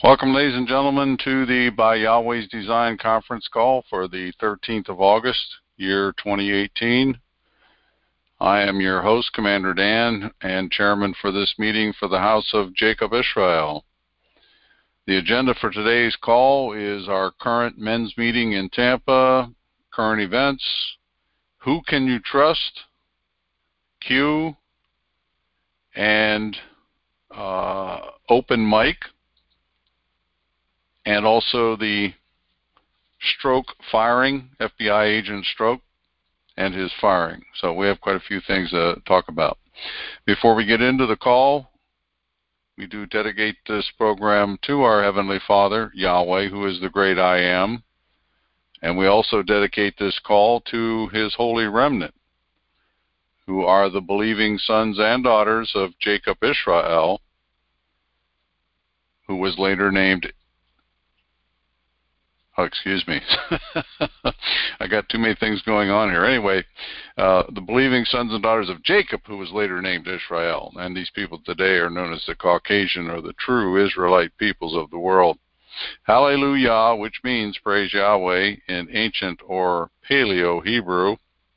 Welcome, ladies and gentlemen, to the By Yahweh's Design conference call for the 13th of August, year 2018. I am your host, Commander Dan, and chairman for this meeting for the House of Jacob Israel. The agenda for today's call is our current men's meeting in Tampa, current events, who can you trust, Q, and open mic, and also the Stroke firing, FBI agent Stroke, and his firing. So we have quite a few things to talk about. Before we get into the call, we do dedicate this program to our Heavenly Father, Yahweh, who is the great I Am. And we also dedicate this call to His holy remnant, who are the believing sons and daughters of Jacob Israel, who was later named excuse me. I got too many things going on here. Anyway, the believing sons and daughters of Jacob, who was later named Israel. And these people today are known as the Caucasian or the true Israelite peoples of the world. Hallelujah, which means praise Yahweh in ancient or Paleo Hebrew.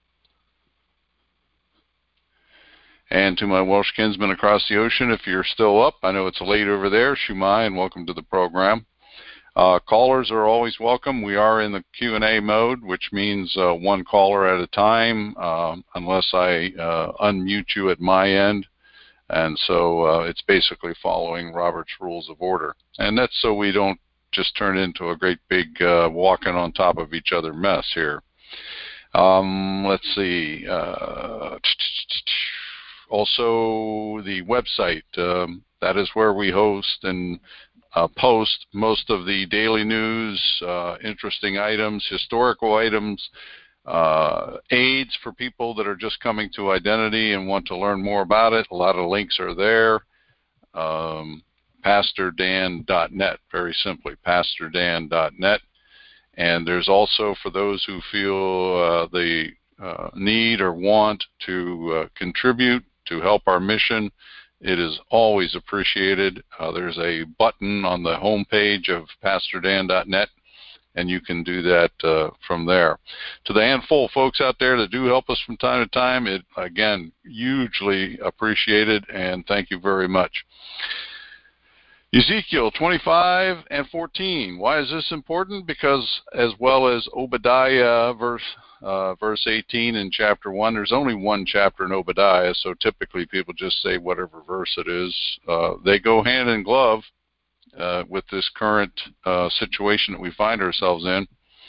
And to my Welsh kinsmen across the ocean, if you're still up, I know it's late over there, Shumai, and welcome to the program. Callers are always welcome. We are in the Q&A mode, which means one caller at a time, unless I unmute you at my end. And so it's basically following Robert's Rules of Order. And that's so we don't just turn into a great big walking on top of each other mess here. Let's see. Also, the website. That is where we host and post most of the daily news, interesting items, historical items, aids for people that are just coming to identity and want to learn more about it. A lot of links are there. PastorDan.net, very simply, PastorDan.net. And there's also, for those who feel the need or want to contribute to help our mission, it is always appreciated. There's a button on the home page of PastorDan.net, and you can do that from there. To the handful of folks out there that do help us from time to time, it, again, hugely appreciated, and thank you very much. Ezekiel 25 and 14. Why is this important? Because as well as Obadiah verse 18 in chapter 1, there's only one chapter in Obadiah, so typically people just say whatever verse it is. They go hand in glove with this current situation that we find ourselves in.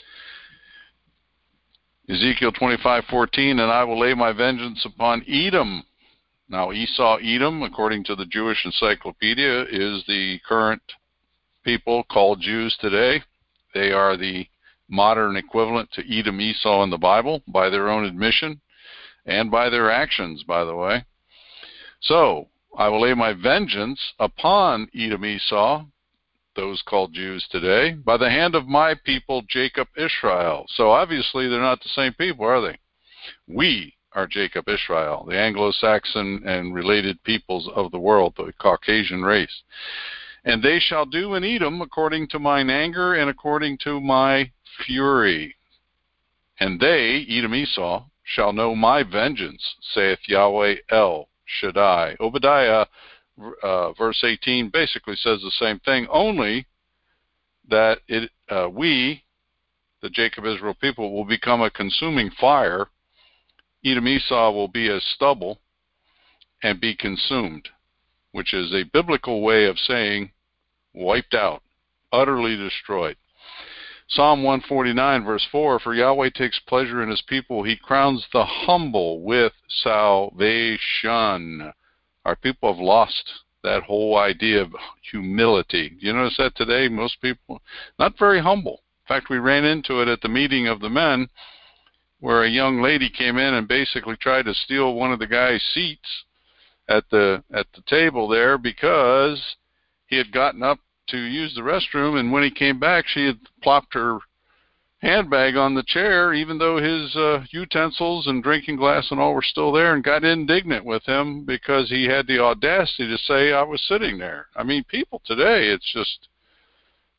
Ezekiel 25:14, and I will lay my vengeance upon Edom. Now, Esau, Edom, according to the Jewish Encyclopedia, is the current people called Jews today. They are the modern equivalent to Edom, Esau in the Bible, by their own admission and by their actions, by the way. So, I will lay my vengeance upon Edom, Esau, those called Jews today, by the hand of my people, Jacob, Israel. So, obviously, they're not the same people, are they? We are Jacob Israel, the Anglo-Saxon and related peoples of the world, the Caucasian race. And they shall do in Edom according to mine anger and according to my fury. And they, Edom, Esau, shall know my vengeance, saith Yahweh El Shaddai. Obadiah, verse 18, basically says the same thing, only that we, the Jacob Israel people, will become a consuming fire. Edom, Esau will be as stubble and be consumed, which is a biblical way of saying wiped out, utterly destroyed. Psalm 149, verse 4, for Yahweh takes pleasure in his people. He crowns the humble with salvation. Our people have lost that whole idea of humility. You notice that today? Most people, not very humble. In fact, we ran into it at the meeting of the men, where a young lady came in and basically tried to steal one of the guy's seats at the table there because he had gotten up to use the restroom, and when he came back, she had plopped her handbag on the chair, even though his utensils and drinking glass and all were still there, and got indignant with him because he had the audacity to say I was sitting there. I mean, people today, it's just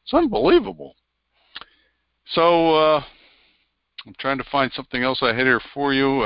It's unbelievable. So I'm trying to find something else I had here for you.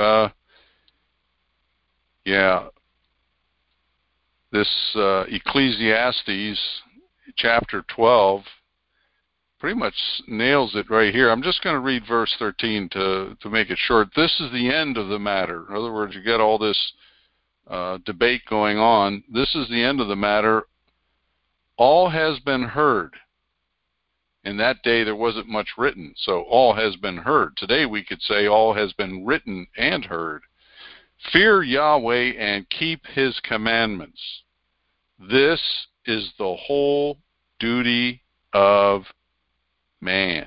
Yeah, this Ecclesiastes chapter 12 pretty much nails it right here. I'm just going to read verse 13 to make it short. This is the end of the matter. In other words, you get all this debate going on. This is the end of the matter. All has been heard. In that day, there wasn't much written, so all has been heard. Today, we could say all has been written and heard. Fear Yahweh and keep his commandments. This is the whole duty of man.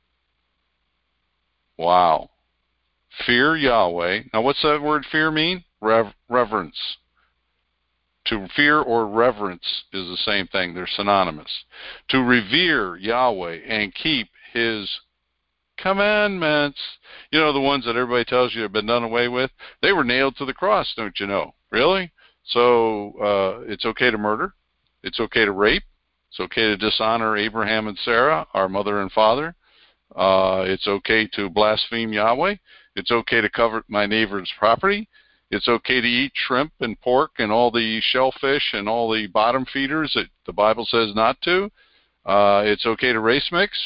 Wow. Fear Yahweh. Now, what's that word fear mean? Reverence. To fear or reverence is the same thing. They're synonymous. To revere Yahweh and keep his commandments. You know, the ones that everybody tells you have been done away with? They were nailed to the cross, don't you know? Really? So it's okay to murder. It's okay to rape. It's okay to dishonor Abraham and Sarah, our mother and father. It's okay to blaspheme Yahweh. It's okay to covet my neighbor's property. It's okay to eat shrimp and pork and all the shellfish and all the bottom feeders that the Bible says not to. It's okay to race mix.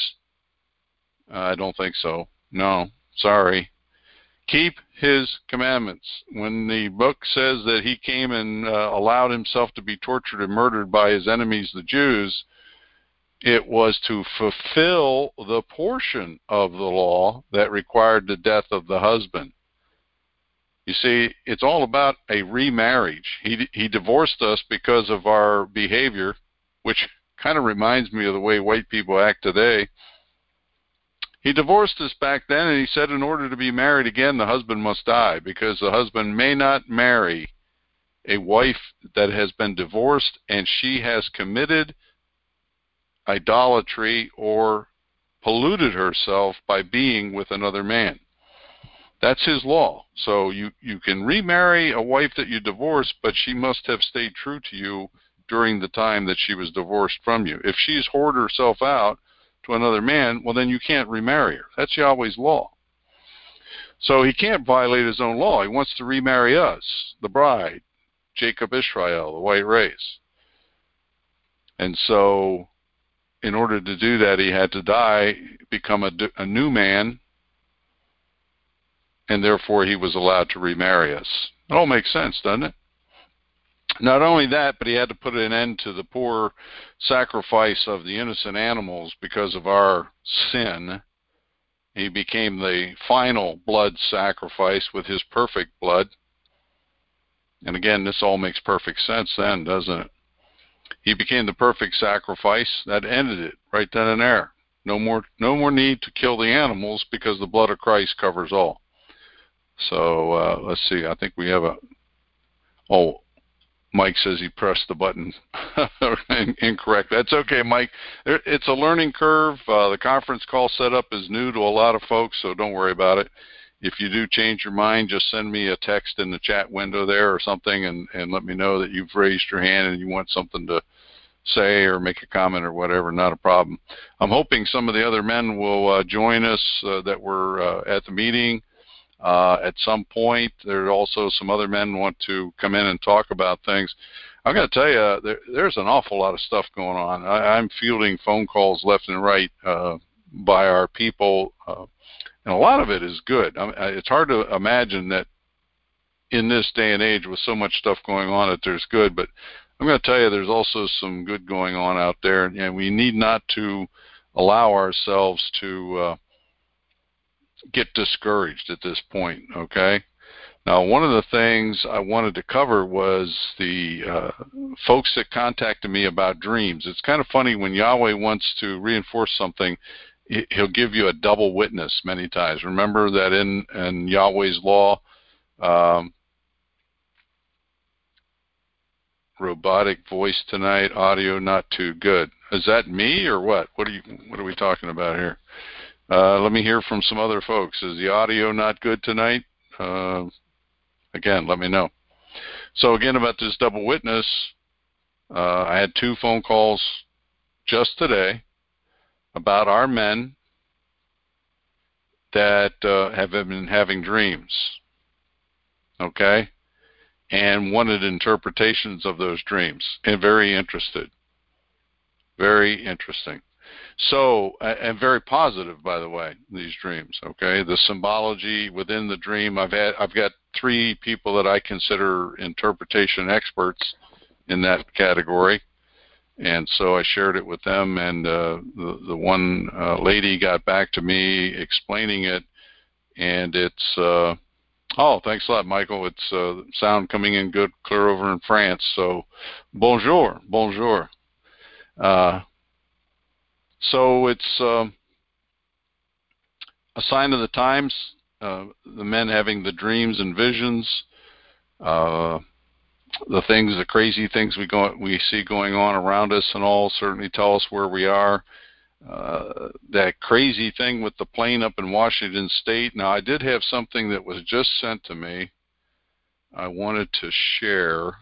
I don't think so. No, sorry. Keep his commandments. When the book says that he came and allowed himself to be tortured and murdered by his enemies, the Jews, it was to fulfill the portion of the law that required the death of the husband. You see, it's all about a remarriage. He divorced us because of our behavior, which kind of reminds me of the way white people act today. He divorced us back then, and he said in order to be married again, the husband must die, because the husband may not marry a wife that has been divorced and she has committed idolatry or polluted herself by being with another man. That's his law. So you can remarry a wife that you divorced, but she must have stayed true to you during the time that she was divorced from you. If she's whored herself out to another man, well, then you can't remarry her. That's Yahweh's law. So he can't violate his own law. He wants to remarry us, the bride, Jacob Israel, the white race. And so in order to do that, he had to die, become a new man, and therefore he was allowed to remarry us. It all makes sense, doesn't it? Not only that, but he had to put an end to the poor sacrifice of the innocent animals because of our sin. He became the final blood sacrifice with his perfect blood. And again, this all makes perfect sense then, doesn't it? He became the perfect sacrifice. That ended it right then and there. No more need to kill the animals because the blood of Christ covers all. So let's see. I think we have Mike says he pressed the button incorrect. That's okay, Mike. It's a learning curve. The conference call setup is new to a lot of folks, so don't worry about it. If you do change your mind, just send me a text in the chat window there or something and let me know that you've raised your hand and you want something to say or make a comment or whatever. Not a problem. I'm hoping some of the other men will join us that were at the meeting. At some point, there are also some other men who want to come in and talk about things. I'm going to tell you, there's an awful lot of stuff going on. I'm fielding phone calls left and right by our people, and a lot of it is good. It's hard to imagine that in this day and age with so much stuff going on that there's good, but I'm going to tell you there's also some good going on out there, and we need not to allow ourselves to get discouraged at this point, okay? Now, one of the things I wanted to cover was the folks that contacted me about dreams. It's kind of funny when Yahweh wants to reinforce something, he'll give you a double witness many times. Remember that in Yahweh's law, robotic voice tonight, audio not too good. Is that me or what? What are we talking about here? Let me hear from some other folks. Is the audio not good tonight? Again, let me know. So again, about this double witness, I had 2 phone calls just today. about our men that have been having dreams, okay, and wanted interpretations of those dreams, and very interested. Very interesting. So, and very positive, by the way, these dreams, okay? The symbology within the dream, I've got 3 people that I consider interpretation experts in that category, and so I shared it with them, and the one lady got back to me explaining it, and it's, oh, thanks a lot, Michael. It's sound coming in good, clear over in France, so bonjour, bonjour. So it's a sign of the times, the men having the dreams and visions, the crazy things we see going on around us and all certainly tell us where we are. That crazy thing with the plane up in Washington State. Now, I did have something that was just sent to me I wanted to share.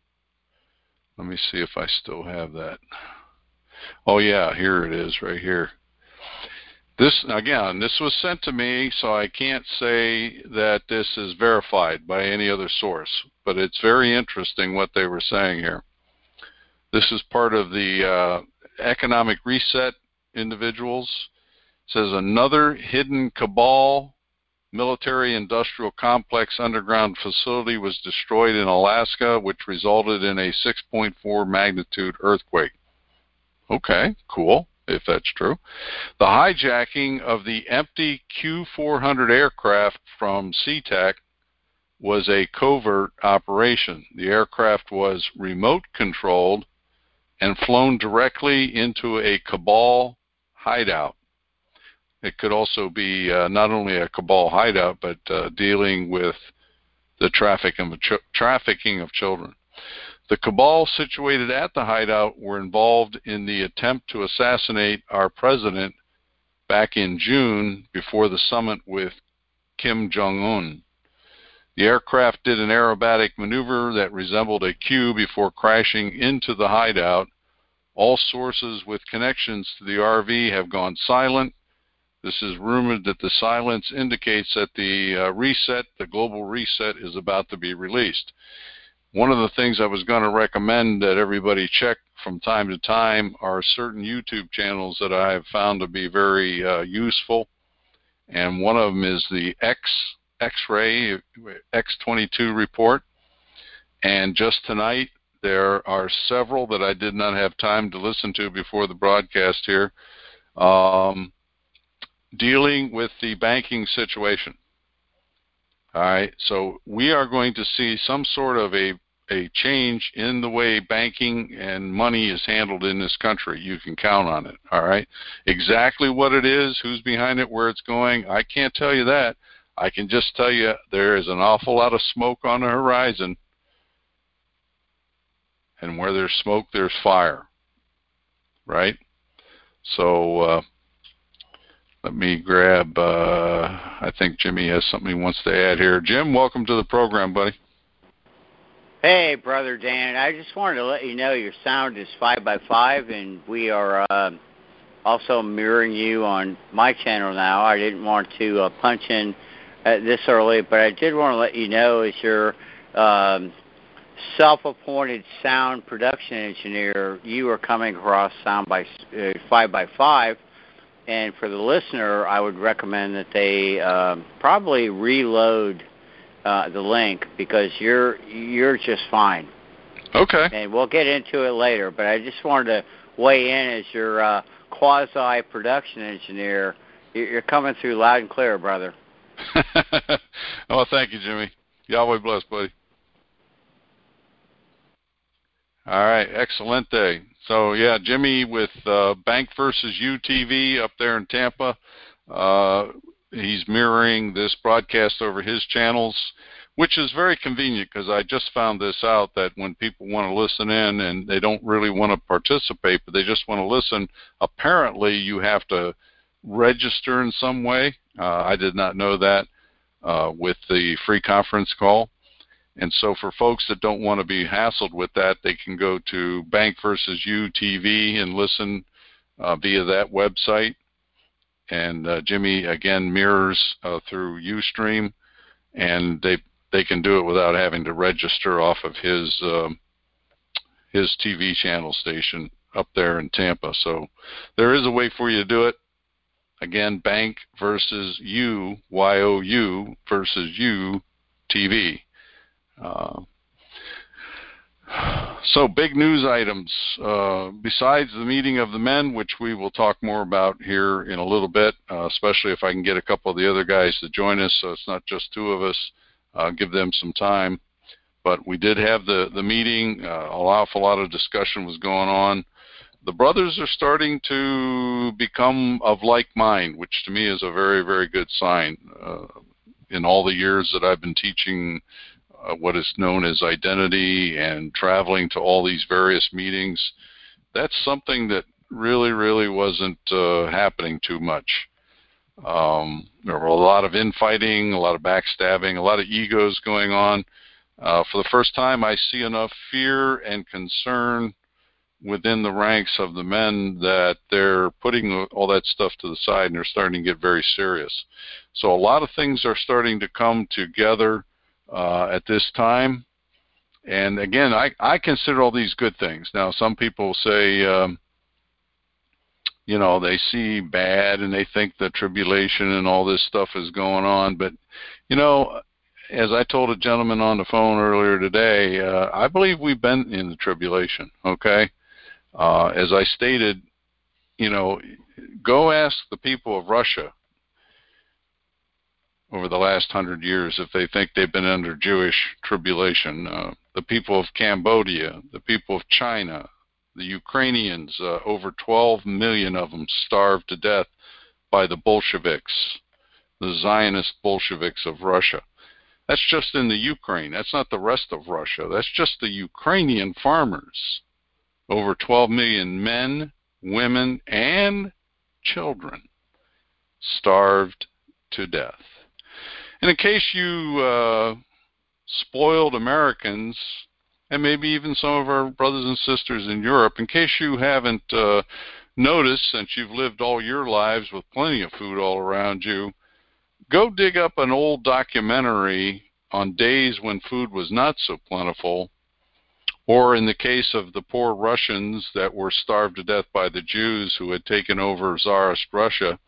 Let me see if I still have that. Oh, yeah, here it is right here. This, again, this was sent to me, so I can't say that this is verified by any other source, but it's very interesting what they were saying here. This is part of the economic reset individuals. It says another hidden cabal military-industrial complex underground facility was destroyed in Alaska, which resulted in a 6.4 magnitude earthquake. Okay, cool, if that's true. The hijacking of the empty Q400 aircraft from SeaTac was a covert operation. The aircraft was remote controlled and flown directly into a cabal hideout. It could also be not only a cabal hideout, but dealing with the trafficking of children. The cabal situated at the hideout were involved in the attempt to assassinate our president back in June before the summit with Kim Jong-un. The aircraft did an aerobatic maneuver that resembled a Q before crashing into the hideout. All sources with connections to the RV have gone silent. This is rumored that the silence indicates that the global reset, is about to be released. One of the things I was going to recommend that everybody check from time to time are certain YouTube channels that I have found to be very useful. And one of them is the X-ray X22 report. And just tonight, there are several that I did not have time to listen to before the broadcast here, dealing with the banking situation. All right, so we are going to see some sort of a change in the way banking and money is handled in this country. You can count on it, all right? Exactly what it is, who's behind it, where it's going, I can't tell you that. I can just tell you there is an awful lot of smoke on the horizon, and where there's smoke, there's fire, right? So let me grab, I think Jimmy has something he wants to add here. Jim, welcome to the program, buddy. Hey, Brother Dan. I just wanted to let you know your sound is 5x5, and we are also mirroring you on my channel now. I didn't want to punch in this early, but I did want to let you know as your self-appointed sound production engineer, you are coming across sound by 5x5. And for the listener, I would recommend that they probably reload the link, because you're just fine. Okay. And we'll get into it later, but I just wanted to weigh in as your quasi-production engineer. You're coming through loud and clear, brother. Oh, thank you, Jimmy. Yahweh bless, buddy. All right, excelente. So, yeah, Jimmy with Bank versus UTV up there in Tampa. He's mirroring this broadcast over his channels, which is very convenient, because I just found this out, that when people want to listen in and they don't really want to participate, but they just want to listen, apparently you have to register in some way. I did not know that with the free conference call. And so for folks that don't want to be hassled with that, they can go to Bank versus You TV and listen via that website. And Jimmy, again, mirrors through Ustream, and they can do it without having to register off of his TV channel station up there in Tampa. So there is a way for you to do it. Again, bank versus you, YOU versus you, TV. So big news items. Besides the meeting of the men, which we will talk more about here in a little bit, especially if I can get a couple of the other guys to join us, so it's not just two of us. Give them some time. But we did have the meeting. An awful lot of discussion was going on. The brothers are starting to become of like mind, which to me is a very, very good sign. In all the years that I've been teaching what is known as identity and traveling to all these various meetings, that's something that really, really wasn't happening too much. There were a lot of infighting, a lot of backstabbing, a lot of egos going on. For the first time, I see enough fear and concern within the ranks of the men that they're putting all that stuff to the side and they're starting to get very serious. So a lot of things are starting to come together at this time. And again, I consider all these good things. Now, some people say, they see bad and they think the tribulation and all this stuff is going on. But, as I told a gentleman on the phone earlier today, I believe we've been in the tribulation, okay? As I stated, go ask the people of Russia over the last 100 years if they think they've been under Jewish tribulation. The people of Cambodia, the people of China, the Ukrainians, over 12 million of them starved to death by the Bolsheviks, the Zionist Bolsheviks of Russia. That's just in the Ukraine. That's not the rest of Russia. That's just the Ukrainian farmers. Over 12 million men, women, and children starved to death. And in case you spoiled Americans, and maybe even some of our brothers and sisters in Europe, in case you haven't noticed, since you've lived all your lives with plenty of food all around you, go dig up an old documentary on days when food was not so plentiful, or in the case of the poor Russians that were starved to death by the Jews who had taken over Tsarist Russia.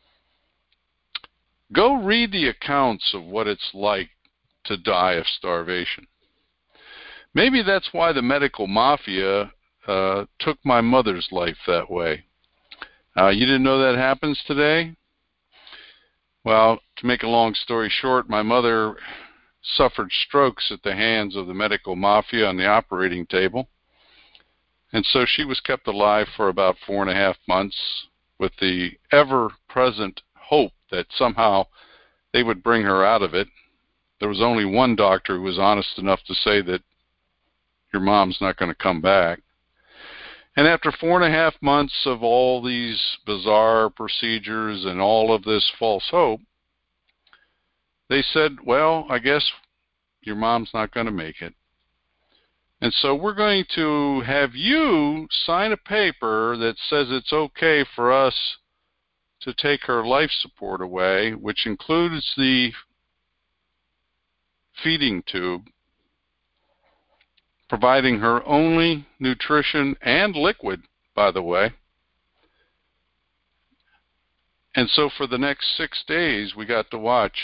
Go read the accounts of what it's like to die of starvation. Maybe that's why the medical mafia took my mother's life that way. You didn't know that happens today? Well, to make a long story short, my mother suffered strokes at the hands of the medical mafia on the operating table. And so she was kept alive for about 4.5 months with the ever-present hope that somehow they would bring her out of it. There was only one doctor who was honest enough to say that your mom's not going to come back. And after 4.5 months of all these bizarre procedures and all of this false hope, they said, well, I guess your mom's not going to make it. And so we're going to have you sign a paper that says it's okay for us to take her life support away, which includes the feeding tube, providing her only nutrition and liquid, by the way. And so for the next 6 days, we got to watch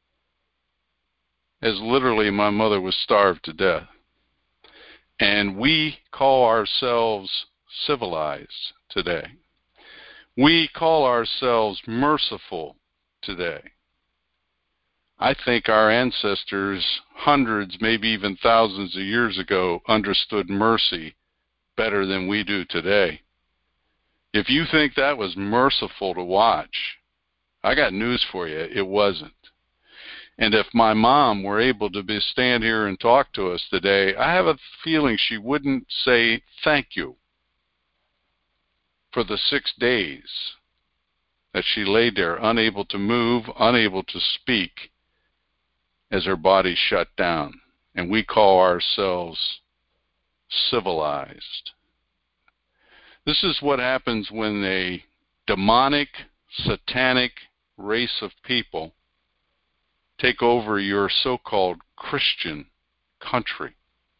as literally my mother was starved to death. And we call ourselves civilized today. We call ourselves merciful today. I think our ancestors, hundreds, maybe even thousands of years ago, understood mercy better than we do today. If you think that was merciful to watch, I got news for you. It wasn't. And if my mom were able to stand here and talk to us today, I have a feeling she wouldn't say thank you for the 6 days that she laid there, unable to move, unable to speak, as her body shut down. And we call ourselves civilized. This is what happens when a demonic, satanic race of people take over your so-called Christian country.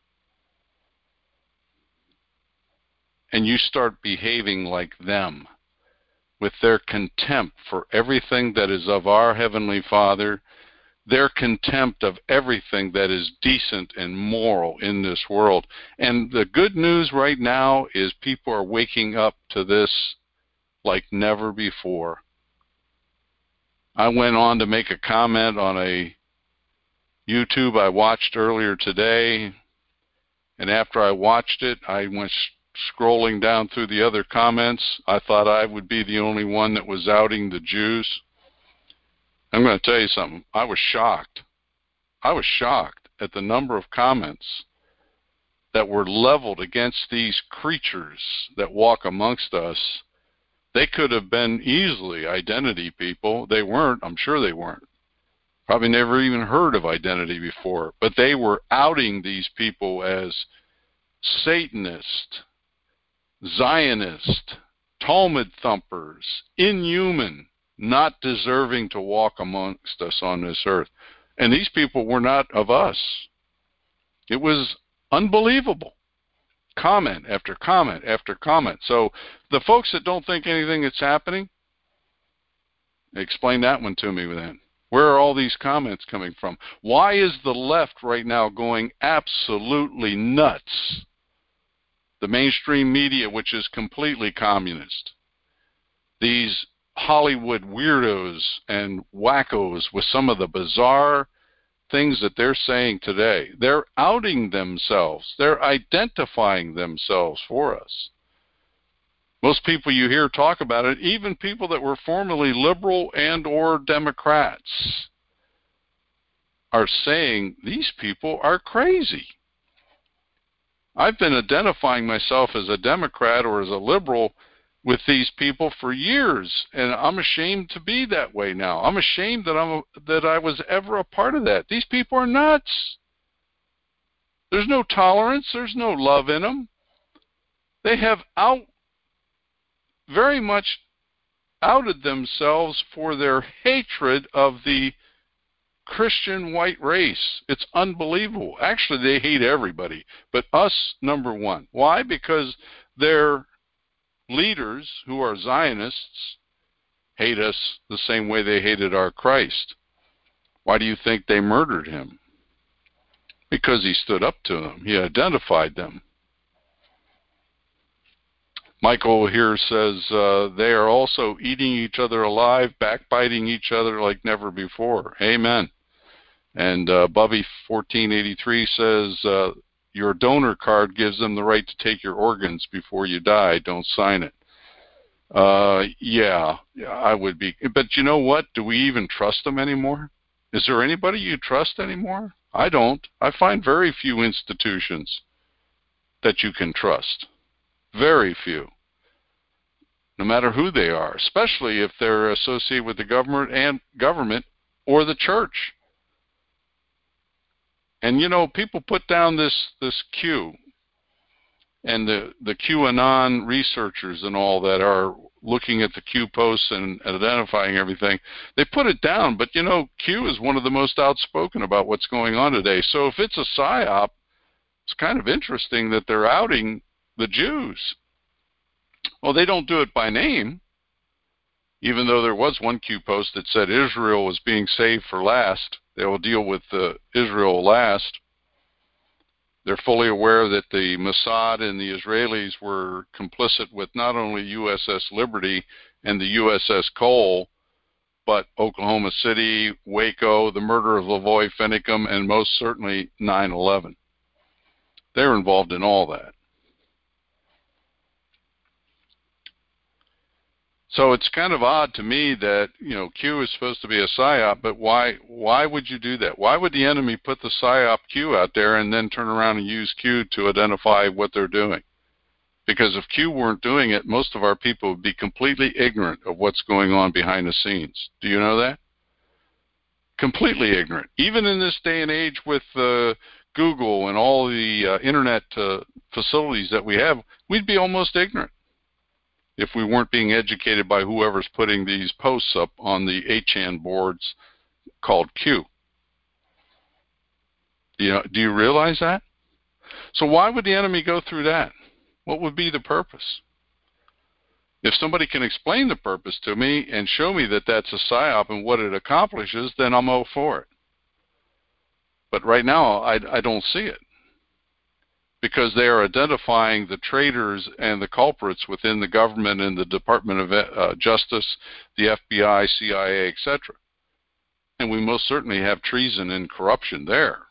And you start behaving like them with their contempt for everything that is of our Heavenly Father, their contempt of everything that is decent and moral in this world. And the good news right now is people are waking up to this like never before. I went on to make a comment on a YouTube I watched earlier today, and after I watched it, I went scrolling down through the other comments. I thought I would be the only one that was outing the Jews. I'm going to tell you something. I was shocked. I was shocked at the number of comments that were leveled against these creatures that walk amongst us. They could have been easily identity people. They weren't. I'm sure they weren't. Probably never even heard of identity before. But they were outing these people as Satanist, Zionist, Talmud thumpers, inhuman, not deserving to walk amongst us on this earth. And these people were not of us. It was unbelievable. Comment after comment after comment. So the folks that don't think anything is happening, explain that one to me then. Where are all these comments coming from? Why is the left right now going absolutely nuts? The mainstream media, which is completely communist. These Hollywood weirdos and wackos with some of the bizarre things that they're saying today. They're outing themselves. They're identifying themselves for us. Most people you hear talk about it, even people that were formerly liberal and or Democrats, are saying these people are crazy. I've been identifying myself as a Democrat or as a liberal with these people for years, and I'm ashamed to be that way now. I'm ashamed that I was ever a part of that. These people are nuts. There's no tolerance. There's no love in them. They have very much outed themselves for their hatred of the Christian white race. It's unbelievable. Actually, they hate everybody, but us, number one. Why? Because their leaders, who are Zionists, hate us the same way they hated our Christ. Why do you think they murdered him? Because he stood up to them. He identified them. Michael here says they are also eating each other alive, backbiting each other like never before. Amen. And Bubby 1483 says your donor card gives them the right to take your organs before you die. Don't sign it. Yeah, I would be. But you know what? Do we even trust them anymore? Is there anybody you trust anymore? I don't. I find very few institutions that you can trust. Very few. No matter who they are, especially if they're associated with the government or the church. And you know, people put down this Q, and the QAnon researchers and all that are looking at the Q posts and identifying everything. They put it down, but you know, Q is one of the most outspoken about what's going on today. So if it's a psyop, it's kind of interesting that they're outing the Jews. Well, they don't do it by name, even though there was one Q post that said Israel was being saved for last. They will deal with Israel last. They're fully aware that the Mossad and the Israelis were complicit with not only USS Liberty and the USS Cole, but Oklahoma City, Waco, the murder of Lavoy Finicum, and most certainly 9/11. They're involved in all that. So it's kind of odd to me that, you know, Q is supposed to be a PSYOP, but why would you do that? Why would the enemy put the PSYOP Q out there and then turn around and use Q to identify what they're doing? Because if Q weren't doing it, most of our people would be completely ignorant of what's going on behind the scenes. Do you know that? Completely ignorant. Even in this day and age with Google and all the internet facilities that we have, we'd be almost ignorant. if we weren't being educated by whoever's putting these posts up on the 8chan boards called Q. Do you realize that? So why would the enemy go through that? What would be the purpose? If somebody can explain the purpose to me and show me that that's a psyop and what it accomplishes, then I'm all for it. But right now, I don't see it, because they are identifying the traitors and the culprits within the government and the Department of Justice, the FBI, CIA, etc. And we most certainly have treason and corruption there.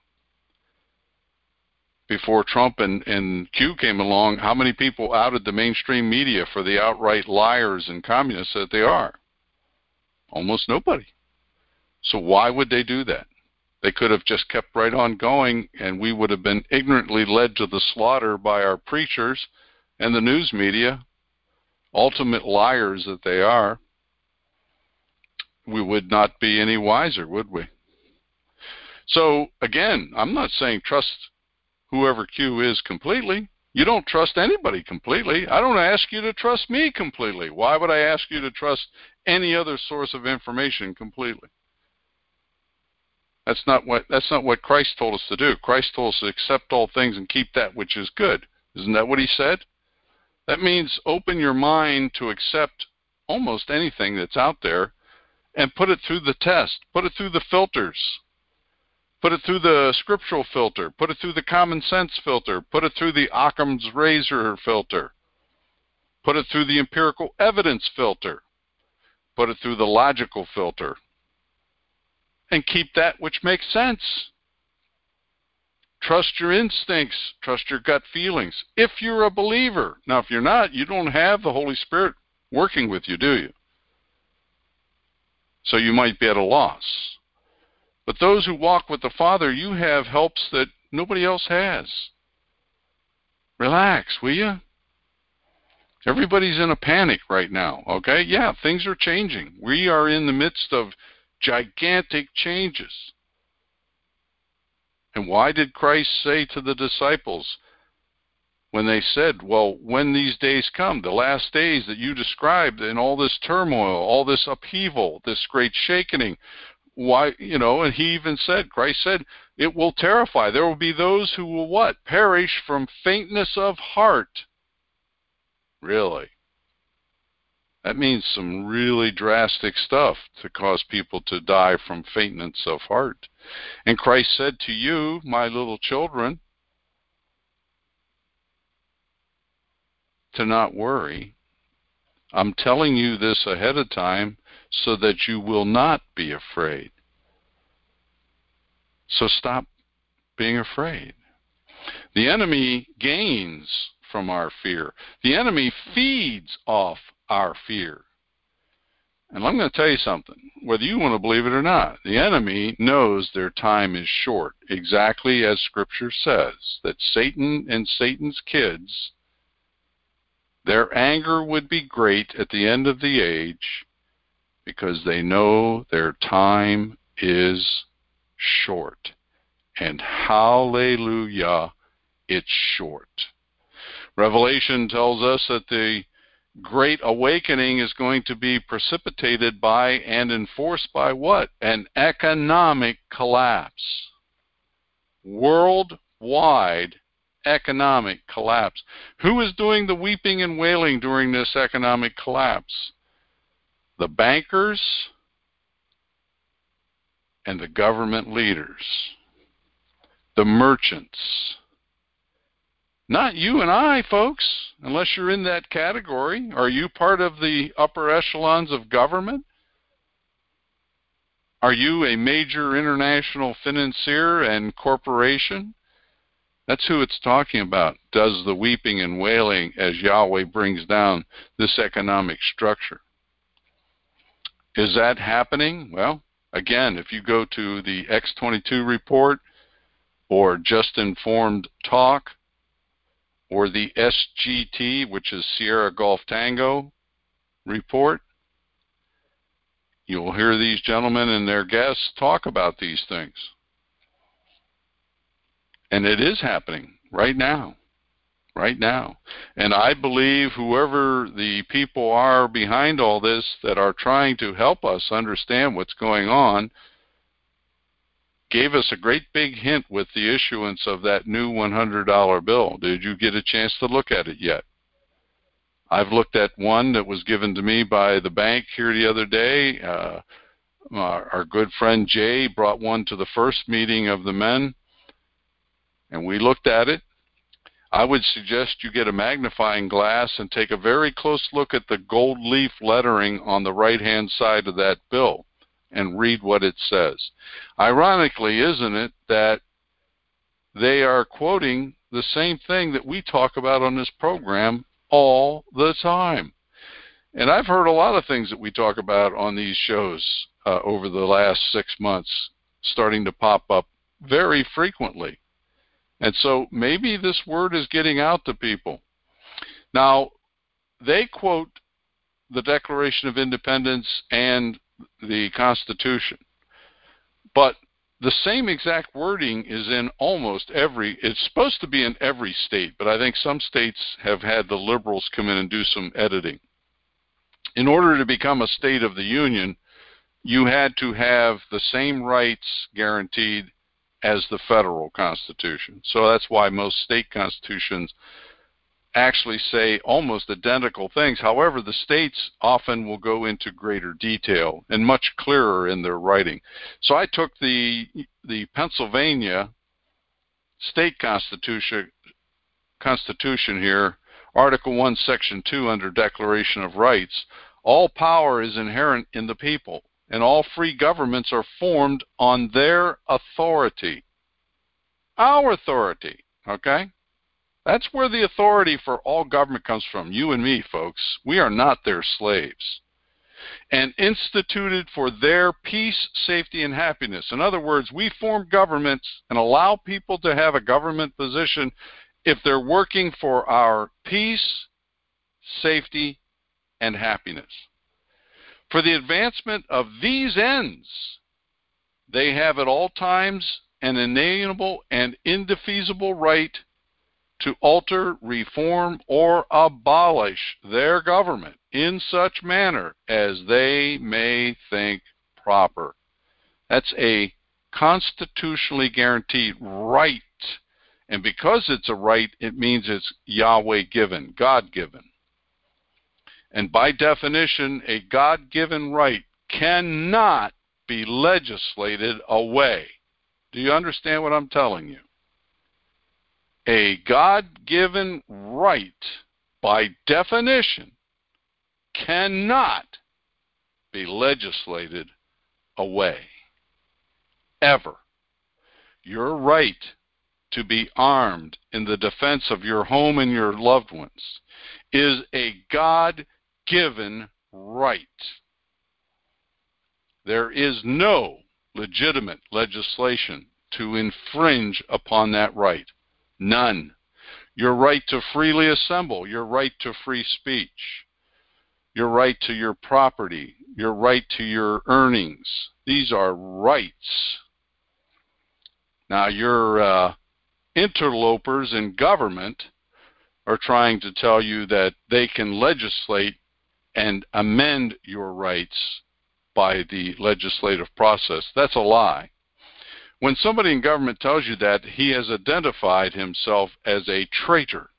Before Trump and Q came along, how many people outed the mainstream media for the outright liars and communists that they are? Almost nobody. So why would they do that? They could have just kept right on going, and we would have been ignorantly led to the slaughter by our preachers and the news media, ultimate liars that they are. We would not be any wiser, would we? So, again, I'm not saying trust whoever Q is completely. You don't trust anybody completely. I don't ask you to trust me completely. Why would I ask you to trust any other source of information completely? That's not what Christ told us to do. Christ told us to accept all things and keep that which is good. Isn't that what he said? That means open your mind to accept almost anything that's out there and put it through the test. Put it through the filters. Put it through the scriptural filter. Put it through the common sense filter. Put it through the Occam's razor filter. Put it through the empirical evidence filter. Put it through the logical filter. And keep that which makes sense. Trust your instincts. Trust your gut feelings. If you're a believer. Now, if you're not, you don't have the Holy Spirit working with you, do you? So you might be at a loss. But those who walk with the Father, you have helps that nobody else has. Relax, will you? Everybody's in a panic right now, okay? Yeah, things are changing. We are in the midst of gigantic changes. And why did Christ say to the disciples when they said, well, when these days come, the last days that you described, and all this turmoil, all this upheaval, this great shaking, why, and he even said, Christ said, it will terrify. There will be those who will what? Perish from faintness of heart. Really? That means some really drastic stuff to cause people to die from faintness of heart. And Christ said to you, my little children, to not worry. I'm telling you this ahead of time so that you will not be afraid. So stop being afraid. The enemy gains from our fear. The enemy feeds off our fear. And I'm going to tell you something, whether you want to believe it or not, the enemy knows their time is short, exactly as Scripture says, that Satan and Satan's kids, their anger would be great at the end of the age because they know their time is short. And hallelujah, it's short. Revelation tells us that the Great Awakening is going to be precipitated by and enforced by what? An economic collapse. Worldwide economic collapse. Who is doing the weeping and wailing during this economic collapse? The bankers and the government leaders. The merchants. Not you and I, folks, unless you're in that category. Are you part of the upper echelons of government? Are you a major international financier and corporation? That's who it's talking about, does the weeping and wailing as Yahweh brings down this economic structure. Is that happening? Well, again, if you go to the X22 report or Just Informed Talk, or the SGT, which is Sierra Golf Tango report, you'll hear these gentlemen and their guests talk about these things. And it is happening right now. right now. And I believe whoever the people are behind all this that are trying to help us understand what's going on gave us a great big hint with the issuance of that new $100 bill. Did you get a chance to look at it yet? I've looked at one that was given to me by the bank here the other day. Our good friend Jay brought one to the first meeting of the men, and we looked at it. I would suggest you get a magnifying glass and take a very close look at the gold leaf lettering on the right-hand side of that bill and read what it says. Ironically, isn't it, that they are quoting the same thing that we talk about on this program all the time. And I've heard a lot of things that we talk about on these shows over the last 6 months starting to pop up very frequently. And so maybe this word is getting out to people. Now, they quote the Declaration of Independence and the Constitution, but the same exact wording is in almost every, it's supposed to be in every state, but I think some states have had the liberals come in and do some editing. In order to become a state of the Union, you had to have the same rights guaranteed as the federal Constitution. So that's why most state constitutions actually say almost identical things. However, the states often will go into greater detail and much clearer in their writing. So I took the Pennsylvania state constitution here, Article 1, Section 2, under Declaration of Rights. All power is inherent in the people, and all free governments are formed on their authority. Our authority, okay? That's where the authority for all government comes from, you and me, folks. We are not their slaves. And instituted for their peace, safety, and happiness. In other words, we form governments and allow people to have a government position if they're working for our peace, safety, and happiness. For the advancement of these ends, they have at all times an inalienable and indefeasible right to alter, reform, or abolish their government in such manner as they may think proper. That's a constitutionally guaranteed right. And because it's a right, it means it's Yahweh given, God given. And by definition, a God-given right cannot be legislated away. Do you understand what I'm telling you? A God-given right, by definition, cannot be legislated away. Ever. Your right to be armed in the defense of your home and your loved ones is a God-given right. There is no legitimate legislation to infringe upon that right. None. Your right to freely assemble, your right to free speech, your right to your property, your right to your earnings. These are rights. Now, your interlopers in government are trying to tell you that they can legislate and amend your rights by the legislative process. That's a lie. When somebody in government tells you that, he has identified himself as a traitor.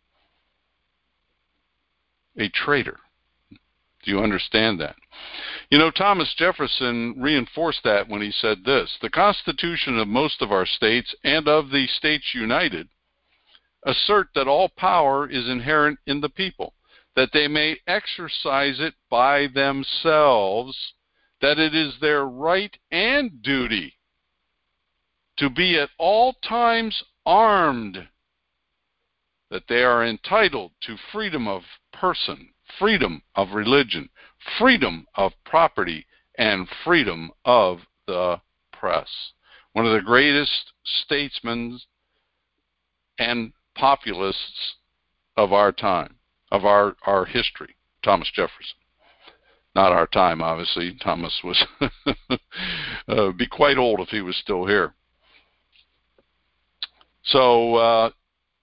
A traitor. Do you understand that? You know, Thomas Jefferson reinforced that when he said this: the Constitution of most of our states and of the states united assert that all power is inherent in the people, that they may exercise it by themselves, that it is their right and duty to be at all times armed, that they are entitled to freedom of person, freedom of religion, freedom of property, and freedom of the press. One of the greatest statesmen and populists of our time, of our history, Thomas Jefferson. Not our time, obviously. Thomas was be quite old if he was still here. So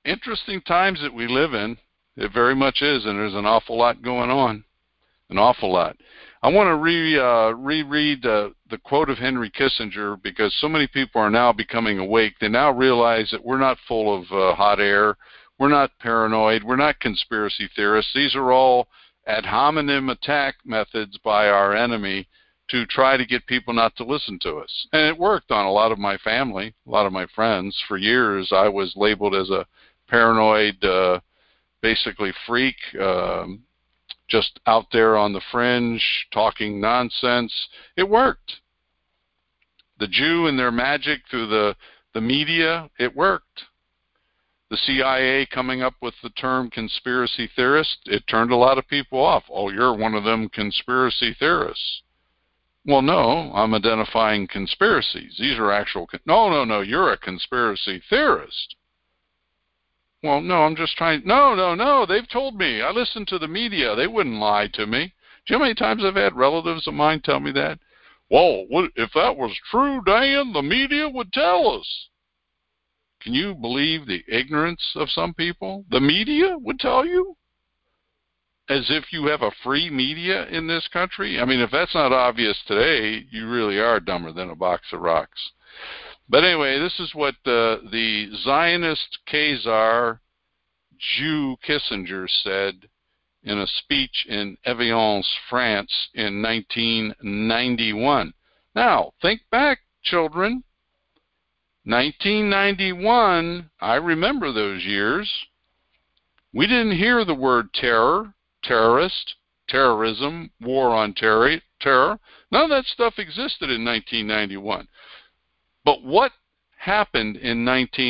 interesting times that we live in. It very much is, and there's an awful lot going on. An awful lot. I want to reread the quote of Henry Kissinger, because so many people are now becoming awake. They now realize that we're not full of hot air. We're not paranoid. We're not conspiracy theorists. These are all ad hominem attack methods by our enemy to try to get people not to listen to us. And it worked on a lot of my family, a lot of my friends. For years, I was labeled as a paranoid, basically freak, just out there on the fringe, talking nonsense. It worked. The Jew and their magic through the media, it worked. The CIA coming up with the term conspiracy theorist, it turned a lot of people off. Oh, you're one of them conspiracy theorists. Well, no, I'm identifying conspiracies. These are actual... No, you're a conspiracy theorist. Well, no, I'm just trying... No, they've told me. I listen to the media. They wouldn't lie to me. Do you know how many times I've had relatives of mine tell me that? Well, if that was true, Dan, the media would tell us. Can you believe the ignorance of some people? The media would tell you? As if you have a free media in this country? I mean, if that's not obvious today, you really are dumber than a box of rocks. But anyway, this is what the Zionist Khazar Jew Kissinger said in a speech in Evian, France in 1991. Now, think back, children. 1991, I remember those years. We didn't hear the word terror, terrorist, terrorism, war on terror. None of that stuff existed in 1991. But what happened in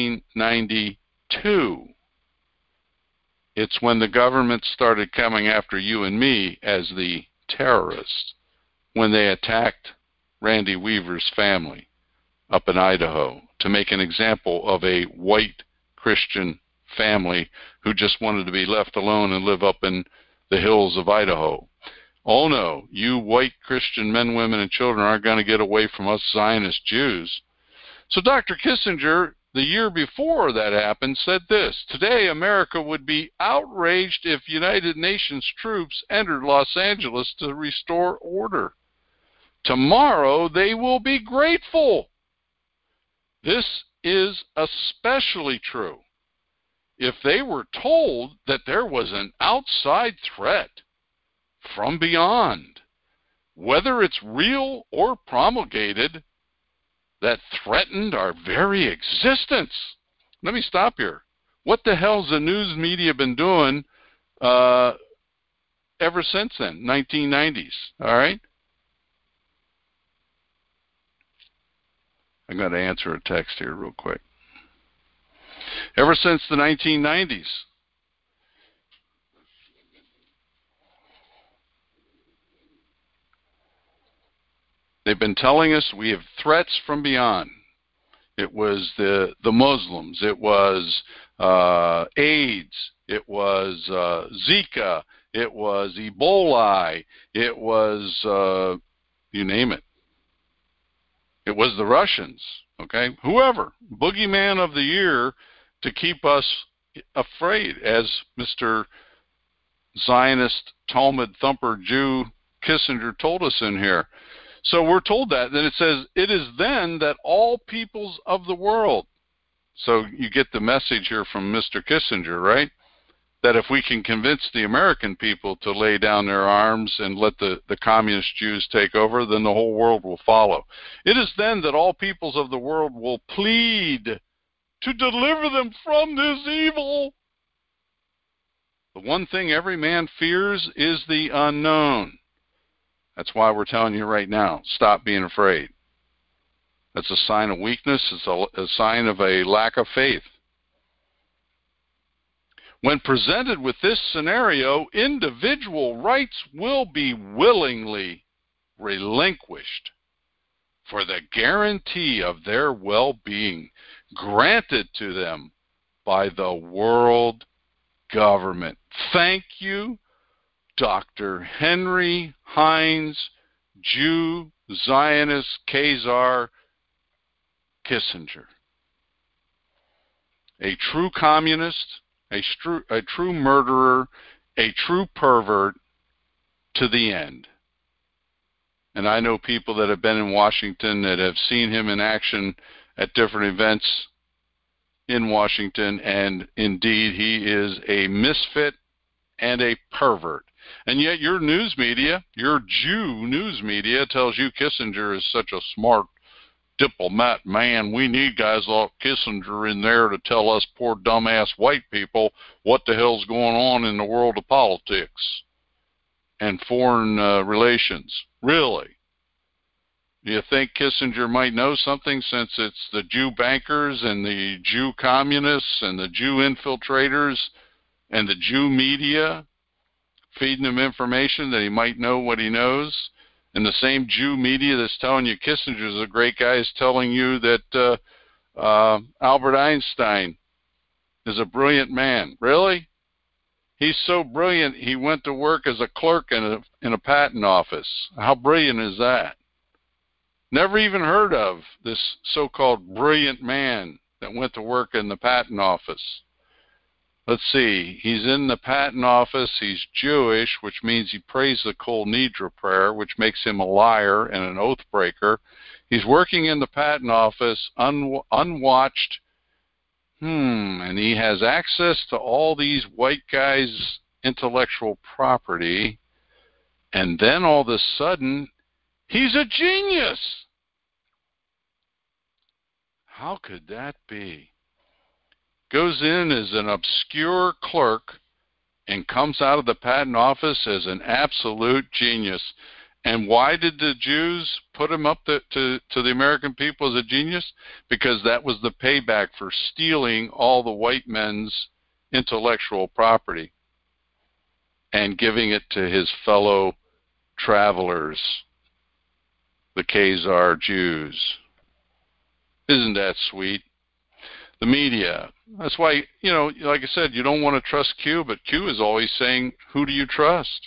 1992? It's when the government started coming after you and me as the terrorists, when they attacked Randy Weaver's family up in Idaho to make an example of a white Christian family who just wanted to be left alone and live up in the hills of Idaho. Oh no, you white Christian men, women, and children aren't going to get away from us Zionist Jews. So Dr. Kissinger, the year before that happened, said this: today America would be outraged if United Nations troops entered Los Angeles to restore order. Tomorrow they will be grateful. This is especially true if they were told that there was an outside threat from beyond, whether it's real or promulgated, that threatened our very existence. Let me stop here. What the hell's the news media been doing ever since then, 1990s, all right? I got to answer a text here real quick. Ever since the 1990s, they've been telling us we have threats from beyond. It was the Muslims. It was AIDS. It was Zika. It was Ebola. It was, you name it. It was the Russians, okay? Whoever, boogeyman of the year to keep us afraid, as Mr. Zionist Talmud thumper Jew Kissinger told us in here. So we're told that. Then it says, it is then that all peoples of the world. So you get the message here from Mr. Kissinger, right? That if we can convince the American people to lay down their arms and let the communist Jews take over, then the whole world will follow. It is then that all peoples of the world will plead to deliver them from this evil. The one thing every man fears is the unknown. That's why we're telling you right now, stop being afraid. That's a sign of weakness. It's a sign of a lack of faith. When presented with this scenario, individual rights will be willingly relinquished for the guarantee of their well-being granted to them by the world government. Thank you, Dr. Henry Heinz, Jew, Zionist, Khazar, Kissinger. a true communist, a true murderer, a true pervert to the end. And I know people that have been in Washington that have seen him in action at different events in Washington, and indeed he is a misfit and a pervert. And yet your news media, your Jew news media, tells you Kissinger is such a smart diplomat man. We need guys like Kissinger in there to tell us poor dumbass white people what the hell's going on in the world of politics and foreign relations. Really? Do you think Kissinger might know something, since it's the Jew bankers and the Jew communists and the Jew infiltrators and the Jew media feeding him information that he might know what he knows? And the same Jew media that's telling you Kissinger's a great guy is telling you that Albert Einstein is a brilliant man. Really? He's so brilliant, he went to work as a clerk in a patent office. How brilliant is that? Never even heard of this so-called brilliant man that went to work in the patent office. Let's see, he's in the patent office, he's Jewish, which means he prays the Kol Nidre prayer, which makes him a liar and an oath breaker. He's working in the patent office, unwatched, and he has access to all these white guys' intellectual property, and then all of a sudden, he's a genius! How could that be? Goes in as an obscure clerk and comes out of the patent office as an absolute genius. And why did the Jews put him up to the American people as a genius? Because that was the payback for stealing all the white men's intellectual property and giving it to his fellow travelers, the Khazar Jews. Isn't that sweet? The media. That's why, like I said, you don't want to trust Q, but Q is always saying, who do you trust?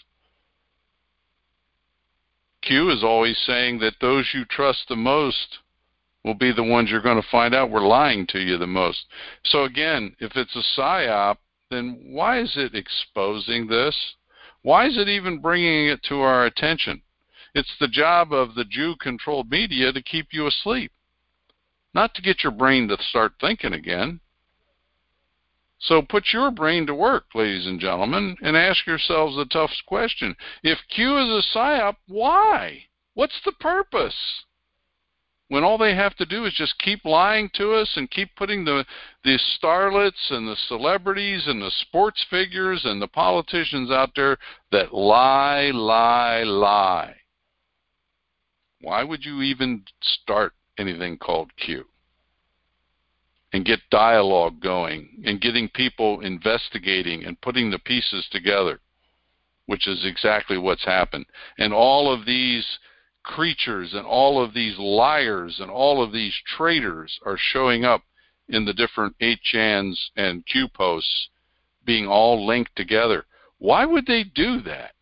Q is always saying that those you trust the most will be the ones you're going to find out were lying to you the most. So again, if it's a psyop, then why is it exposing this? Why is it even bringing it to our attention? It's the job of the Jew-controlled media to keep you asleep, not to get your brain to start thinking again. So put your brain to work, ladies and gentlemen, and ask yourselves the tough question. If Q is a psyop, why? What's the purpose? When all they have to do is just keep lying to us and keep putting the starlets and the celebrities and the sports figures and the politicians out there that lie, lie, lie. Why would you even start anything called Q? And get dialogue going and getting people investigating and putting the pieces together, which is exactly what's happened. And all of these creatures and all of these liars and all of these traitors are showing up in the different 8chans and Q posts being all linked together. Why would they do that?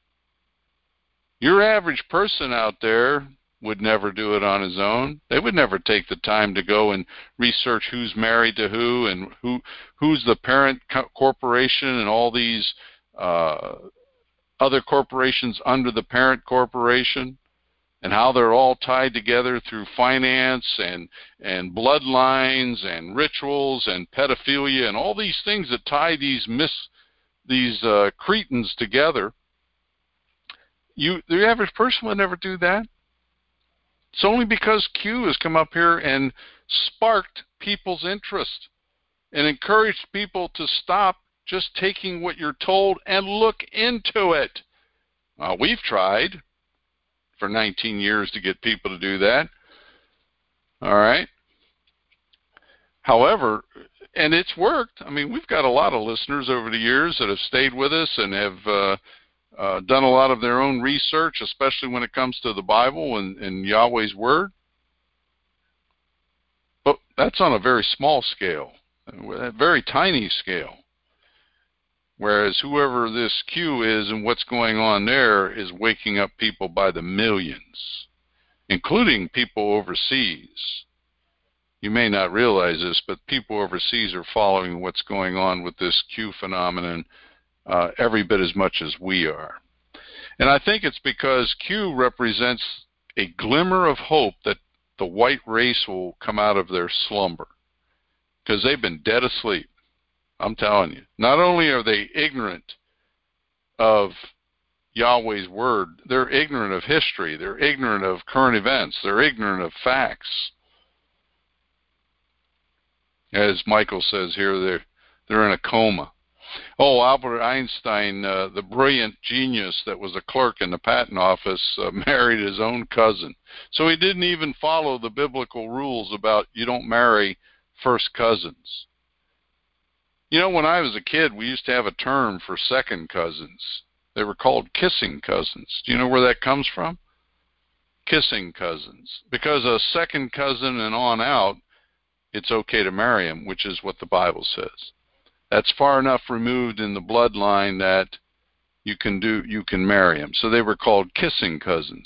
Your average person out there would never do it on his own. They would never take the time to go and research who's married to who and who's the parent corporation and all these other corporations under the parent corporation and how they're all tied together through finance and bloodlines and rituals and pedophilia and all these things that tie these cretins together. The average person would never do that. It's only because Q has come up here and sparked people's interest and encouraged people to stop just taking what you're told and look into it. We've tried for 19 years to get people to do that. All right. However, and it's worked. I mean, we've got a lot of listeners over the years that have stayed with us and have done a lot of their own research, especially when it comes to the Bible and Yahweh's Word. But that's on a very small scale, a very tiny scale. Whereas whoever this Q is and what's going on there is waking up people by the millions, including people overseas. You may not realize this, but people overseas are following what's going on with this Q phenomenon every bit as much as we are. And I think it's because Q represents a glimmer of hope that the white race will come out of their slumber, because they've been dead asleep. I'm telling you. Not only are they ignorant of Yahweh's word, they're ignorant of history. They're ignorant of current events. They're ignorant of facts. As Michael says here, they're in a coma. Oh, Albert Einstein, the brilliant genius that was a clerk in the patent office, married his own cousin. So he didn't even follow the biblical rules about you don't marry first cousins. You know, when I was a kid, we used to have a term for second cousins. They were called kissing cousins. Do you know where that comes from? Kissing cousins. Because a second cousin and on out, it's okay to marry him, which is what the Bible says. That's far enough removed in the bloodline that you can marry him. So they were called kissing cousins.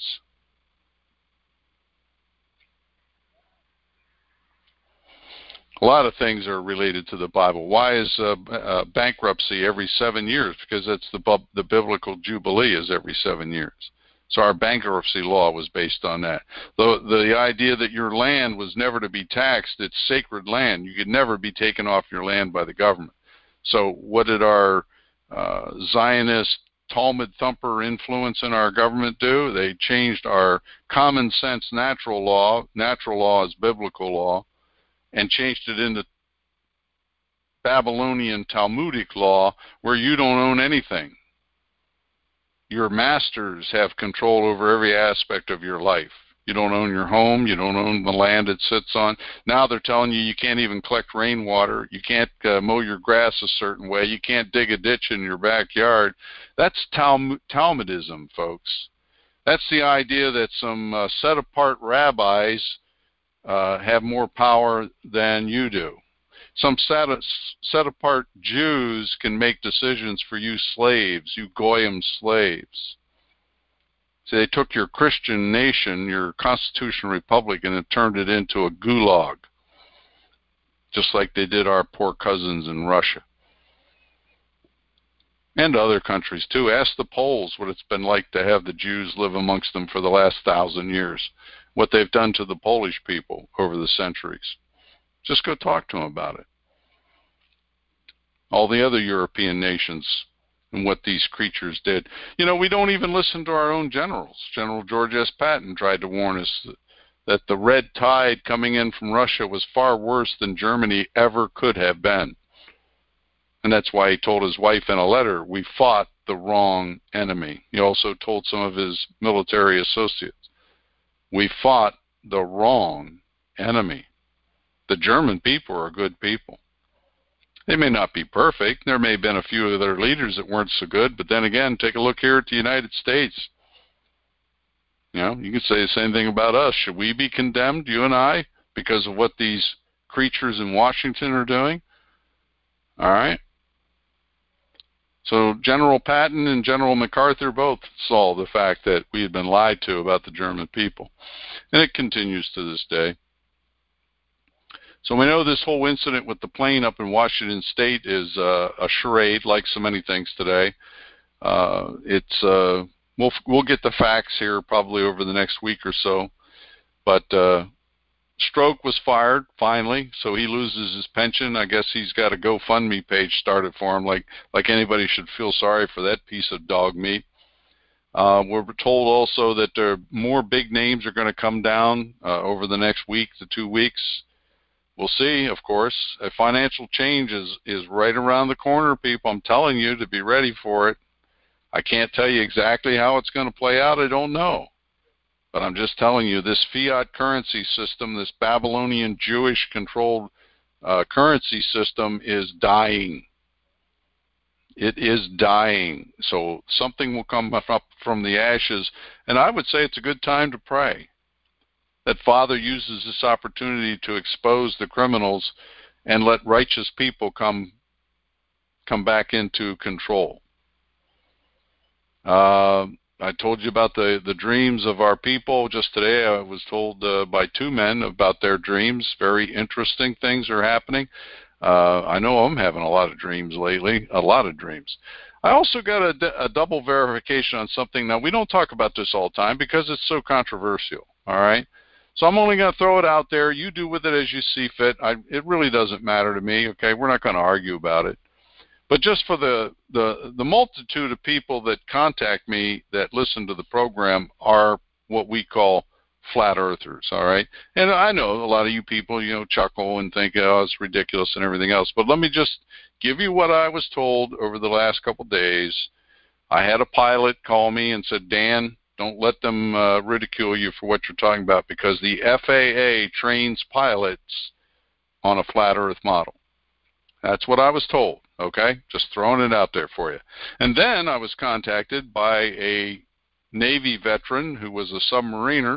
A lot of things are related to the Bible. Why is bankruptcy every 7 years? Because that's the biblical jubilee is every 7 years. So our bankruptcy law was based on that. The idea that your land was never to be taxed, it's sacred land. You could never be taken off your land by the government. So what did our Zionist Talmud thumper influence in our government do? They changed our common sense natural law is biblical law, and changed it into Babylonian Talmudic law, where you don't own anything. Your masters have control over every aspect of your life. You don't own your home. You don't own the land it sits on. Now they're telling you you can't even collect rainwater. You can't mow your grass a certain way. You can't dig a ditch in your backyard. That's Talmudism, folks. That's the idea that some set-apart rabbis have more power than you do. Some set-apart Jews can make decisions for you slaves, you Goyim slaves. So they took your Christian nation, your constitutional republic, and turned it into a gulag, just like they did our poor cousins in Russia. And other countries, too. Ask the Poles what it's been like to have the Jews live amongst them for the last 1,000 years, what they've done to the Polish people over the centuries. Just go talk to them about it. All the other European nations and what these creatures did. You know, we don't even listen to our own generals. General George S. Patton tried to warn us that the red tide coming in from Russia was far worse than Germany ever could have been. And that's why he told his wife in a letter, we fought the wrong enemy. He also told some of his military associates, we fought the wrong enemy. The German people are good people. They may not be perfect. There may have been a few of their leaders that weren't so good, but then again, take a look here at the United States. You know, you can say the same thing about us. Should we be condemned, you and I, because of what these creatures in Washington are doing? All right. So General Patton and General MacArthur both saw the fact that we had been lied to about the German people. And it continues to this day. So we know this whole incident with the plane up in Washington State is a charade, like so many things today. We'll get the facts here probably over the next week or so. But Stroke was fired finally, so he loses his pension. I guess he's got a GoFundMe page started for him. Like anybody should feel sorry for that piece of dog meat. We're told also that there are more big names are going to come down over the next week to 2 weeks. We'll see, of course. A financial change is right around the corner, people. I'm telling you to be ready for it. I can't tell you exactly how it's going to play out. I don't know. But I'm just telling you, this fiat currency system, this Babylonian Jewish-controlled currency system is dying. It is dying. So something will come up from the ashes. And I would say it's a good time to pray that Father uses this opportunity to expose the criminals and let righteous people come back into control. I told you about the dreams of our people. Just today I was told by two men about their dreams. Very interesting things are happening. I know I'm having a lot of dreams lately, a lot of dreams. I also got a double verification on something. Now, we don't talk about this all the time because it's so controversial, all right? So I'm only going to throw it out there. You do with it as you see fit. It really doesn't matter to me, okay? We're not going to argue about it. But just for the multitude of people that contact me that listen to the program are what we call flat earthers, all right? And I know a lot of you people, chuckle and think, oh, it's ridiculous and everything else. But let me just give you what I was told over the last couple of days. I had a pilot call me and said, Dan, don't let them ridicule you for what you're talking about because the FAA trains pilots on a flat earth model. That's what I was told, okay? Just throwing it out there for you. And then I was contacted by a Navy veteran who was a submariner,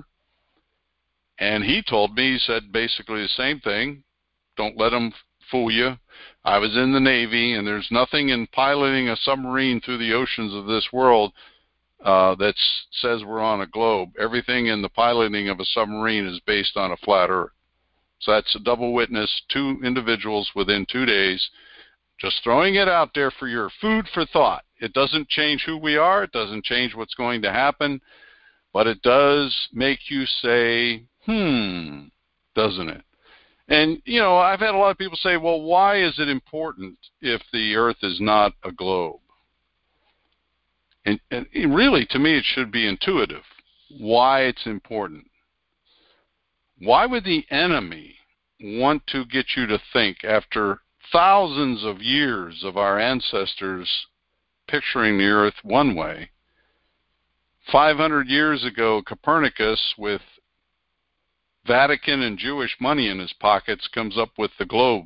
and he told me, he said basically the same thing. Don't let them fool you. I was in the Navy, and there's nothing in piloting a submarine through the oceans of this world that says we're on a globe. Everything in the piloting of a submarine is based on a flat earth. So that's a double witness, two individuals within 2 days. Just throwing it out there for your food for thought. It doesn't change who we are. It doesn't change what's going to happen. But it does make you say, doesn't it? And, I've had a lot of people say, well, why is it important if the earth is not a globe? And really, to me, it should be intuitive why it's important. Why would the enemy want to get you to think, after thousands of years of our ancestors picturing the earth one way, 500 years ago, Copernicus, with Vatican and Jewish money in his pockets, comes up with the globe.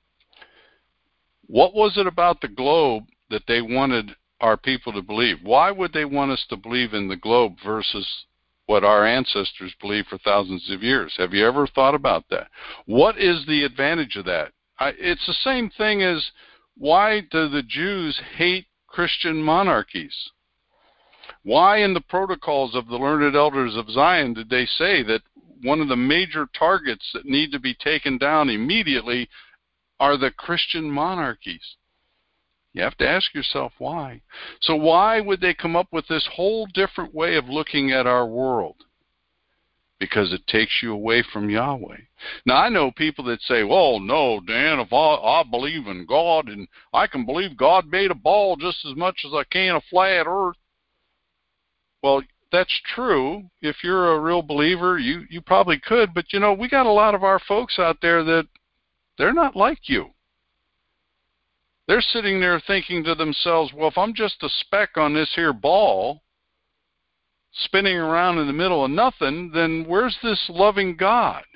What was it about the globe that they wanted our people to believe? Why would they want us to believe in the globe versus what our ancestors believed for thousands of years? Have you ever thought about that? What is the advantage of that? It's the same thing as, why do the Jews hate Christian monarchies? Why in the protocols of the learned elders of Zion did they say that one of the major targets that need to be taken down immediately are the Christian monarchies? You have to ask yourself why. So why would they come up with this whole different way of looking at our world? Because it takes you away from Yahweh. Now, I know people that say, well, no, Dan, if I believe in God, and I can believe God made a ball just as much as I can a flat earth. Well, that's true. If you're a real believer, you probably could. But, we got a lot of our folks out there that they're not like you. They're sitting there thinking to themselves, well, if I'm just a speck on this here ball spinning around in the middle of nothing, then where's this loving God?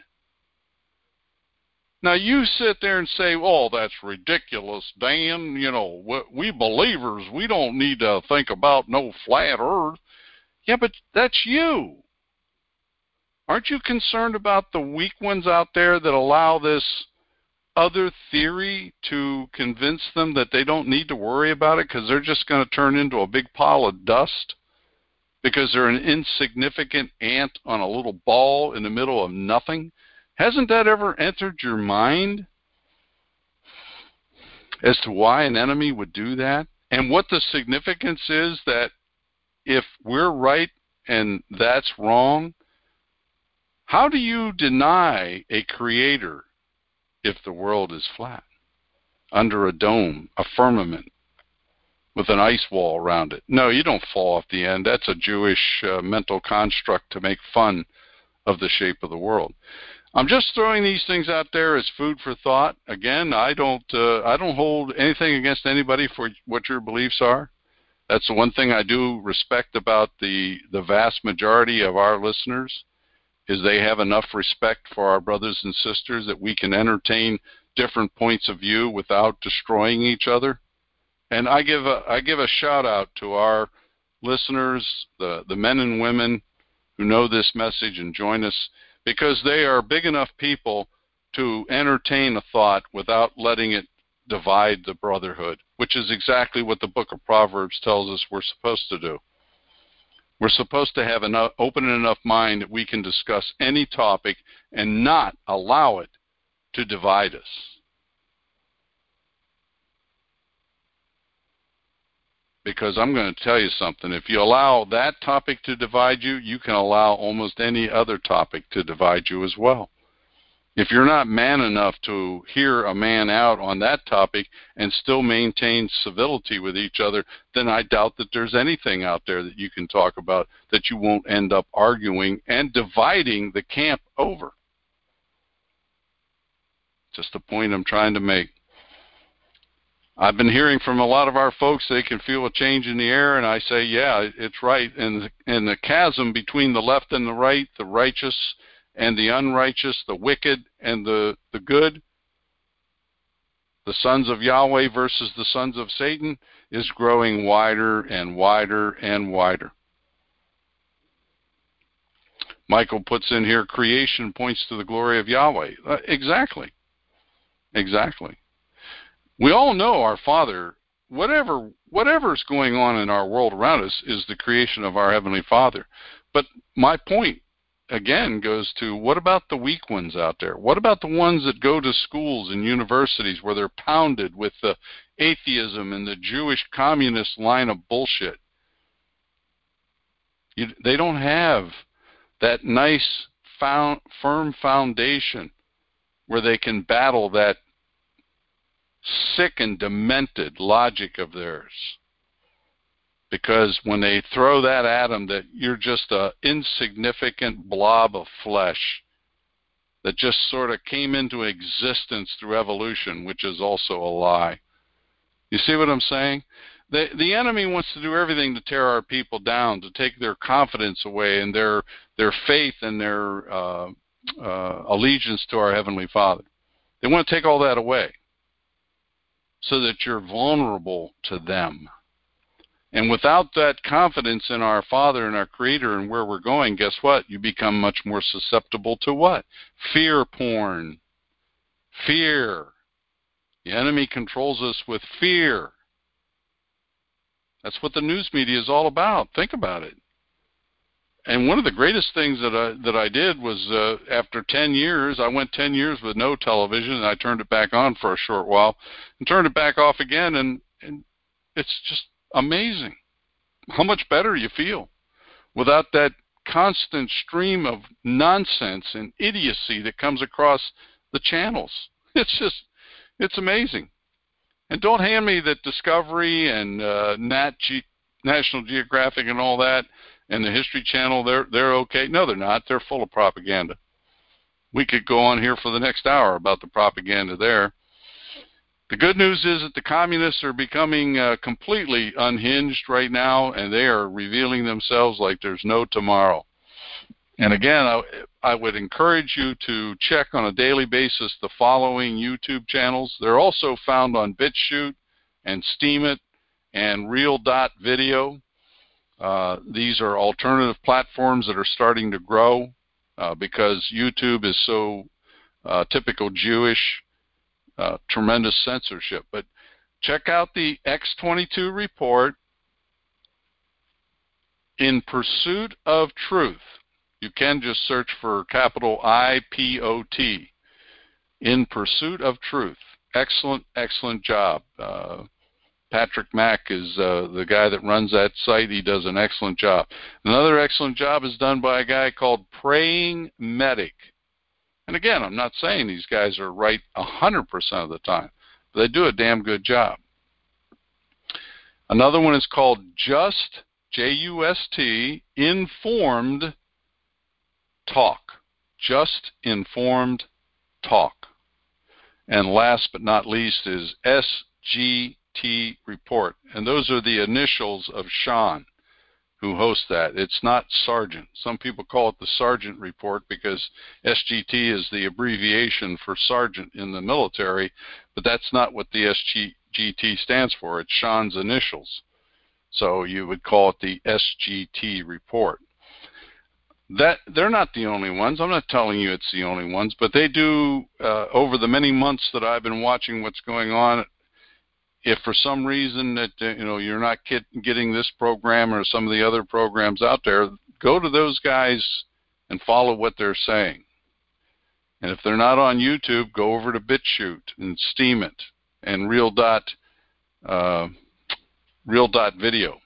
Now, you sit there and say, oh, that's ridiculous, Dan. We believers, we don't need to think about no flat earth. Yeah, but that's you. Aren't you concerned about the weak ones out there that allow this other theory to convince them that they don't need to worry about it because they're just going to turn into a big pile of dust because they're an insignificant ant on a little ball in the middle of nothing? Hasn't that ever entered your mind as to why an enemy would do that? And what the significance is that if we're right and that's wrong, how do you deny a creator if the world is flat, under a dome, a firmament, with an ice wall around it? No, you don't fall off the end. That's a Jewish mental construct to make fun of the shape of the world. I'm just throwing these things out there as food for thought. Again, I don't hold anything against anybody for what your beliefs are. That's the one thing I do respect about the vast majority of our listeners, is they have enough respect for our brothers and sisters that we can entertain different points of view without destroying each other. And I give a shout out to our listeners, the men and women who know this message and join us, because they are big enough people to entertain a thought without letting it divide the brotherhood, which is exactly what the book of Proverbs tells us we're supposed to do. We're supposed to have an open enough mind that we can discuss any topic and not allow it to divide us. Because I'm going to tell you something. If you allow that topic to divide you, you can allow almost any other topic to divide you as well. If you're not man enough to hear a man out on that topic and still maintain civility with each other, then I doubt that there's anything out there that you can talk about that you won't end up arguing and dividing the camp over. Just the point I'm trying to make. I've been hearing from a lot of our folks they can feel a change in the air, and I say, yeah, it's right. And the chasm between the left and the right, the righteous and the unrighteous, the wicked and the good, the sons of Yahweh versus the sons of Satan, is growing wider and wider and wider. Michael puts in here, creation points to the glory of Yahweh. Exactly. Exactly. We all know our Father, whatever's going on in our world around us is the creation of our Heavenly Father. But my point, again, goes to, what about the weak ones out there? What about the ones that go to schools and universities where they're pounded with the atheism and the Jewish communist line of bullshit? They don't have that nice, firm foundation where they can battle that sick and demented logic of theirs. Because when they throw that at them, that you're just an insignificant blob of flesh that just sort of came into existence through evolution, which is also a lie. You see what I'm saying? The enemy wants to do everything to tear our people down, to take their confidence away and their faith and their allegiance to our Heavenly Father. They want to take all that away so that you're vulnerable to them. And without that confidence in our Father and our Creator and where we're going, guess what? You become much more susceptible to what? Fear porn. Fear. The enemy controls us with fear. That's what the news media is all about. Think about it. And one of the greatest things that I did was after 10 years, I went 10 years with no television, and I turned it back on for a short while and turned it back off again, and it's just amazing how much better you feel without that constant stream of nonsense and idiocy that comes across the channels. It's amazing. And don't hand me that Discovery and National Geographic and all that and the History Channel, they're okay. No, they're not. They're full of propaganda. We could go on here for the next hour about the propaganda there. The good news is that the communists are becoming completely unhinged right now, and they are revealing themselves like there's no tomorrow. And again, I would encourage you to check on a daily basis the following YouTube channels. They're also found on BitChute and Steemit and Real.video. These are alternative platforms that are starting to grow because YouTube is so typical Jewish, tremendous censorship. But check out the X22 report, In Pursuit of Truth. You can just search for capital IPOT, In Pursuit of Truth. Excellent, excellent job. Patrick Mack is the guy that runs that site. He does an excellent job. Another excellent job is done by a guy called Praying Medic. And again, I'm not saying these guys are right 100% of the time, but they do a damn good job. Another one is called Just, J-U-S-T, Informed Talk. Just Informed Talk. And last but not least is SGT Report. And those are the initials of Sean, who hosts that. It's not Sergeant. Some people call it the Sergeant Report because SGT is the abbreviation for Sergeant in the military, but that's not what the SGT stands for. It's Sean's initials. So you would call it the SGT Report. That they're not the only ones. I'm not telling you it's the only ones, but they do, over the many months that I've been watching what's going on, if for some reason that you're not getting this program or some of the other programs out there, go to those guys and follow what they're saying. And if they're not on YouTube, go over to BitChute and Steam it and Real Dot Video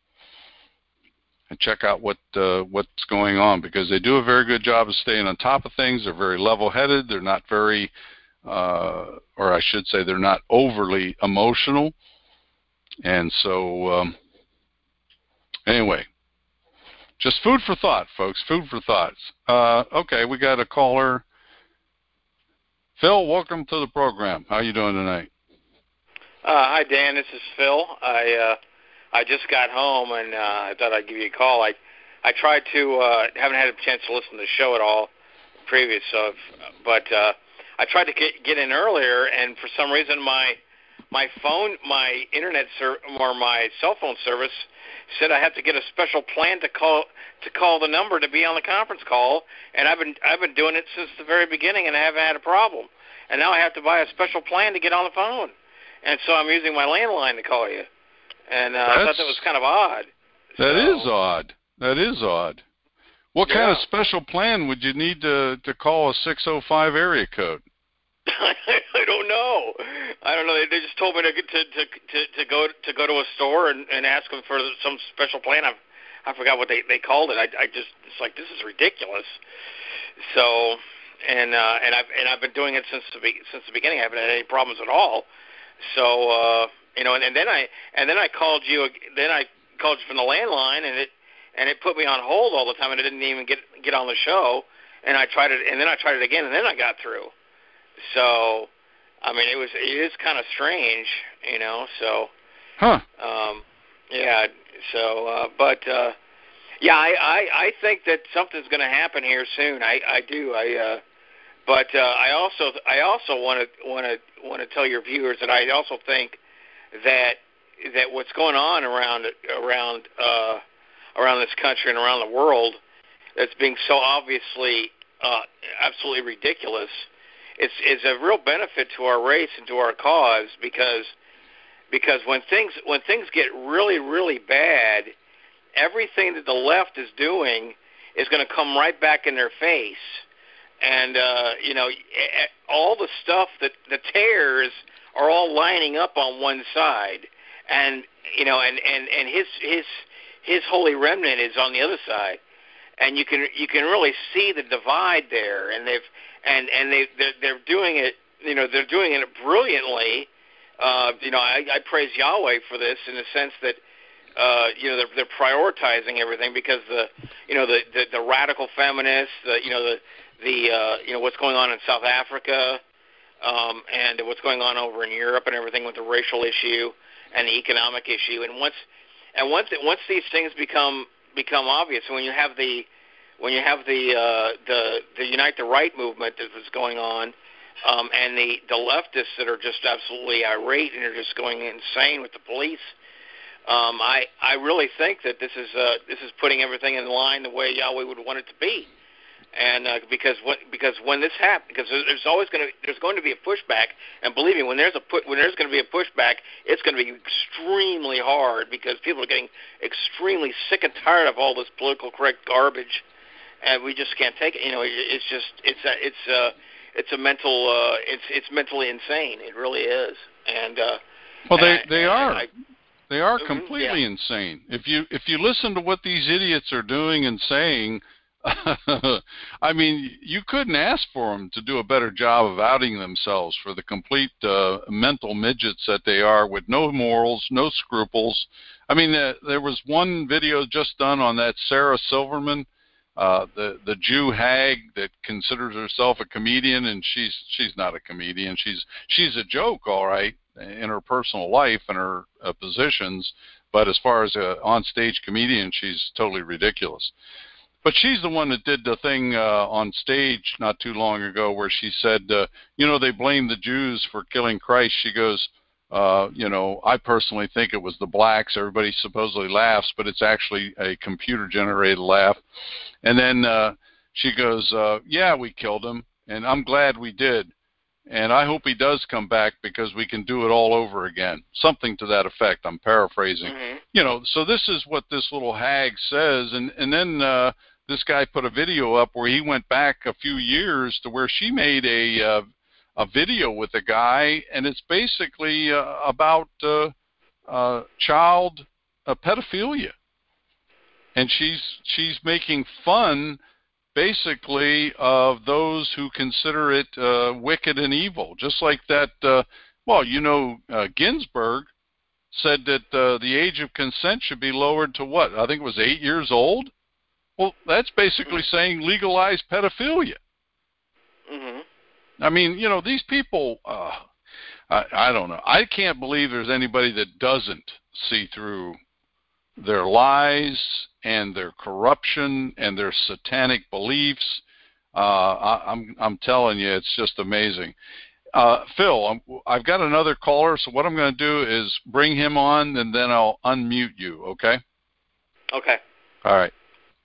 and check out what's going on, because they do a very good job of staying on top of things. They're very level-headed. They're not very, or I should say, they're not overly emotional. And so, anyway, just food for thought, folks. Food for thoughts. Okay, we got a caller. Phil, welcome to the program. How are you doing tonight? Hi, Dan. This is Phil. I just got home, and I thought I'd give you a call. I tried to haven't had a chance to listen to the show at all previous, but I tried to get in earlier, and for some reason my phone, my internet or my cell phone service said I have to get a special plan to call the number to be on the conference call, and I've been doing it since the very beginning, and I haven't had a problem. And now I have to buy a special plan to get on the phone, and so I'm using my landline to call you. And I thought that was kind of odd. That is odd. That is odd. What kind of special plan would you need to call a 605 area code? I don't know. They just told me to go to a store and ask them for some special plan. I forgot what they called it. It's like, this is ridiculous. So and I've been doing it since the beginning. I haven't had any problems at all. So and then I called you. Then I called you from the landline, and it put me on hold all the time, and I didn't even get on the show. And I tried it, and then I tried it again, and then I got through. So, I mean, it is kind of strange, So, yeah. So, but yeah, I think that something's going to happen here soon. I do. But I also want to tell your viewers that I also think that what's going on around this country and around the world, that's being so obviously absolutely ridiculous, is a real benefit to our race and to our cause, because when things get really, really bad, everything that the left is doing is going to come right back in their face. And all the stuff that the tares are all lining up on one side, and and his holy remnant is on the other side, and you can really see the divide there, and they're doing it. They're doing it brilliantly. I praise Yahweh for this, in the sense that they're prioritizing everything, because the radical feminists, what's going on in South Africa, and what's going on over in Europe and everything with the racial issue and the economic issue, and once these things become obvious, when you have the Unite the Right movement that was going on, and the leftists that are just absolutely irate and are just going insane with the police, I really think that this is putting everything in line the way Yahweh would want it to be. And because when this happens, because there's going to be a pushback, and believe me, when there's going to be a pushback, it's going to be extremely hard, because people are getting extremely sick and tired of all this political correct garbage, and we just can't take it. It's mentally insane. It really is. And they are completely insane. If you listen to what these idiots are doing and saying, I mean, you couldn't ask for them to do a better job of outing themselves for the complete mental midgets that they are, with no morals, no scruples. I mean, there was one video just done on that Sarah Silverman, the Jew hag that considers herself a comedian, and she's not a comedian. She's a joke, all right, in her personal life and her positions, but as far as an on-stage comedian, she's totally ridiculous. But she's the one that did the thing on stage not too long ago where she said, they blame the Jews for killing Christ. She goes, I personally think it was the blacks. Everybody supposedly laughs, but it's actually a computer-generated laugh. And then she goes, yeah, we killed him, and I'm glad we did. And I hope he does come back because we can do it all over again. Something to that effect. I'm paraphrasing. Mm-hmm. So this is what this little hag says. And then this guy put a video up where he went back a few years to where she made a video with a guy, and it's basically about child pedophilia. And she's making fun basically of those who consider it wicked and evil, just like that. Ginsburg said that the age of consent should be lowered to what? I think it was 8 years old. Well, that's basically saying legalize pedophilia. Mm-hmm. I mean, these people, I don't know. I can't believe there's anybody that doesn't see through their lies and their corruption and their satanic beliefs. I'm telling you, it's just amazing. Phil, I've got another caller, so what I'm going to do is bring him on, and then I'll unmute you, okay? Okay. All right.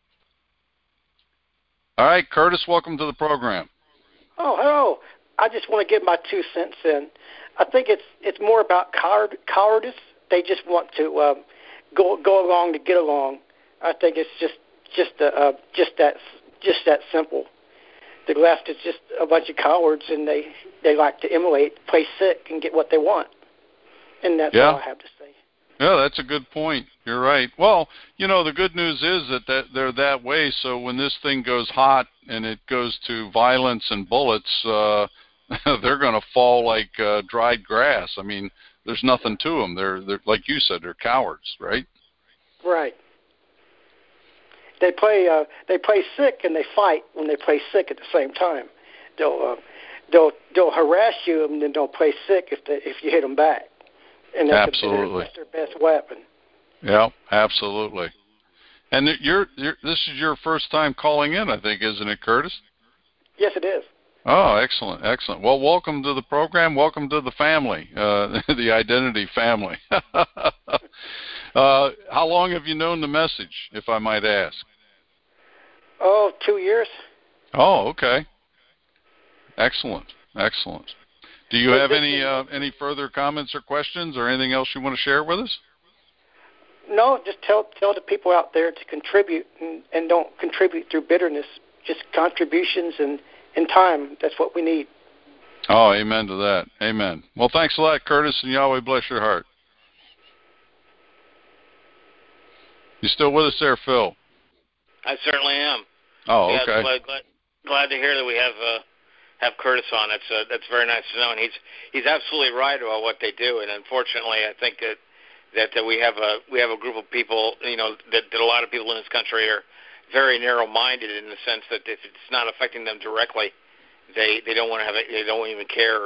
All right, Curtis, welcome to the program. Oh, hello. I just want to get my 2 cents in. I think it's more about cowardice. They just want to go along to get along. I think it's just that simple. The left is just a bunch of cowards, and they like to emulate, play sick, and get what they want. And that's all I have to say. Yeah, that's a good point. You're right. Well, the good news is that they're that way, so when this thing goes hot and it goes to violence and bullets, they're going to fall like dried grass. I mean, there's nothing to them. They're like you said, they're cowards, right? Right. They play sick and they fight when they play sick at the same time. They'll harass you and then they'll play sick if you hit them back. And that's their best weapon. Yeah, absolutely. And this is your first time calling in, I think, isn't it, Curtis? Yes, it is. Oh, excellent, excellent. Well, welcome to the program. Welcome to the family, the Identity family. How long have you known the message, if I might ask? Oh, 2 years. Oh, okay. Excellent, excellent. Do you have any further comments or questions or anything else you want to share with us? No, just tell the people out there to contribute and don't contribute through bitterness. Just contributions and time. That's what we need. Oh, amen to that. Amen. Well, thanks a lot, Curtis, and Yahweh bless your heart. You still with us there, Phil? I certainly am. Oh, okay. Glad to hear that we have Curtis on. That's very nice to know, and he's absolutely right about what they do. And unfortunately, I think that we have a group of people, that a lot of people in this country are very narrow-minded in the sense that if it's not affecting them directly, they don't want to have it. They don't even care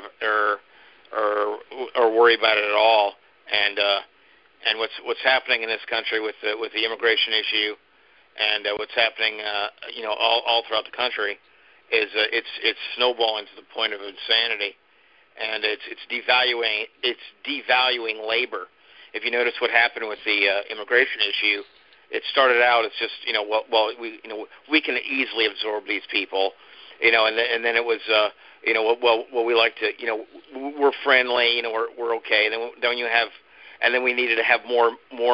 or worry about it at all. And what's happening in this country with the immigration issue, and what's happening all throughout the country is it's snowballing to the point of insanity, and it's devaluing labor. If you notice what happened with the immigration issue, it started out as just we can easily absorb these people, and then it was we like to we're friendly, we're okay. And then you have, and then we needed to have more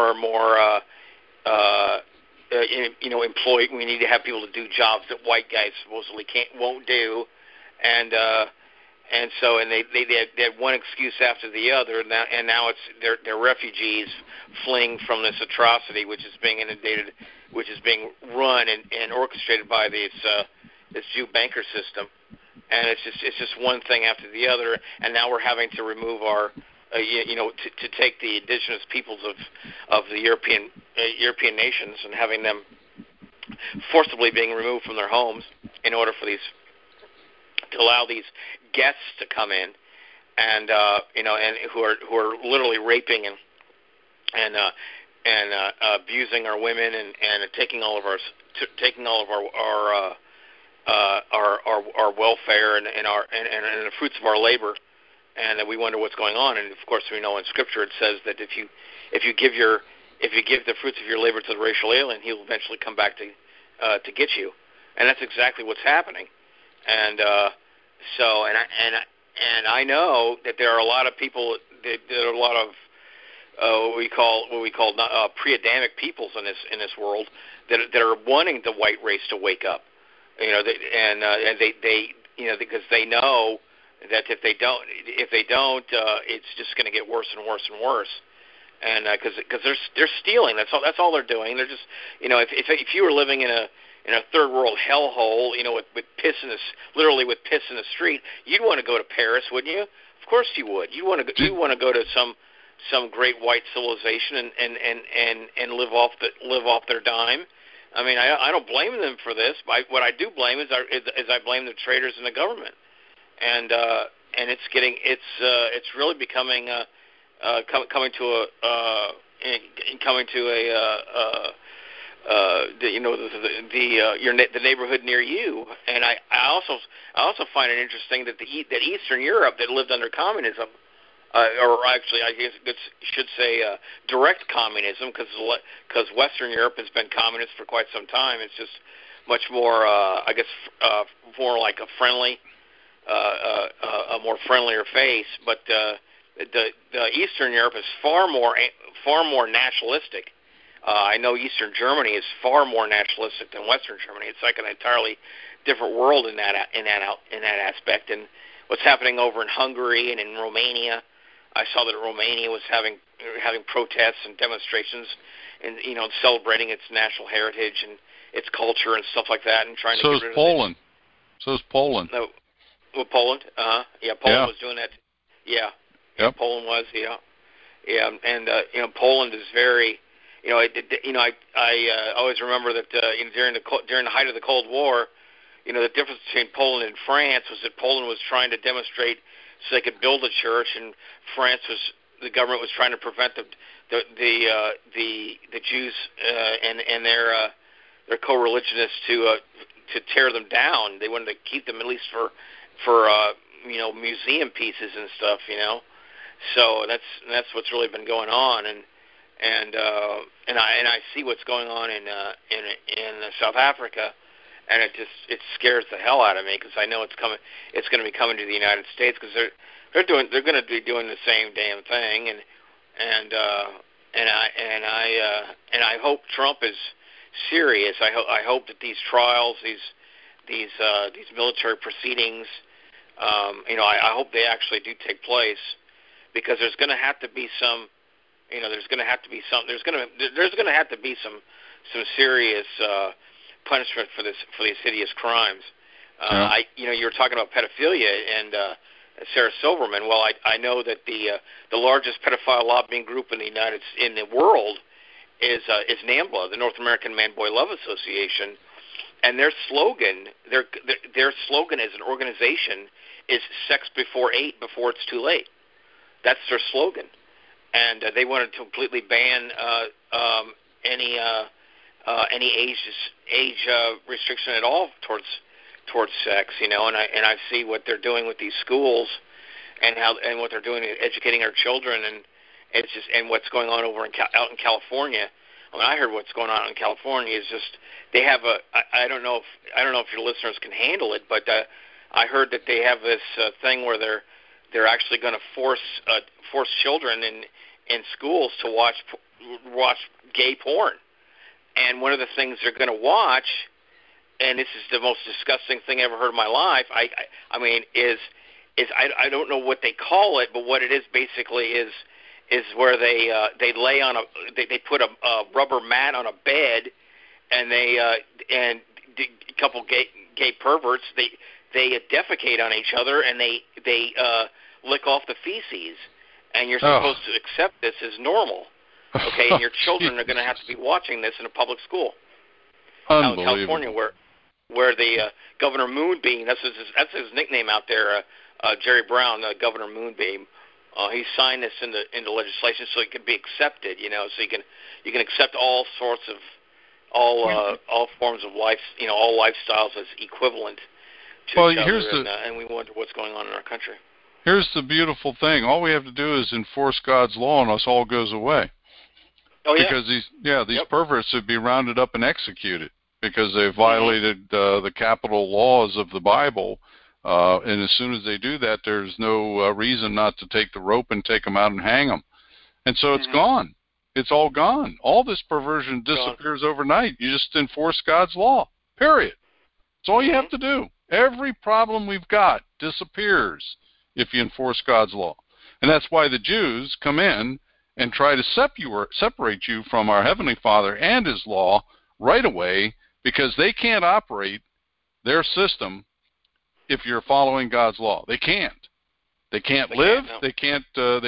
employee. We need to have people to do jobs that white guys supposedly won't do, and so they had one excuse after the other, and now it's they're refugees fleeing from this atrocity, which is being inundated, which is being run and orchestrated by this Jew banker system, and it's just one thing after the other, and now we're having to remove our to take the indigenous peoples of the European nations and having them forcibly being removed from their homes in order for to allow these guests to come in and and who are literally raping and abusing our women and taking all of our welfare and the fruits of our labor. And we wonder what's going on. And of course, we know in Scripture it says that if you give the fruits of your labor to the racial alien, he'll eventually come back to get you. And that's exactly what's happening. And So, and I know that there are a lot of people, there are a lot of what we call pre-Adamic peoples in this world that are wanting the white race to wake up. And they because they know that if they don't, it's just going to get worse and worse and worse. And because they're stealing, that's all they're doing. They're just, if you were living in a third world hellhole, with piss literally with piss in the street, you'd want to go to Paris, wouldn't you? Of course you would. You want to go to some great white civilization and live off their dime. I mean, I don't blame them for this. What I do blame is I blame the traders in the government, and it's really becoming coming to the neighborhood near you. And I also find it interesting that that Eastern Europe, that lived under communism, or actually, I guess I should say direct communism, because Western Europe has been communist for quite some time. It's just much more, more like a friendly, a more friendlier face. But the Eastern Europe is far more nationalistic. I know Eastern Germany is far more nationalistic than Western Germany. It's like an entirely different world in that aspect. And what's happening over in Hungary and in Romania, I saw that Romania was having protests and demonstrations, and celebrating its national heritage and its culture and stuff like that, and trying to get rid of Poland. So is Poland. No, well, Poland. Poland was doing that. Yeah. Yep. Poland was. Yeah. And Poland is very. I always remember that during the height of the Cold War, the difference between Poland and France was that Poland was trying to demonstrate so they could build a church, and the government was trying to prevent the Jews and their co-religionists to tear them down. They wanted to keep them at least for museum pieces and stuff. So that's what's really been going on, and I see what's going on in South Africa. And it scares the hell out of me, because I know it's going to be coming to the United States, because they're going to be doing the same damn thing, and I hope Trump is serious. I hope that these trials, these military proceedings, I hope they actually do take place, because there's going to have to be some serious punishment for these hideous crimes. You were talking about pedophilia and Sarah Silverman. Well, I know that the largest pedophile lobbying group in the world is NAMBLA, the North American Man Boy Love Association, and their slogan as an organization is "Sex before 8, before it's too late." That's their slogan, and they wanted to completely ban any age restriction at all towards sex, and I see what they're doing with these schools, and what they're doing educating our children, and it's just, and what's going on out in California. I mean, I heard what's going on in California is just, they have I don't know if your listeners can handle it, but I heard that they have this thing where they're actually going to force children in schools to watch gay porn. And one of the things they're going to watch, and this is the most disgusting thing I ever heard in my life, I mean, I don't know what they call it, but what it is basically is where they lay on they put a rubber mat on a bed, and and a couple gay perverts, they defecate on each other, and they lick off the feces, and you're supposed to accept this as normal. Okay, and your children are going to have to be watching this in a public school. Out in California, where the Governor Moonbeam, that's his nickname out there, Jerry Brown, Governor Moonbeam. He signed this into legislation so it can be accepted. So you can accept all sorts of all forms of life, all lifestyles as equivalent to each other. And we wonder what's going on in our country. Here's the beautiful thing: all we have to do is enforce God's law, and us all goes away. Oh, yeah. Because these perverts would be rounded up and executed because they violated the capital laws of the Bible And as soon as they do that, there's no reason not to take the rope and take them out and hang them. And so it's gone. It's all gone. All this perversion disappears overnight. You just enforce God's law, period. That's all you have to do. Every problem we've got disappears if you enforce God's law. And that's why the Jews come in and try to separate you from our Heavenly Father and His law right away, because they can't operate their system if you're following God's law. They can't. They can't live. They can't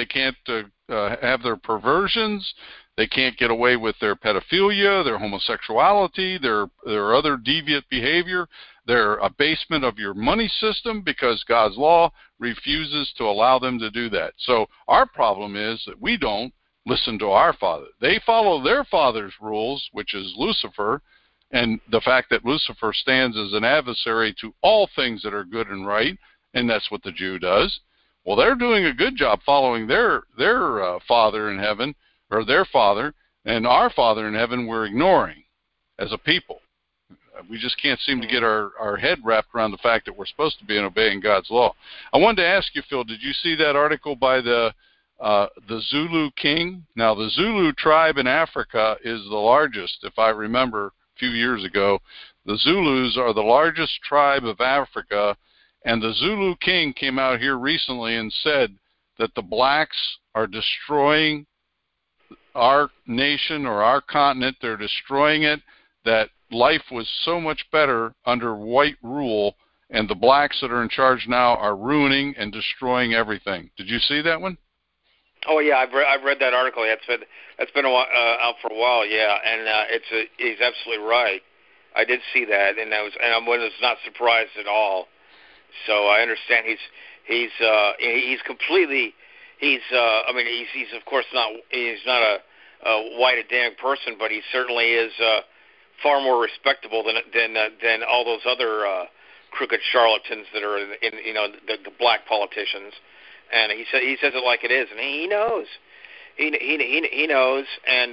have their perversions. They can't get away with their pedophilia, their homosexuality, their other deviant behavior, their abasement of your money system, because God's law refuses to allow them to do that. So our problem is that we don't listen to our Father. They follow their father's rules, which is Lucifer, and the fact that Lucifer stands as an adversary to all things that are good and right, and that's what the Jew does. Well, they're doing a good job following their Father in heaven, or their Father, and our Father in heaven we're ignoring as a people. We just can't seem to get our head wrapped around the fact that we're supposed to be obeying God's law. I wanted to ask you, Phil, did you see that article by the Zulu king? Now, the Zulu tribe in Africa is the largest, if I remember a few years ago. The Zulus are the largest tribe of Africa, and the Zulu king came out here recently and said that the blacks are destroying our nation or our continent. They're destroying it, that life was so much better under white rule, and the blacks that are in charge now are ruining and destroying everything. Did you see that one? Oh yeah, I've read that article. That's been out for a while. Yeah, and he's absolutely right. I did see that, and I was not surprised at all. So I understand he's completely he's of course not a white Adamic person, but he certainly is far more respectable than all those other crooked charlatans that are in the black politicians. And he says it like it is, and he knows. He knows, and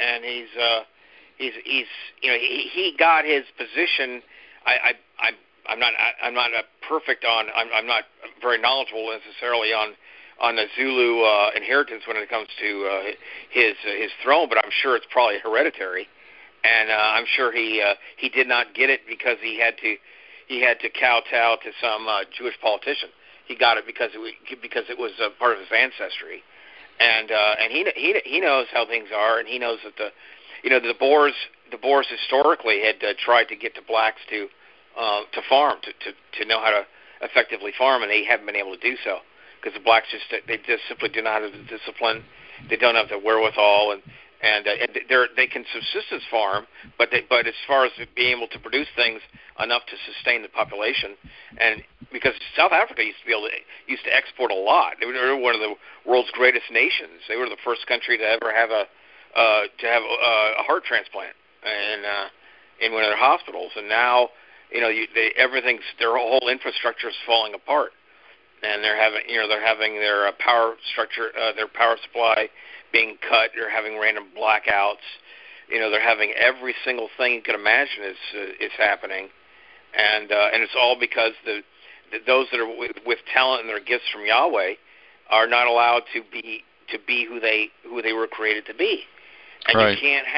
he got his position. I'm not very knowledgeable necessarily on the Zulu inheritance when it comes to his throne, but I'm sure it's probably hereditary, and I'm sure he did not get it because he had to kowtow to some Jewish politician. He got it because it was part of his ancestry, and he knows how things are, and he knows that the Boers historically had tried to get the blacks to farm, to know how to effectively farm, and they haven't been able to do so because the blacks just simply do not have the discipline. They don't have the wherewithal, and they can subsistence farm, but as far as being able to produce things enough to sustain the population, and because South Africa used to export a lot. They were one of the world's greatest nations. They were the first country to ever have a heart transplant in one of their hospitals, and now their whole infrastructure is falling apart, and they're having their power structure, their power supply being cut. They're having random blackouts. They're having every single thing you can imagine is happening, and it's all because those that are with talent and their gifts from Yahweh are not allowed to be who they were created to be, and right.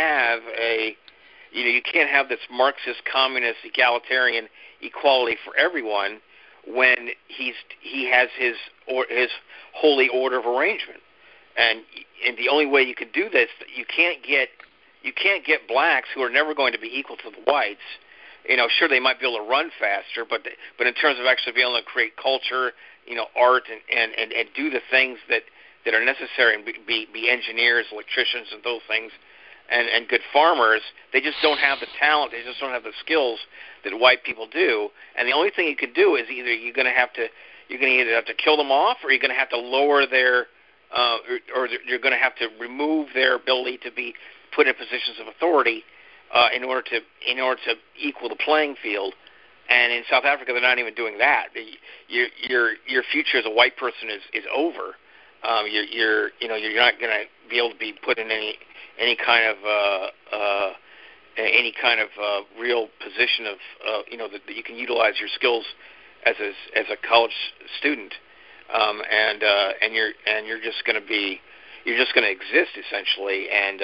You can't have this Marxist, communist, egalitarian equality for everyone when he has his holy order of arrangement, and the only way you can do this, you can't get blacks who are never going to be equal to the whites. Sure, they might be able to run faster, but in terms of actually being able to create culture, art, and do the things that are necessary, and be engineers, electricians, and those things, and good farmers, they just don't have the talent, they just don't have the skills that white people do. And the only thing you can do is either you're going to have to kill them off, or you're going to have to lower their, or you're going to have to remove their ability to be put in positions of authority. In order to equal the playing field, and in South Africa they're not even doing that. Your future as a white person is over. You're not going to be able to be put in any kind of real position of that you can utilize your skills as a college student, and you're just going to exist essentially, and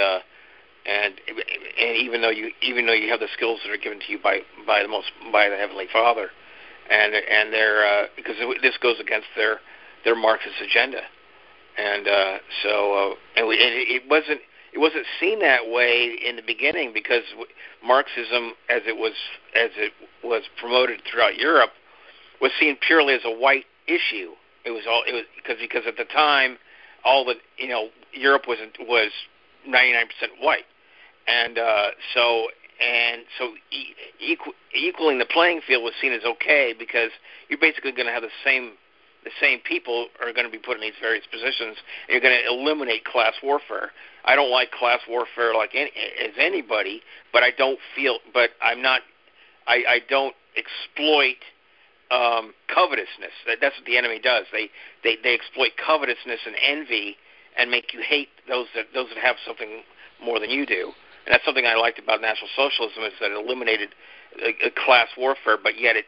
even though you have the skills that are given to you by the Heavenly Father, and they're because this goes against their Marxist agenda, and it wasn't seen that way in the beginning, because Marxism, as it was promoted throughout Europe, was seen purely as a white issue. It was because at the time, Europe was 99% white, and so equaling the playing field was seen as okay, because you're basically going to have the same people are going to be put in these various positions, and you're going to eliminate class warfare. I don't like class warfare as anybody, but I don't exploit covetousness. That's what the enemy does. They exploit covetousness and envy and make you hate those that have something more than you do. And that's something I liked about National Socialism, is that it eliminated class warfare, but yet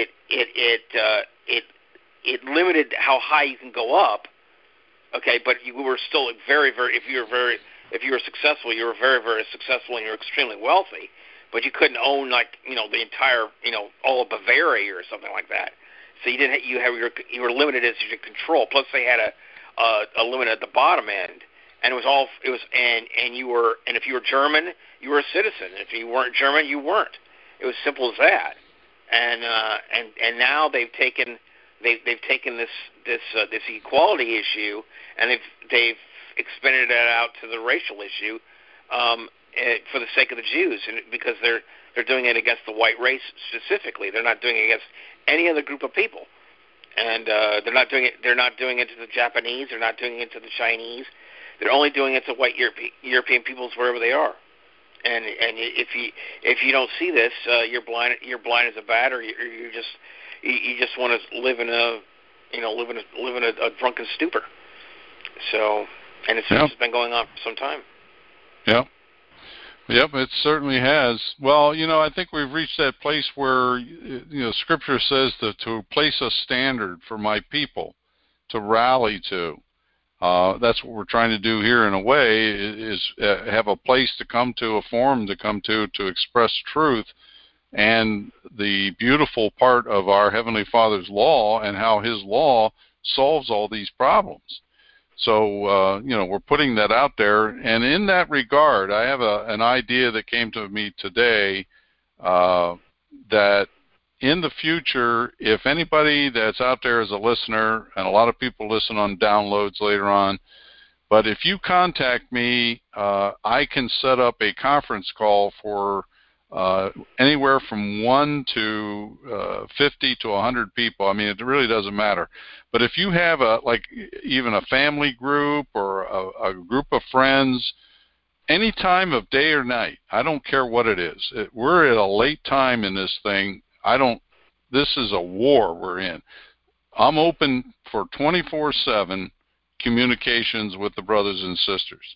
it limited how high you can go up. Okay, but you were still very, very. If you were successful, you were very, very successful, and you were extremely wealthy. But you couldn't own the entire all of Bavaria or something like that. So you were limited as to your control. Plus, they had a limit at the bottom end, and if you were German, you were a citizen. If you weren't German, you weren't. It was simple as that. And now they've taken this equality issue, and they've expanded it out to the racial issue for the sake of the Jews, and because they're doing it against the white race specifically. They're not doing it against any other group of people, and they're not doing it to the Japanese. They're not doing it to the Chinese. They're only doing it to white European peoples wherever they are. And if you don't see this, you're blind as a bat, or you just want to live in a drunken stupor. So, and it's just been going on for some time. Yeah. Yep, it certainly has. Well, I think we've reached that place where, Scripture says to place a standard for my people to rally to. That's what we're trying to do here in a way, is have a place to come to, a forum to come to express truth, and the beautiful part of our Heavenly Father's law and how His law solves all these problems. So, we're putting that out there. And in that regard, I have an idea that came to me today, that in the future, if anybody that's out there is a listener, and a lot of people listen on downloads later on, but if you contact me, I can set up a conference call for anywhere from 1 to 50 to 100 people. I mean, it really doesn't matter. But if you have even a family group or a group of friends, any time of day or night, I don't care what it is. We're at a late time in this thing. This is a war we're in. I'm open for 24/7 communications with the brothers and sisters.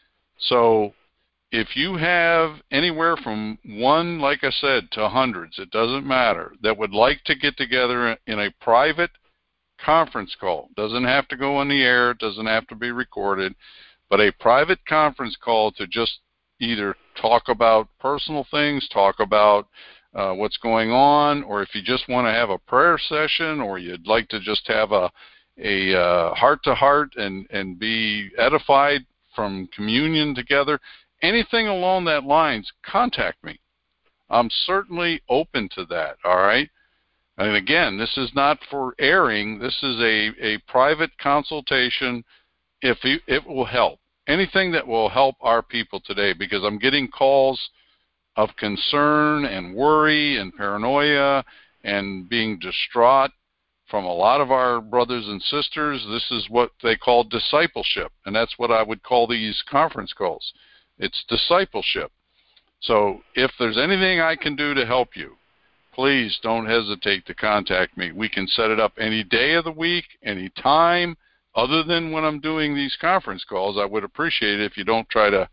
So if you have anywhere from 1, like I said, to hundreds, it doesn't matter, that would like to get together in a private conference call, doesn't have to go on the air, it doesn't have to be recorded, but a private conference call to just either talk about personal things, talk about what's going on, or if you just want to have a prayer session, or you'd like to just have a heart-to-heart and be edified from communion together, anything along that lines, contact me. I'm certainly open to that, all right? And again, this is not for airing. This is a private consultation if it will help. Anything that will help our people today, because I'm getting calls of concern and worry and paranoia and being distraught from a lot of our brothers and sisters. This is what they call discipleship, and that's what I would call these conference calls. It's discipleship. So if there's anything I can do to help you, please don't hesitate to contact me. We can set it up any day of the week, any time, other than when I'm doing these conference calls. I would appreciate it if you don't try to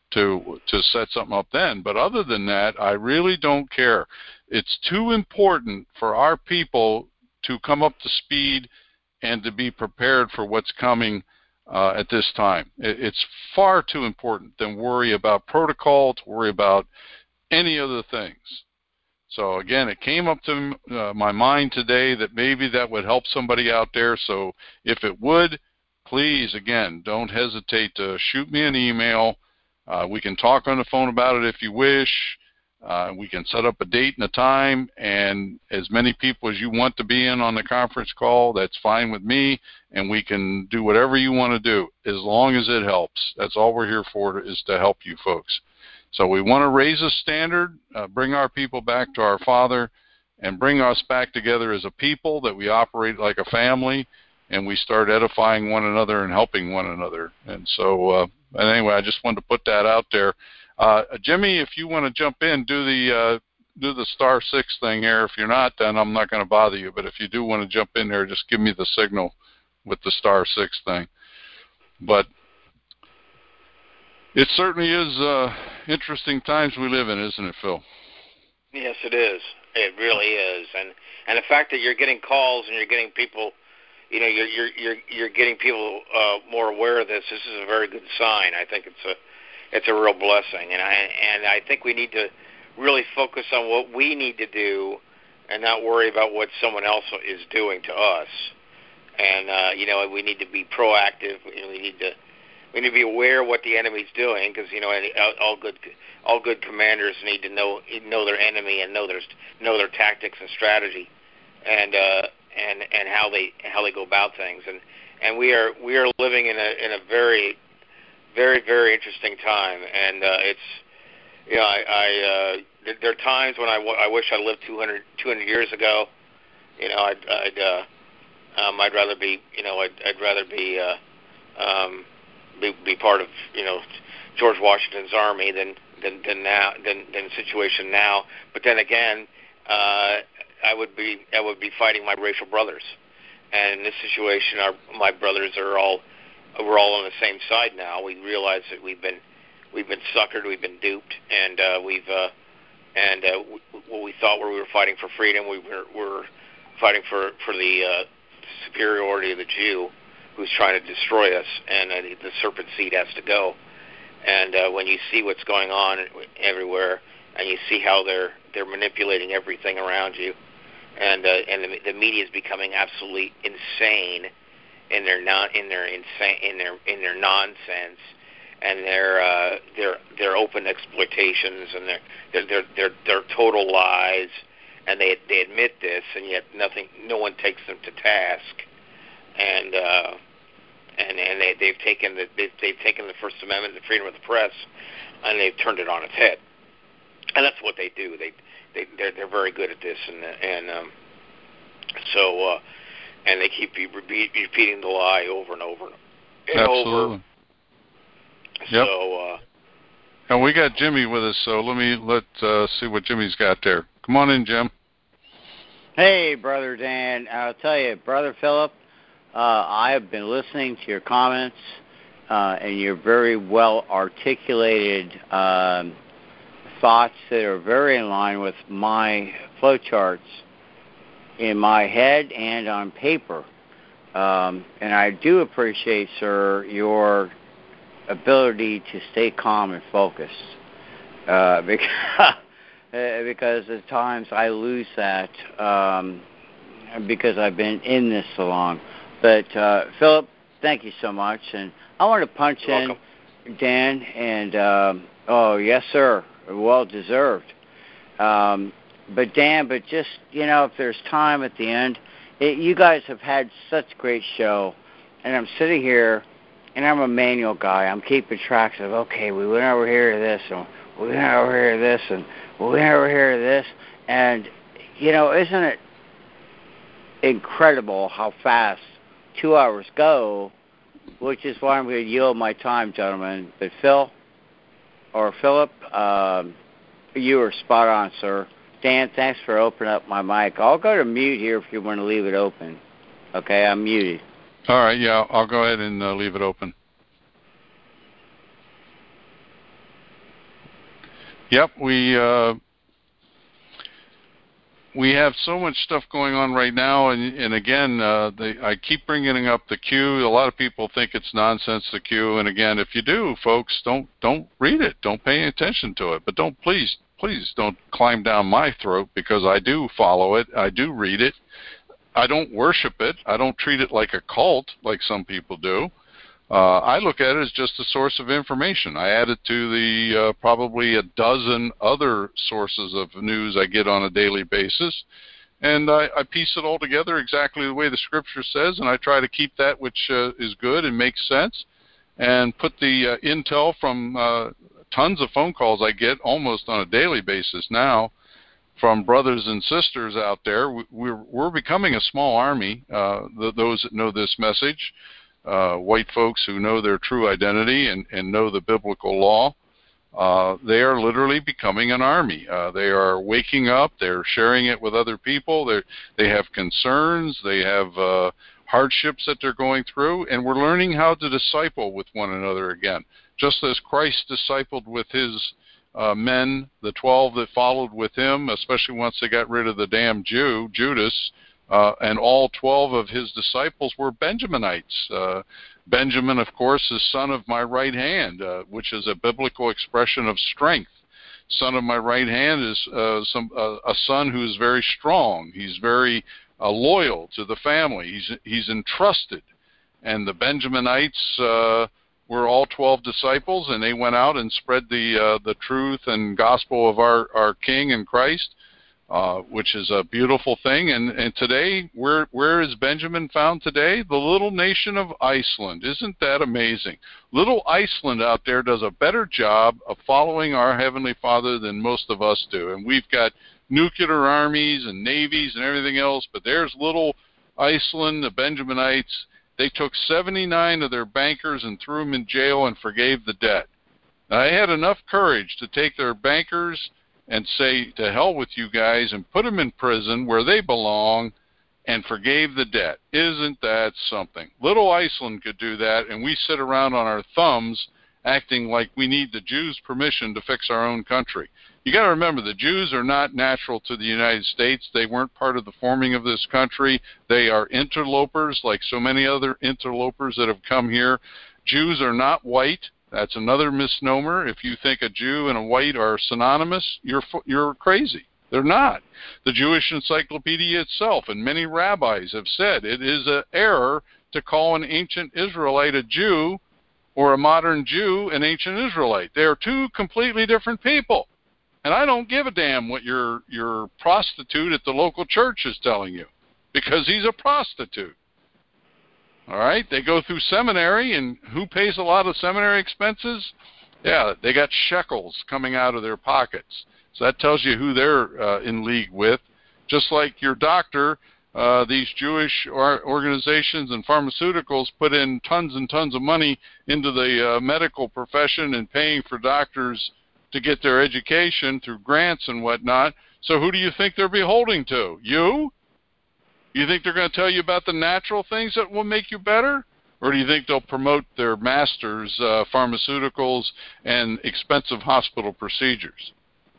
set something up then. But other than that, I really don't care. It's too important for our people to come up to speed and to be prepared for what's coming at this time. It's far too important than worry about protocol, to worry about any other things. So again, it came up to my mind today that maybe that would help somebody out there. So if it would, please, again, don't hesitate to shoot me an email. We can talk on the phone about it if you wish. We can set up a date and a time, and as many people as you want to be in on the conference call, that's fine with me, and we can do whatever you want to do as long as it helps. That's all we're here for, is to help you folks. So we want to raise a standard, bring our people back to our Father, and bring us back together as a people, that we operate like a family, and we start edifying one another and helping one another. And so, anyway, I just wanted to put that out there. Jimmy, if you want to jump in, do the *6 thing here. If you're not, then I'm not going to bother you. But if you do want to jump in there, just give me the signal with the *6 thing. But it certainly is interesting times we live in, isn't it, Phil? Yes, it is. It really is. And the fact that you're getting calls and you're getting people, you know, you're getting people more aware of this. This is a very good sign. I think it's a real blessing, and I think we need to really focus on what we need to do, and not worry about what someone else is doing to us. And you know, we need to be proactive. You know, we need to be aware of what the enemy's doing, because you know, all good commanders need to know their enemy and know their tactics and strategy, and how they go about things. And we are living in a very, very, very interesting time, and it's, you know, there are times when I wish I lived 200 years ago. You know, I'd rather be, you know, I'd rather be part of, you know, George Washington's army than the situation now. But then again, I would be fighting my racial brothers, and in this situation, my brothers we're all on the same side now. We realize that we've been suckered, we've been duped, and what we thought we were fighting for freedom, we're fighting for the superiority of the Jew, who's trying to destroy us, and the serpent seed has to go. And when you see what's going on everywhere, and you see how they're manipulating everything around you, and the media is becoming absolutely insane in their nonsense, and their open exploitations, and their total lies, and they admit this, and yet no one takes them to task, and they've taken the First Amendment, the freedom of the press, and they've turned it on its head, and that's what they do. They're very good at this, and they keep repeating the lie over and over and Absolutely. over. Yep. So, and we got Jimmy with us, so let's see what Jimmy's got there. Come on in, Jim. Hey, Brother Dan. I'll tell you, Brother Philip, I have been listening to your comments and your very well articulated thoughts that are very in line with my flowcharts in my head and on paper. And I do appreciate, sir, your ability to stay calm and focused, because at times I lose that because I've been in this so long. But Philip, thank you so much, and I want to punch You're welcome. Dan, and oh yes, sir, well deserved. But Dan, just, you know, if there's time at the end, you guys have had such a great show, and I'm sitting here. And I'm a manual guy. I'm keeping tracks of, okay, we went over here to this, and we went over here to this, and we went over here to this. And, you know, isn't it incredible how fast 2 hours go, which is why I'm going to yield my time, gentlemen. But Philip, you were spot on, sir. Dan, thanks for opening up my mic. I'll go to mute here if you want to leave it open. Okay, I'm muted. All right, yeah, I'll go ahead and leave it open. Yep, we we have so much stuff going on right now, and again, I keep bringing up the Q. A lot of people think it's nonsense, the Q, and again, if you do, folks, don't read it, don't pay attention to it, but please don't climb down my throat, because I do follow it, I do read it, I don't worship it, I don't treat it like a cult like some people do. I look at it as just a source of information. I add it to the probably a dozen other sources of news I get on a daily basis, and I piece it all together exactly the way the Scripture says, and I try to keep that which is good and makes sense, and put the intel from tons of phone calls I get almost on a daily basis now from brothers and sisters out there. We're becoming a small army, those that know this message. White folks who know their true identity and know the biblical law, they are literally becoming an army. They are waking up, they're sharing it with other people, they have concerns, they have hardships that they're going through, and we're learning how to disciple with one another again. Just as Christ discipled with his men, the 12 that followed with him, especially once they got rid of the damn Jew, Judas, and all 12 of his disciples were Benjaminites. Benjamin, of course, is son of my right hand, which is a biblical expression of strength. Son of my right hand is a son who is very strong. He's very loyal to the family. He's entrusted. And the Benjaminites were all 12 disciples, and they went out and spread the truth and gospel of our King and Christ. Which is a beautiful thing. And today, where is Benjamin found today? The little nation of Iceland. Isn't that amazing? Little Iceland out there does a better job of following our Heavenly Father than most of us do. And we've got nuclear armies and navies and everything else, but there's little Iceland, the Benjaminites. They took 79 of their bankers and threw them in jail and forgave the debt. Now, they had enough courage to take their bankers and say, to hell with you guys, and put them in prison where they belong, and forgave the debt. Isn't that something? Little Iceland could do that, and we sit around on our thumbs acting like we need the Jews' permission to fix our own country. You got to remember, the Jews are not natural to the United States. They weren't part of the forming of this country. They are interlopers, like so many other interlopers that have come here. Jews are not white. That's another misnomer. If you think a Jew and a white are synonymous, you're crazy. They're not. The Jewish Encyclopedia itself and many rabbis have said it is an error to call an ancient Israelite a Jew or a modern Jew an ancient Israelite. They are two completely different people. And I don't give a damn what your prostitute at the local church is telling you, because he's a prostitute. All right, they go through seminary, and who pays a lot of seminary expenses? Yeah, they got shekels coming out of their pockets. So that tells you who they're in league with. Just like your doctor, these Jewish organizations and pharmaceuticals put in tons and tons of money into the medical profession and paying for doctors to get their education through grants and whatnot. So who do you think they're beholding to? You? You think they're going to tell you about the natural things that will make you better? Or do you think they'll promote their masters' pharmaceuticals and expensive hospital procedures?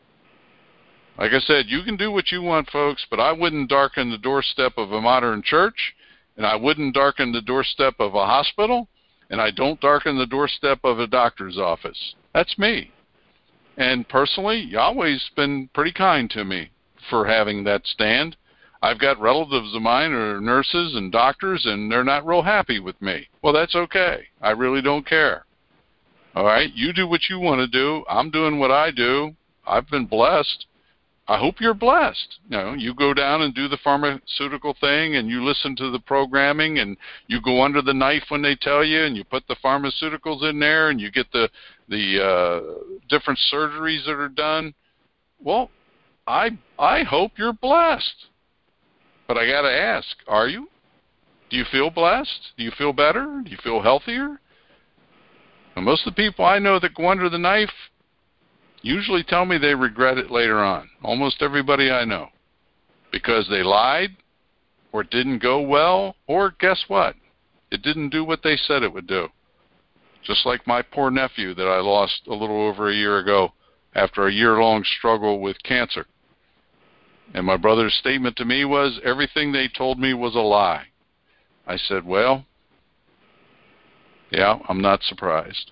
Like I said, you can do what you want, folks, but I wouldn't darken the doorstep of a modern church, and I wouldn't darken the doorstep of a hospital, and I don't darken the doorstep of a doctor's office. That's me. And personally, Yahweh's been pretty kind to me for having that stand. I've got relatives of mine who are nurses and doctors, and they're not real happy with me. Well, that's okay. I really don't care. All right? You do what you want to do. I'm doing what I do. I've been blessed. I hope you're blessed. You know, you go down and do the pharmaceutical thing, and you listen to the programming, and you go under the knife when they tell you, and you put the pharmaceuticals in there, and you get the different surgeries that are done. Well, I hope you're blessed. But I got to ask, are you? Do you feel blessed? Do you feel better? Do you feel healthier? And most of the people I know that go under the knife usually tell me they regret it later on. Almost everybody I know. Because they lied, or it didn't go well, or guess what? It didn't do what they said it would do. Just like my poor nephew that I lost a little over a year ago after a year-long struggle with cancer. And my brother's statement to me was, everything they told me was a lie. I said, well, yeah, I'm not surprised.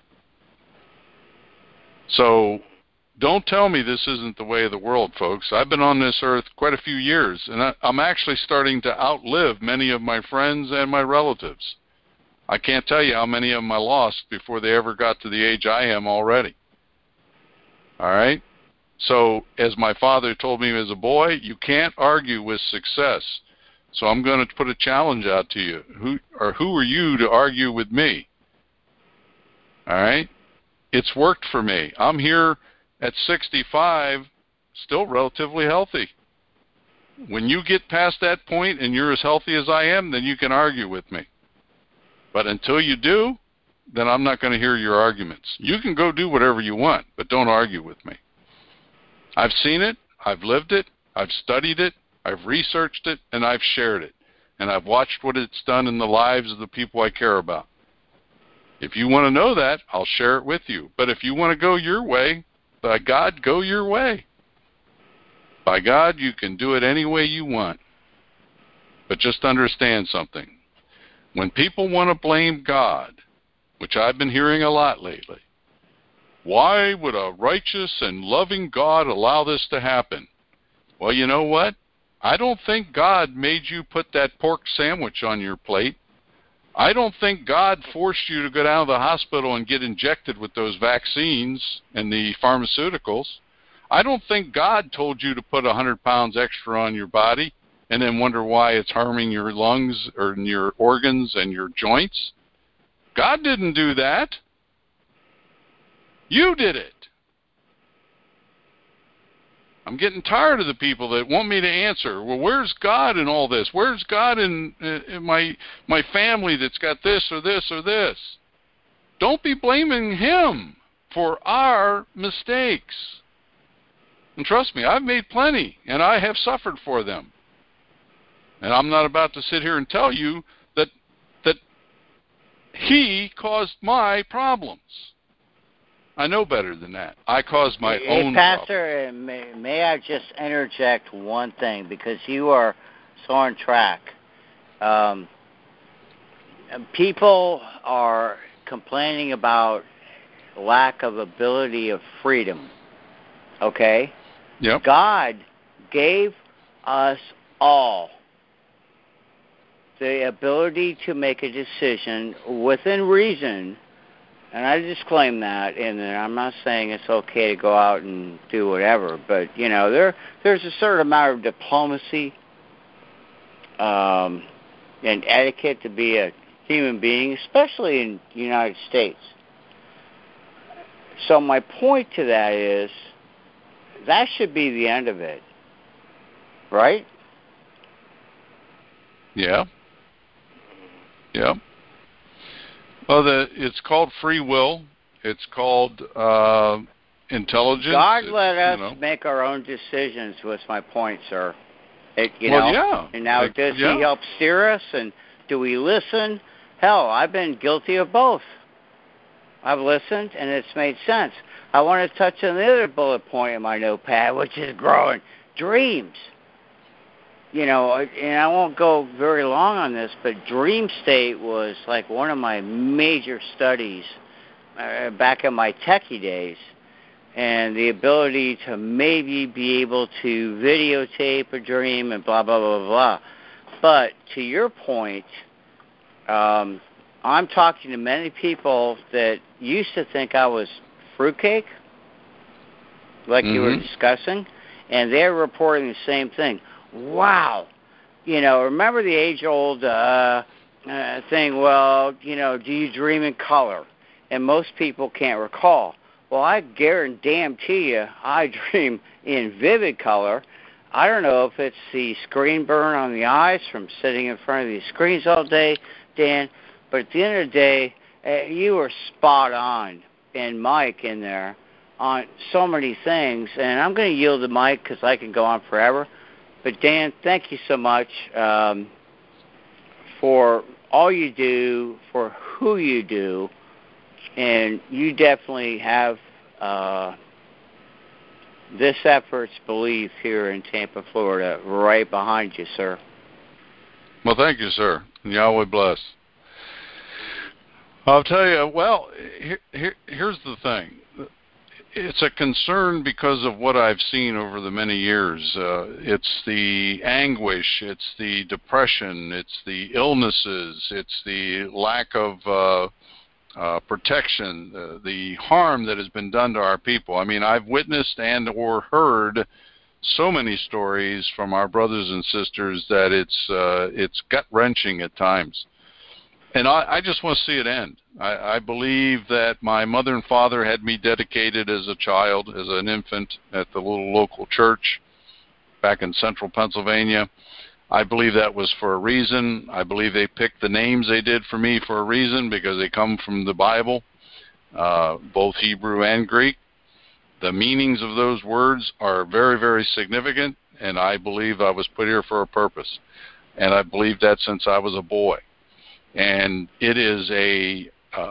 So don't tell me this isn't the way of the world, folks. I've been on this earth quite a few years, and I'm actually starting to outlive many of my friends and my relatives. I can't tell you how many of them I lost before they ever got to the age I am already. All right? So, as my father told me as a boy, you can't argue with success. So I'm going to put a challenge out to you. Who are you to argue with me? All right? It's worked for me. I'm here at 65, still relatively healthy. When you get past that point and you're as healthy as I am, then you can argue with me. But until you do, then I'm not going to hear your arguments. You can go do whatever you want, but don't argue with me. I've seen it, I've lived it, I've studied it, I've researched it, and I've shared it. And I've watched what it's done in the lives of the people I care about. If you want to know that, I'll share it with you. But if you want to go your way, by God, go your way. By God, you can do it any way you want. But just understand something. When people want to blame God, which I've been hearing a lot lately, why would a righteous and loving God allow this to happen? Well, you know what? I don't think God made you put that pork sandwich on your plate. I don't think God forced you to go down to the hospital and get injected with those vaccines and the pharmaceuticals. I don't think God told you to put 100 pounds extra on your body and then wonder why it's harming your lungs or your organs and your joints. God didn't do that. You did it. I'm getting tired of the people that want me to answer, well, where's God in all this? Where's God in my family that's got this or this or this? Don't be blaming Him for our mistakes. And trust me, I've made plenty, and I have suffered for them. And I'm not about to sit here and tell you that He caused my problems. I know better than that. I caused my own Pastor, problem. may I just interject one thing, because you are so on track. People are complaining about lack of ability of freedom. Okay? Yep. God gave us all the ability to make a decision within reason. And I disclaim that, and I'm not saying it's okay to go out and do whatever, but, you know, there's a certain amount of diplomacy and etiquette to be a human being, especially in the United States. So my point to that is that should be the end of it, right? Yeah. Yeah. Well, it's called free will. It's called intelligence. God let us make our own decisions was my point, sir. Yeah. And now does He help steer us, and do we listen? Hell, I've been guilty of both. I've listened, and it's made sense. I want to touch on the other bullet point in my notepad, which is growing. Dreams. And I won't go very long on this, but dream state was like one of my major studies back in my techie days, and the ability to maybe be able to videotape a dream and blah, blah, blah, blah. But to your point, I'm talking to many people that used to think I was fruitcake, like you were discussing, and they're reporting the same thing. Wow. Remember the age-old thing, well, do you dream in color? And most people can't recall. Well, I guarantee you I dream in vivid color. I don't know if it's the screen burn on the eyes from sitting in front of these screens all day, Dan, but at the end of the day, you were spot on, and Mike in there, on so many things. And I'm going to yield the mic because I can go on forever. But, Dan, thank you so much for all you do, for who you do, and you definitely have this effort's belief here in Tampa, Florida, right behind you, sir. Well, thank you, sir. Yahweh bless. I'll tell you, well, here's the thing. It's a concern because of what I've seen over the many years. It's the anguish, it's the depression, it's the illnesses, it's the lack of protection, the harm that has been done to our people. I mean, I've witnessed and or heard so many stories from our brothers and sisters that it's gut-wrenching at times. And I just want to see it end. I believe that my mother and father had me dedicated as a child, as an infant, at the little local church back in central Pennsylvania. I believe that was for a reason. I believe they picked the names they did for me for a reason, because they come from the Bible, both Hebrew and Greek. The meanings of those words are very, very significant, and I believe I was put here for a purpose. And I believe that since I was a boy. And it is a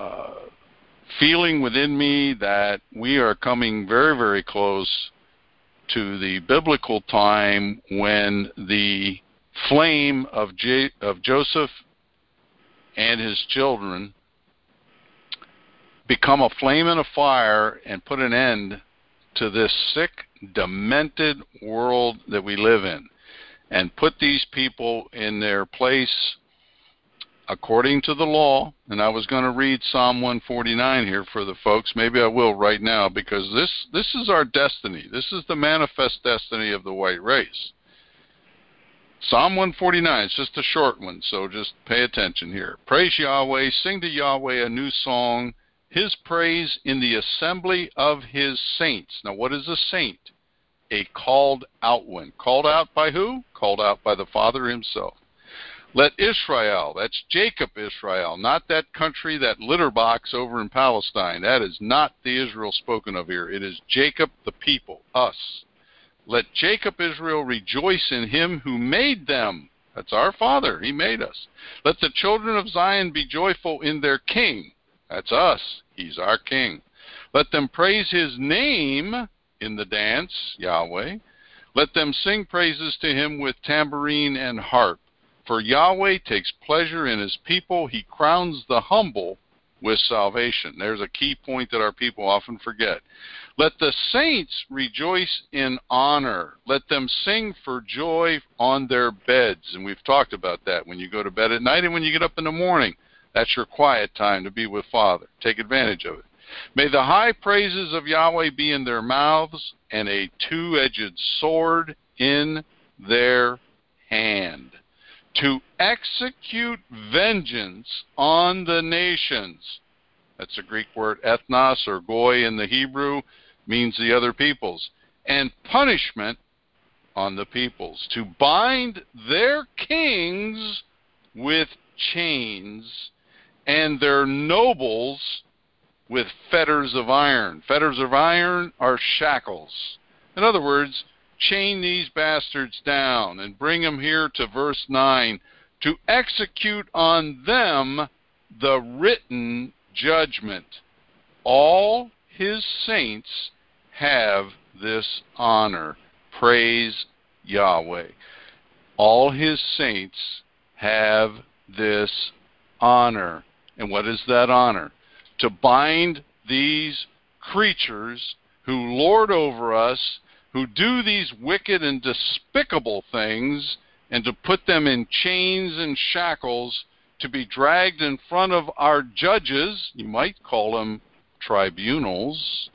feeling within me that we are coming very, very close to the biblical time when the flame of Joseph and his children become a flame and a fire and put an end to this sick, demented world that we live in, and put these people in their place according to the law. And I was going to read Psalm 149 here for the folks. Maybe I will right now, because this is our destiny. This is the manifest destiny of the white race. Psalm 149, it's just a short one, so just pay attention here. Praise Yahweh, sing to Yahweh a new song, his praise in the assembly of his saints. Now, what is a saint? A called out one. Called out by who? Called out by the Father himself. Let Israel, that's Jacob Israel, not that country, that litter box over in Palestine. That is not the Israel spoken of here. It is Jacob, the people, us. Let Jacob Israel rejoice in him who made them. That's our Father. He made us. Let the children of Zion be joyful in their King. That's us. He's our King. Let them praise his name in the dance, Yahweh. Let them sing praises to him with tambourine and harp. For Yahweh takes pleasure in his people. He crowns the humble with salvation. There's a key point that our people often forget. Let the saints rejoice in honor. Let them sing for joy on their beds. And we've talked about that. When you go to bed at night and when you get up in the morning, that's your quiet time to be with Father. Take advantage of it. May the high praises of Yahweh be in their mouths and a two-edged sword in their hand, to execute vengeance on the nations. That's a Greek word, ethnos, or goy in the Hebrew, means the other peoples. And punishment on the peoples, to bind their kings with chains and their nobles with fetters of iron. Fetters of iron are shackles. In other words, chain these bastards down and bring them here to verse 9, to execute on them the written judgment. All his saints have this honor. Praise Yahweh. All his saints have this honor. And what is that honor? To bind these creatures who lord over us, who do these wicked and despicable things, and to put them in chains and shackles to be dragged in front of our judges, you might call them tribunals,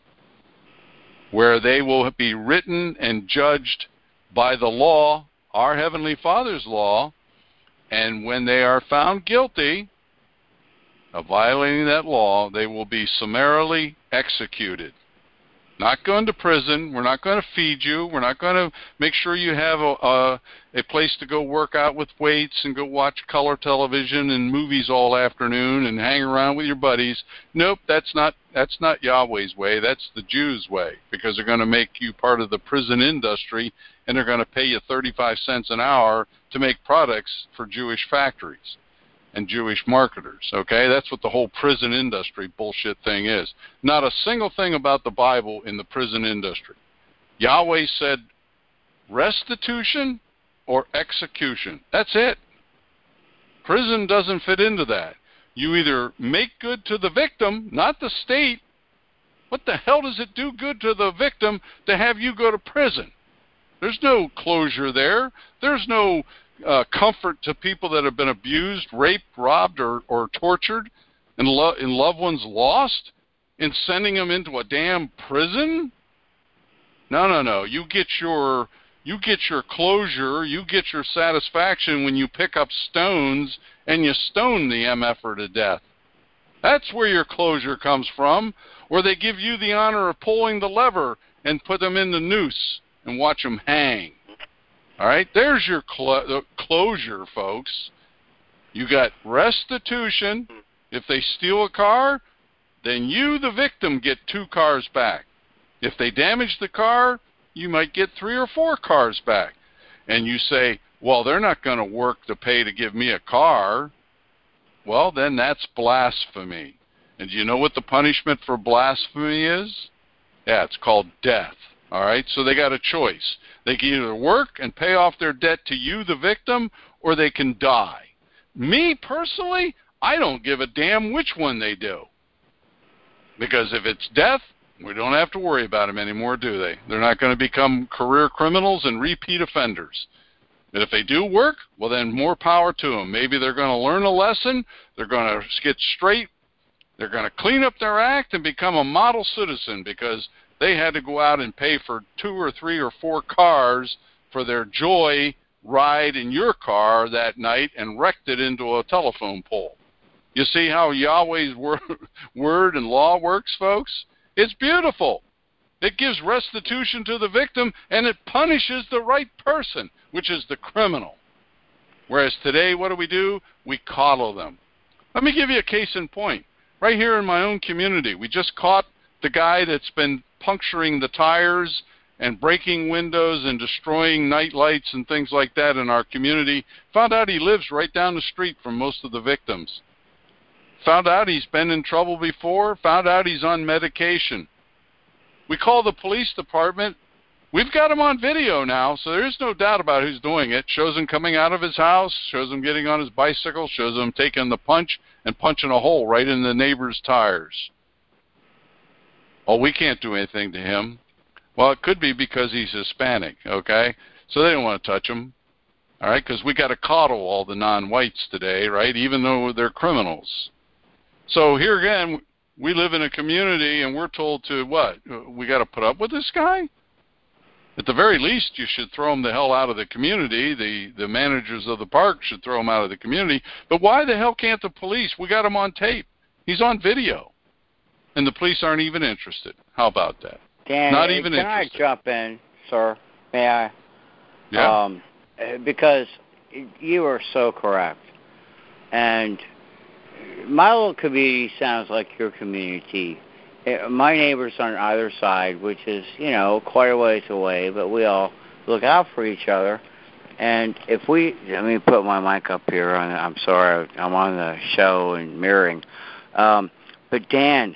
where they will be written and judged by the law, our Heavenly Father's law, and when they are found guilty of violating that law, they will be summarily executed. Not going to prison. We're not going to feed you. We're not going to make sure you have a place to go work out with weights and go watch color television and movies all afternoon and hang around with your buddies. Nope, that's not Yahweh's way. That's the Jews' way, because they're going to make you part of the prison industry, and they're going to pay you 35 cents an hour to make products for Jewish factories and Jewish marketers, okay? That's what the whole prison industry bullshit thing is. Not a single thing about the Bible in the prison industry. Yahweh said restitution or execution. That's it. Prison doesn't fit into that. You either make good to the victim, not the state. What the hell does it do good to the victim to have you go to prison? There's no closure there. There's no comfort to people that have been abused, raped, robbed, or tortured, and loved ones lost, in sending them into a damn prison? No. You get your closure, you get your satisfaction when you pick up stones and you stone the MFer to death. That's where your closure comes from, where they give you the honor of pulling the lever and put them in the noose and watch them hang. All right, there's your closure, folks. You got restitution. If they steal a car, then you, the victim, get 2 cars back. If they damage the car, you might get 3 or 4 cars back. And you say, well, they're not going to work to pay to give me a car. Well, then that's blasphemy. And do you know what the punishment for blasphemy is? Yeah, it's called death. All right, so they got a choice. They can either work and pay off their debt to you, the victim, or they can die. Me, personally, I don't give a damn which one they do. Because if it's death, we don't have to worry about them anymore, do they? They're not going to become career criminals and repeat offenders. And if they do work, well, then more power to them. Maybe they're going to learn a lesson. They're going to get straight. They're going to clean up their act and become a model citizen because they had to go out and pay for 2 or 3 or 4 cars for their joy ride in your car that night and wrecked it into a telephone pole. You see how Yahweh's word and law works, folks? It's beautiful. It gives restitution to the victim, and it punishes the right person, which is the criminal. Whereas today, what do? We coddle them. Let me give you a case in point. Right here in my own community, we just caught the guy that's been puncturing the tires and breaking windows and destroying night lights and things like that in our community. Found out he lives right down the street from most of the victims. Found out he's been in trouble before. Found out he's on medication. We call the police department. We've got him on video now, so there's no doubt about who's doing it. Shows him coming out of his house, shows him getting on his bicycle, shows him taking the punch and punching a hole right in the neighbor's tires. Oh, we can't do anything to him. Well, it could be because he's Hispanic, okay? So they don't want to touch him, all right? Because we got to coddle all the non-whites today, right? Even though they're criminals. So here again, we live in a community and we're told to what? We got to put up with this guy? At the very least, you should throw him the hell out of the community. The managers of the park should throw him out of the community. But why the hell can't the police? We got him on tape. He's on video. And the police aren't even interested. How about that? Dan, not even can interested. I jump in, sir? May I? Yeah. Because you are so correct. And my little community sounds like your community. My neighbors on either side, which is, quite a ways away, but we all look out for each other. And if let me put my mic up here. I'm sorry, I'm on the show and mirroring. But Dan,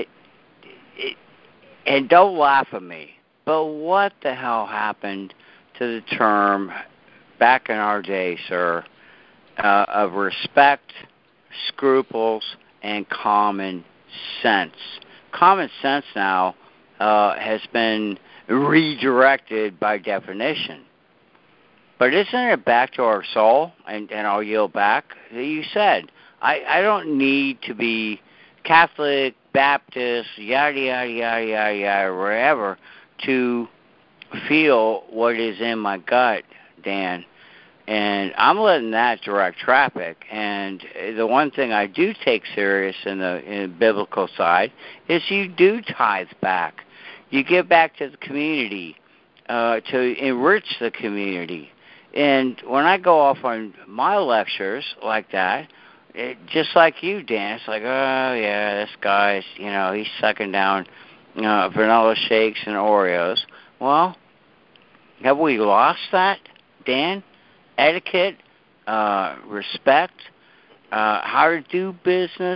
and don't laugh at me, but what the hell happened to the term back in our day, sir, of respect, scruples, and common sense? Common sense now has been redirected by definition. But isn't it back to our soul? And I'll yield back. You said, I don't need to be Catholic, Baptist, yada, yada, yada, yada, yada, wherever, to feel what is in my gut, Dan. And I'm letting that direct traffic. And the one thing I do take serious in the biblical side is you do tithe back. You give back to the community to enrich the community. And when I go off on my lectures like that, just like you, Dan, it's like, oh, yeah, this guy's, he's sucking down vanilla shakes and Oreos. Well, have we lost that, Dan? Etiquette, respect, how to do business.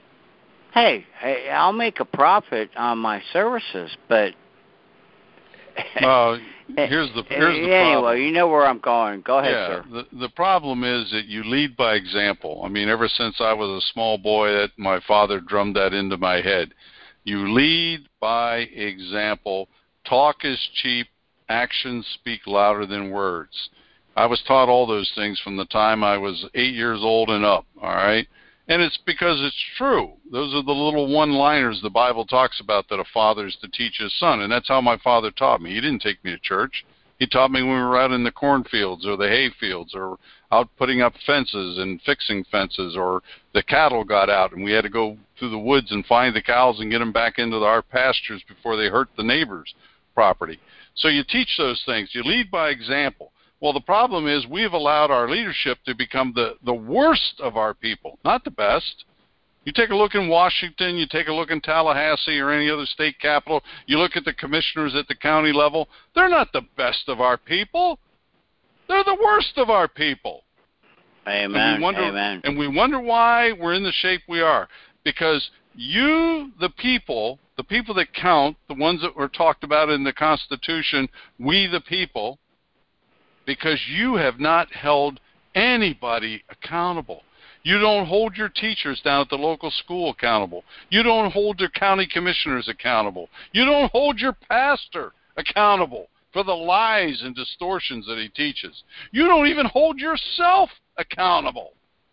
Hey, I'll make a profit on my services, but Here's the problem. Anyway, you know where I'm going. Go ahead, yeah, sir. the problem is that you lead by example. I mean, ever since I was a small boy, that my father drummed that into my head. You lead by example. Talk is cheap. Actions speak louder than words. I was taught all those things from the time I was 8 years old and up, all right? And it's because it's true. Those are the little one-liners the Bible talks about that a father is to teach his son, and that's how my father taught me. He didn't take me to church. He taught me when we were out in the cornfields or the hay fields or out putting up fences and fixing fences, or the cattle got out and we had to go through the woods and find the cows and get them back into our pastures before they hurt the neighbor's property. So you teach those things. You lead by example. Well, the problem is we've allowed our leadership to become the worst of our people, not the best. You take a look in Washington, you take a look in Tallahassee or any other state capital, you look at the commissioners at the county level, they're not the best of our people. They're the worst of our people. Amen. And we wonder why we're in the shape we are. Because you, the people that count, the ones that were talked about in the Constitution, we the people, because you have not held anybody accountable. You don't hold your teachers down at the local school accountable. You don't hold your county commissioners accountable. You don't hold your pastor accountable for the lies and distortions that he teaches. You don't even hold yourself accountable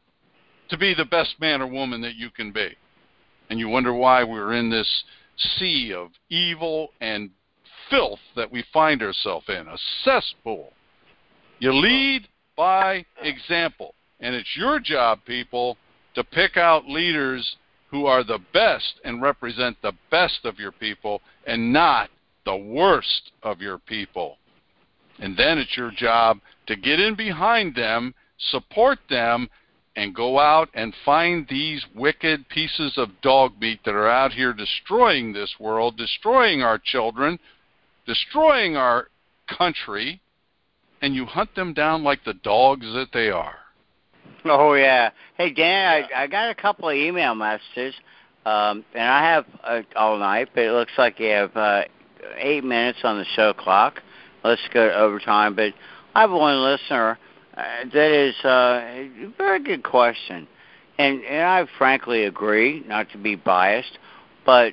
to be the best man or woman that you can be. And you wonder why we're in this sea of evil and filth that we find ourselves in, a cesspool. You lead by example. And it's your job, people, to pick out leaders who are the best and represent the best of your people and not the worst of your people. And then it's your job to get in behind them, support them, and go out and find these wicked pieces of dog meat that are out here destroying this world, destroying our children, destroying our country, and you hunt them down like the dogs that they are. Oh, yeah. Hey, Dan, I got a couple of email messages, and I have all night, but it looks like you have 8 minutes on the show clock. Let's go to overtime. But I have one listener that is a very good question, and I frankly agree, not to be biased, but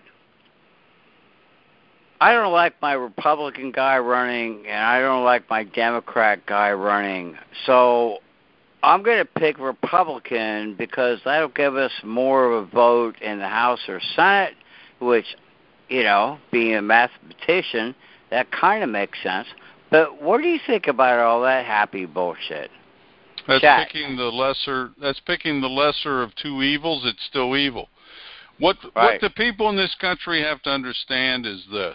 I don't like my Republican guy running, and I don't like my Democrat guy running. So I'm going to pick Republican because that'll give us more of a vote in the House or Senate, which, you know, being a mathematician, that kind of makes sense. But what do you think about all that happy bullshit? That's Jack. picking the lesser of two evils. It's still evil. What the people in this country have to understand is this.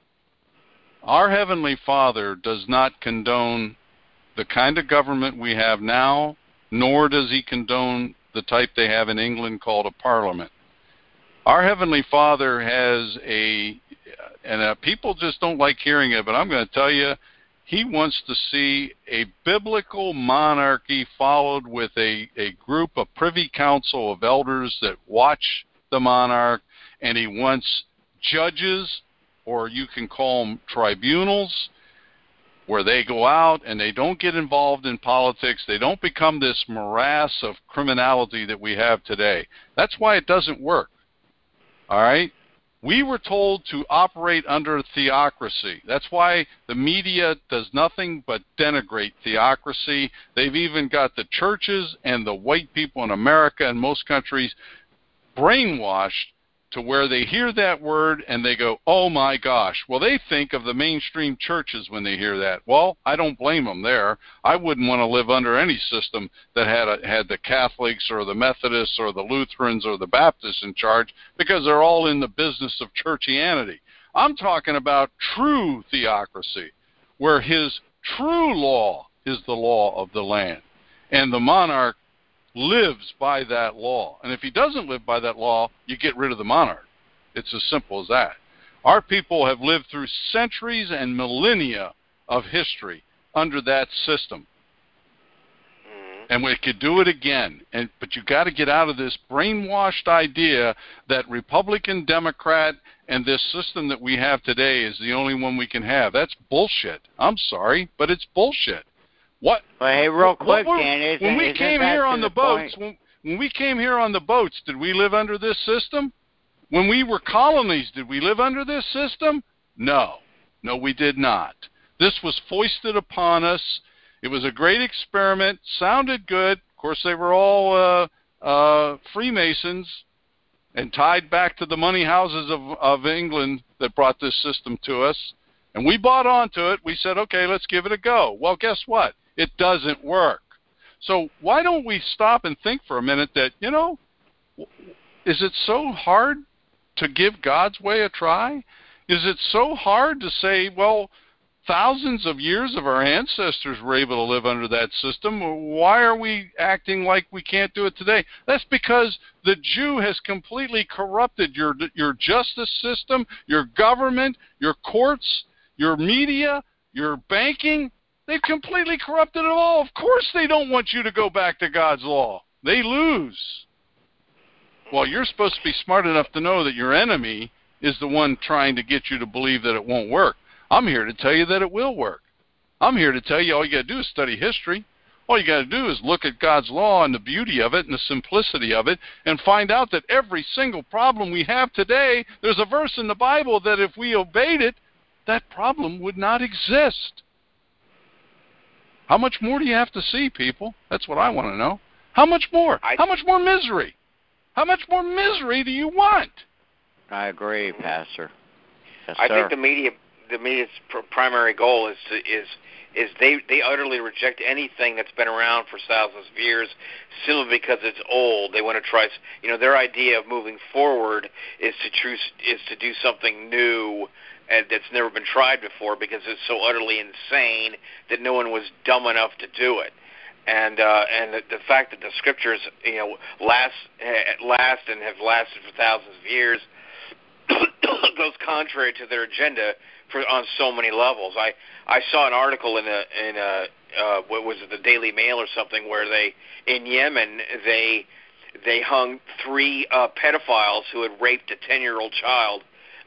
Our Heavenly Father does not condone the kind of government we have now, nor does he condone the type they have in England called a parliament. Our Heavenly Father has people just don't like hearing it, but I'm going to tell you, he wants to see a biblical monarchy followed with a group, a privy council of elders that watch the monarch, and he wants judges, or you can call them tribunals, where they go out and they don't get involved in politics. They don't become this morass of criminality that we have today. That's why it doesn't work. All right? We were told to operate under theocracy. That's why the media does nothing but denigrate theocracy. They've even got the churches and the white people in America and most countries brainwashed to where they hear that word and they go, oh my gosh. Well, they think of the mainstream churches when they hear that. Well, I don't blame them there. I wouldn't want to live under any system that had the Catholics or the Methodists or the Lutherans or the Baptists in charge, because they're all in the business of churchianity. I'm talking about true theocracy, where his true law is the law of the land, and the monarch lives by that law. And if he doesn't live by that law, you get rid of the monarch. It's as simple as that. Our people have lived through centuries and millennia of history under that system. And we could do it again. But you got to get out of this brainwashed idea that Republican, Democrat, and this system that we have today is the only one we can have. That's bullshit. I'm sorry, but it's bullshit. What? Well, hey, real quick, Dan, when we came here on the boats, when we came here on the boats, did we live under this system? When we were colonies, did we live under this system? No. No, we did not. This was foisted upon us. It was a great experiment, sounded good. Of course, they were all Freemasons and tied back to the money houses of England that brought this system to us. And we bought onto it. We said, okay, let's give it a go. Well, guess what? It doesn't work. So why don't we stop and think for a minute that, is it so hard to give God's way a try? Is it so hard to say, well, thousands of years of our ancestors were able to live under that system. Why are we acting like we can't do it today? That's because the Jew has completely corrupted your justice system, your government, your courts, your media, your banking. They've completely corrupted it all. Of course they don't want you to go back to God's law. They lose. Well, you're supposed to be smart enough to know that your enemy is the one trying to get you to believe that it won't work. I'm here to tell you that it will work. I'm here to tell you all you got to do is study history. All you got to do is look at God's law and the beauty of it and the simplicity of it and find out that every single problem we have today, there's a verse in the Bible that if we obeyed it, that problem would not exist. How much more do you have to see, people? That's what I want to know. How much more? How much more misery? How much more misery do you want? I agree, Pastor. Yes, I sir. think the media's primary goal is they utterly reject anything that's been around for thousands of years simply because it's old. They want to try, their idea of moving forward is to do something new and that's never been tried before because it's so utterly insane that no one was dumb enough to do it. And the fact that the scriptures last and have lasted for thousands of years goes contrary to their agenda on so many levels. I saw an article in what was it, the Daily Mail or something, where in Yemen they hung 3 pedophiles who had raped a 10-year-old child,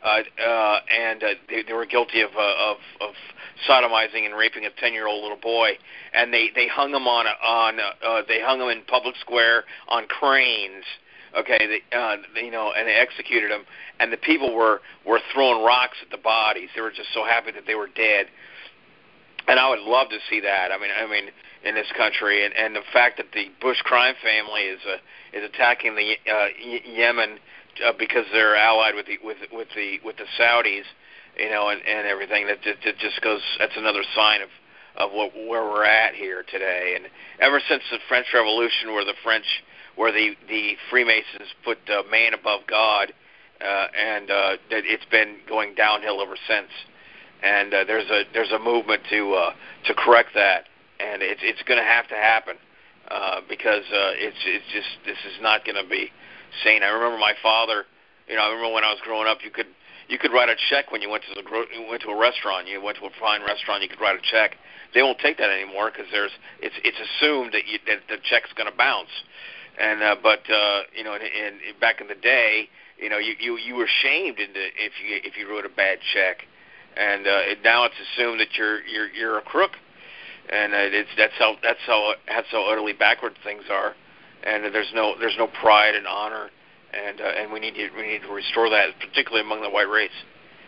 and they were guilty of sodomizing and raping a 10-year-old little boy, and they hung them they hung them in public square on cranes. Okay, and they executed them, and the people were throwing rocks at the bodies. They were just so happy that they were dead, and I would love to see that. I mean, in this country, and the fact that the Bush crime family is attacking the Yemen because they're allied with the Saudis, and everything. That just goes. That's another sign of where we're at here today. And ever since the French Revolution, where the Freemasons put man above God, and that it's been going downhill ever since. And there's a movement to correct that, and it's going to have to happen because it's just, this is not going to be sane. I remember my father. I remember when I was growing up, you could write a check when you went to a restaurant. You went to a fine restaurant, you could write a check. They won't take that anymore because it's assumed that the check's going to bounce. And but back in the day, you were shamed if you wrote a bad check, and now it's assumed that you're a crook, and that's how utterly backward things are, and there's no pride and honor, and we need to restore that, particularly among the white race.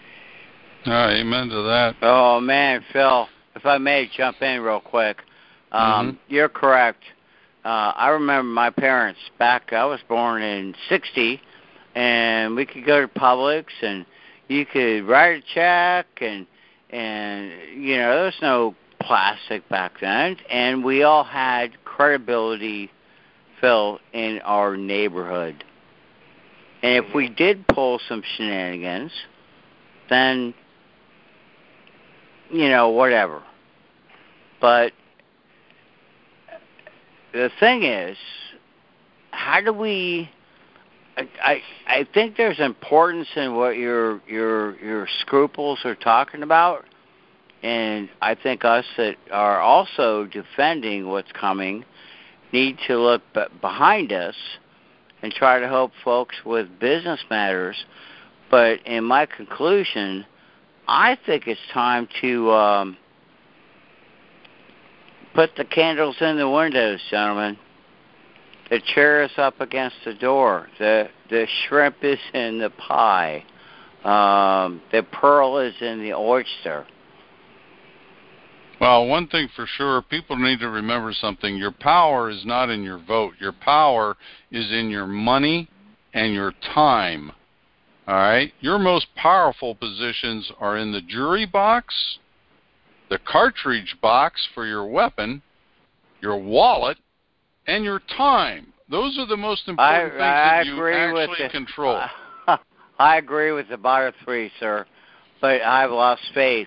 Amen to that. Oh man, Phil, if I may jump in real quick, you're correct. I remember my parents back. I was born in '60, and we could go to Publix, and you could write a check, and there was no plastic back then, and we all had credibility, Phil, in our neighborhood. And if we did pull some shenanigans, then whatever. But the thing is, how do we? I think there's importance in what your scruples are talking about, and I think us that are also defending what's coming, need to look behind us and try to help folks with business matters. But in my conclusion, I think it's time to put the candles in the windows, gentlemen. The chair is up against the door. The shrimp is in the pie. The pearl is in the oyster. Well, one thing for sure, people need to remember something. Your power is not in your vote. Your power is in your money and your time. All right? Your most powerful positions are in the jury box, the cartridge box for your weapon, your wallet, and your time. Those are the most important things that you actually control. I agree with the bottom three, sir, but I've lost faith.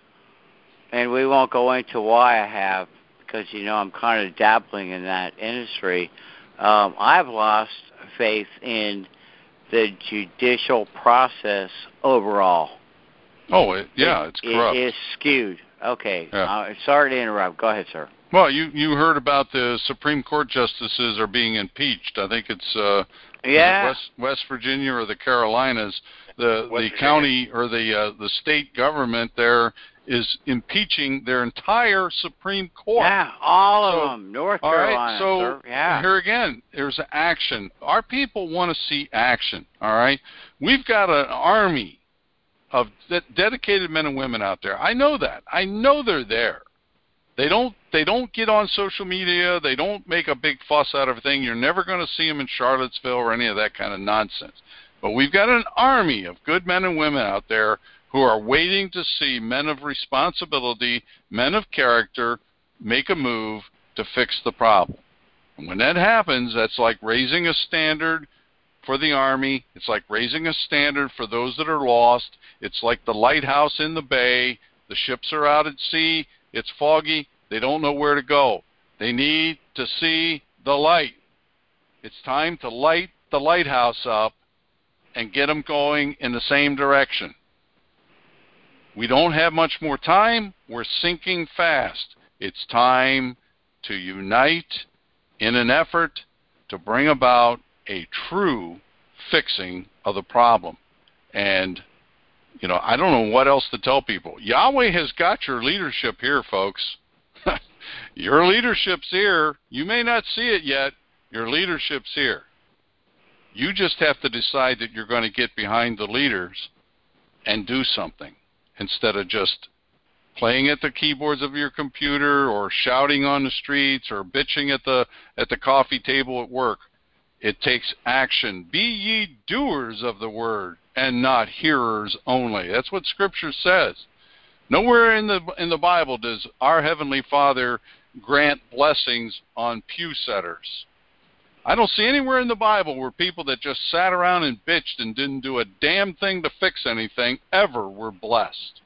And we won't go into why I have, because, I'm kind of dabbling in that industry. I've lost faith in the judicial process overall. Oh, it's corrupt. It is skewed. Okay. Yeah. Sorry to interrupt. Go ahead, sir. Well, you heard about the Supreme Court justices are being impeached. I think it's West Virginia or the Carolinas. The county or the state government there is impeaching their entire Supreme Court. Yeah, all of them. North Carolina. All right, so sir. Yeah. Here again, there's action. Our people want to see action. All right, we've got an army of dedicated men and women out there. I know that. I know they're there. They don't get on social media. They don't make a big fuss out of everything. You're never going to see them in Charlottesville or any of that kind of nonsense. But we've got an army of good men and women out there who are waiting to see men of responsibility, men of character, make a move to fix the problem. And when that happens, that's like raising a standard for the Army. It's like raising a standard for those that are lost. It's like the lighthouse in the bay. The ships are out at sea. It's foggy. They don't know where to go. They need to see the light. It's time to light the lighthouse up and get them going in the same direction. We don't have much more time. We're sinking fast. It's time to unite in an effort to bring about a true fixing of the problem. And, I don't know what else to tell people. Yahweh has got your leadership here, folks. Your leadership's here. You may not see it yet. Your leadership's here. You just have to decide that you're going to get behind the leaders and do something instead of just playing at the keyboards of your computer or shouting on the streets or bitching at the coffee table at work. It takes action. Be ye doers of the word and not hearers only. That's what Scripture says. Nowhere in the Bible does our Heavenly Father grant blessings on pew setters. I don't see anywhere in the Bible where people that just sat around and bitched and didn't do a damn thing to fix anything ever were blessed.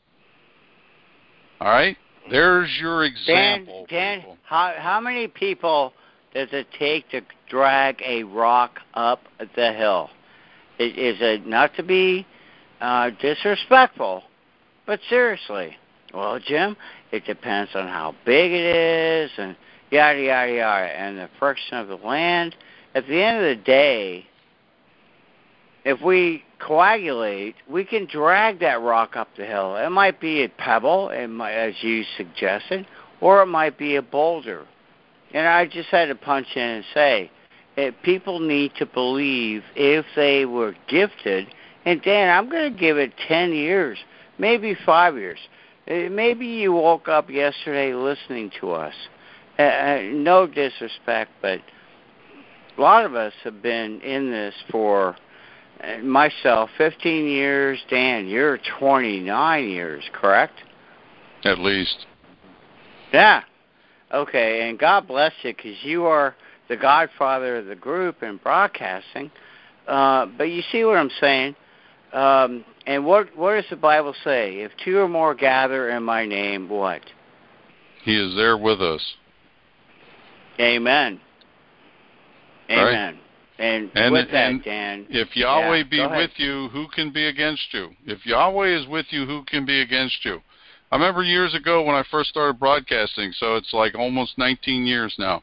All right? There's your example. Dan, how many people does it take to drag a rock up the hill? Is it not to be disrespectful, but seriously? Well, Jim, it depends on how big it is and yada, yada, yada, and the friction of the land. At the end of the day, if we coagulate, we can drag that rock up the hill. It might be a pebble, as you suggested, or it might be a boulder. And I just had to punch in and say, people need to believe if they were gifted. And Dan, I'm going to give it 10 years, maybe 5 years. Maybe you woke up yesterday listening to us. No disrespect, but a lot of us have been in this for, myself, 15 years. Dan, you're 29 years, correct? At least. Yeah. Okay, and God bless you, because you are the godfather of the group in broadcasting. But you see what I'm saying? And what does the Bible say? If two or more gather in my name, what? He is there with us. Amen. Amen. Right. And with that, Dan. If Yahweh be with you, who can be against you? If Yahweh is with you, who can be against you? I remember years ago when I first started broadcasting, so it's like almost 19 years now.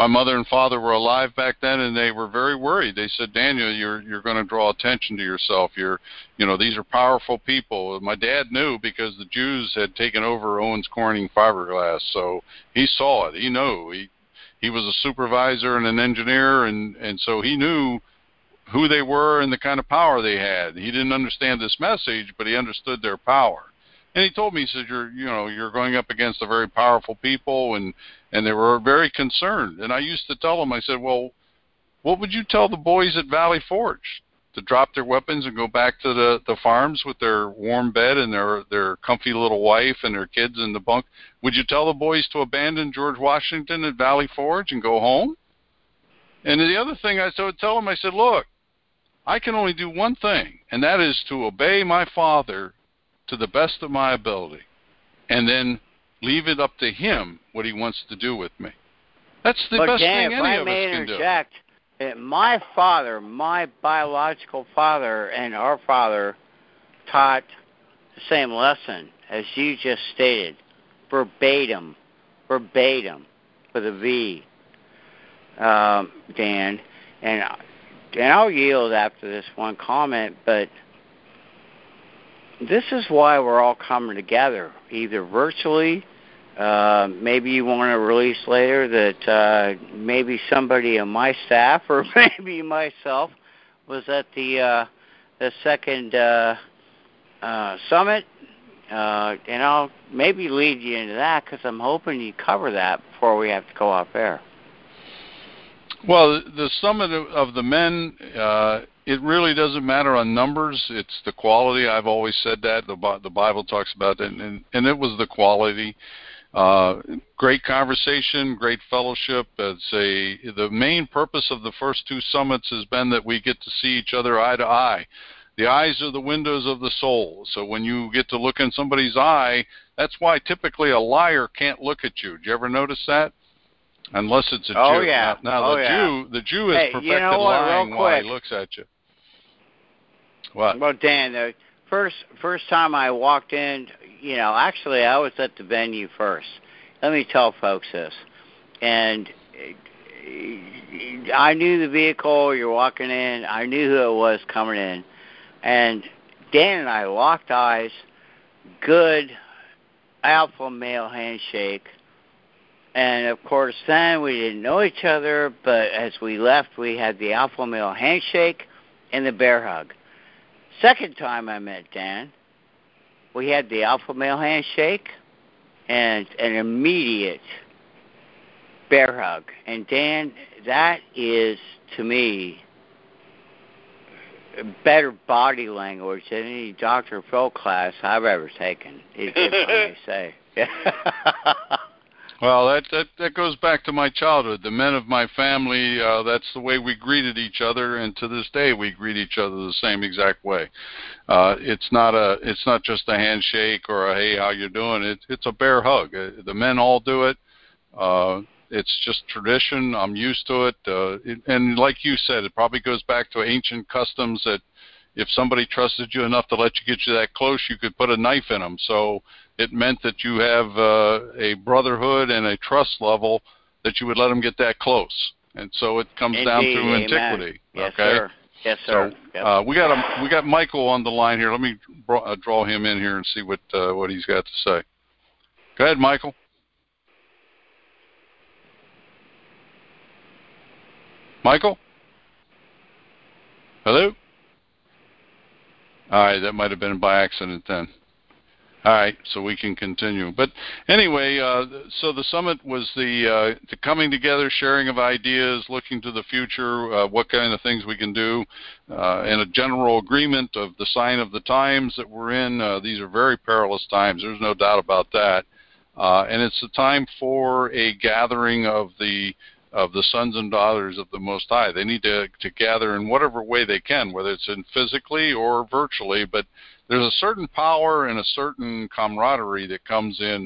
my mother and father were alive back then, and they were very worried. They said, Daniel, you're going to draw attention to yourself. These are powerful people. My dad knew because the Jews had taken over Owens Corning fiberglass, so he saw it. He knew. He was a supervisor and an engineer, and so he knew who they were and the kind of power they had. He didn't understand this message, but he understood their power. And he told me, he said, you're going up against a very powerful people, and they were very concerned. And I used to tell them, I said, well, what would you tell the boys at Valley Forge? To drop their weapons and go back to the farms with their warm bed and their comfy little wife and their kids in the bunk? Would you tell the boys to abandon George Washington at Valley Forge and go home? And the other thing I would tell them, I said, look, I can only do one thing, and that is to obey my father to the best of my ability, and then leave it up to him what he wants to do with me. That's the best thing any of us can do. My father, my biological father, and our father taught the same lesson as you just stated, verbatim, with a V, Dan. And I'll yield after this one comment, but this is why we're all coming together, either virtually. Maybe you want to release later that maybe somebody on my staff or maybe myself was at the second summit, and I'll maybe lead you into that because I'm hoping you cover that before we have to go off air. Well, the summit of the men, it really doesn't matter on numbers. It's the quality. I've always said that. The Bible talks about that, and it was the quality. Great conversation, great fellowship. The main purpose of the first two summits has been that we get to see each other eye to eye. The eyes are the windows of the soul. So when you get to look in somebody's eye, that's why typically a liar can't look at you. Did you ever notice that? Unless it's a Jew. Yeah. Now the Jew has perfected lying while he looks at you. What? Well, Dan, the first time I walked in, actually I was at the venue first. Let me tell folks this. And I knew the vehicle you're walking in. I knew who it was coming in. And Dan and I locked eyes, good alpha male handshake. And, of course, then we didn't know each other, but as we left, we had the alpha male handshake and the bear hug. Second time I met Dan, we had the alpha male handshake and an immediate bear hug. And, Dan, that is, to me, better body language than any Dr. Phil class I've ever taken, if I may say. Well, that goes back to my childhood. The men of my family, that's the way we greeted each other, and to this day we greet each other the same exact way. It's not just a handshake or a hey, how you doing? It's a bear hug. The men all do it. It's just tradition. I'm used to it. And like you said, it probably goes back to ancient customs that if somebody trusted you enough to let you get you that close, you could put a knife in them. So it meant that you have a brotherhood and a trust level that you would let them get that close. And so it comes down to antiquity. Yes, okay? Sir. Yes, sir. So we got Michael on the line here. Let me draw him in here and see what he's got to say. Go ahead, Michael. Michael? Hello? All right, that might have been by accident then. All right, so we can continue. But anyway, so the summit was the coming together, sharing of ideas, looking to the future, what kind of things we can do, and a general agreement of the sign of the times that we're in. These are very perilous times. There's no doubt about that. And it's the time for a gathering of the sons and daughters of the Most High. They need to gather in whatever way they can, whether it's in physically or virtually, but there's a certain power and a certain camaraderie that comes in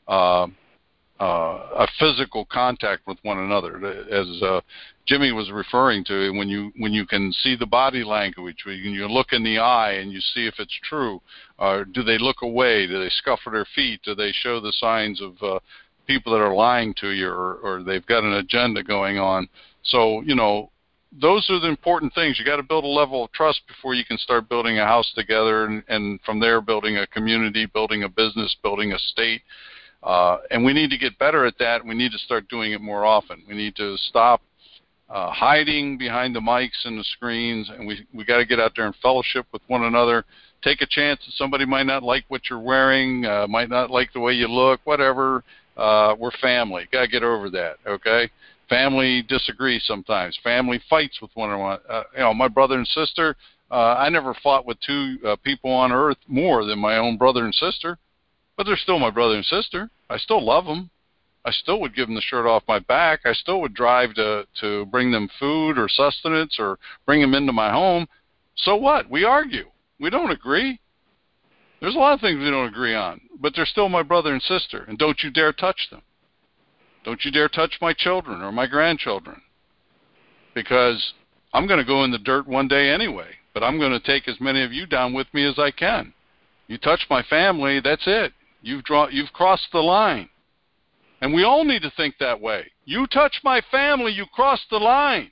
a physical contact with one another. As Jimmy was referring to, when you can see the body language, when you look in the eye and you see if it's true, do they look away? Do they scuffle their feet? Do they show the signs of people that are lying to you, or they've got an agenda going on. So, those are the important things. You got to build a level of trust before you can start building a house together, and from there building a community, building a business, building a state. And we need to get better at that. We need to start doing it more often. We need to stop hiding behind the mics and the screens, and we got to get out there and fellowship with one another. Take a chance that somebody might not like what you're wearing, might not like the way you look, whatever. We're family. Got to get over that, okay? Family disagrees sometimes. Family fights with one another. My brother and sister, I never fought with two people on earth more than my own brother and sister, but they're still my brother and sister. I still love them. I still would give them the shirt off my back. I still would drive to bring them food or sustenance or bring them into my home. So what? We argue. We don't agree. There's a lot of things we don't agree on, but they're still my brother and sister, and don't you dare touch them. Don't you dare touch my children or my grandchildren, because I'm going to go in the dirt one day anyway, but I'm going to take as many of you down with me as I can. You touch my family, that's it. You've crossed the line. And we all need to think that way. You touch my family, you cross the line.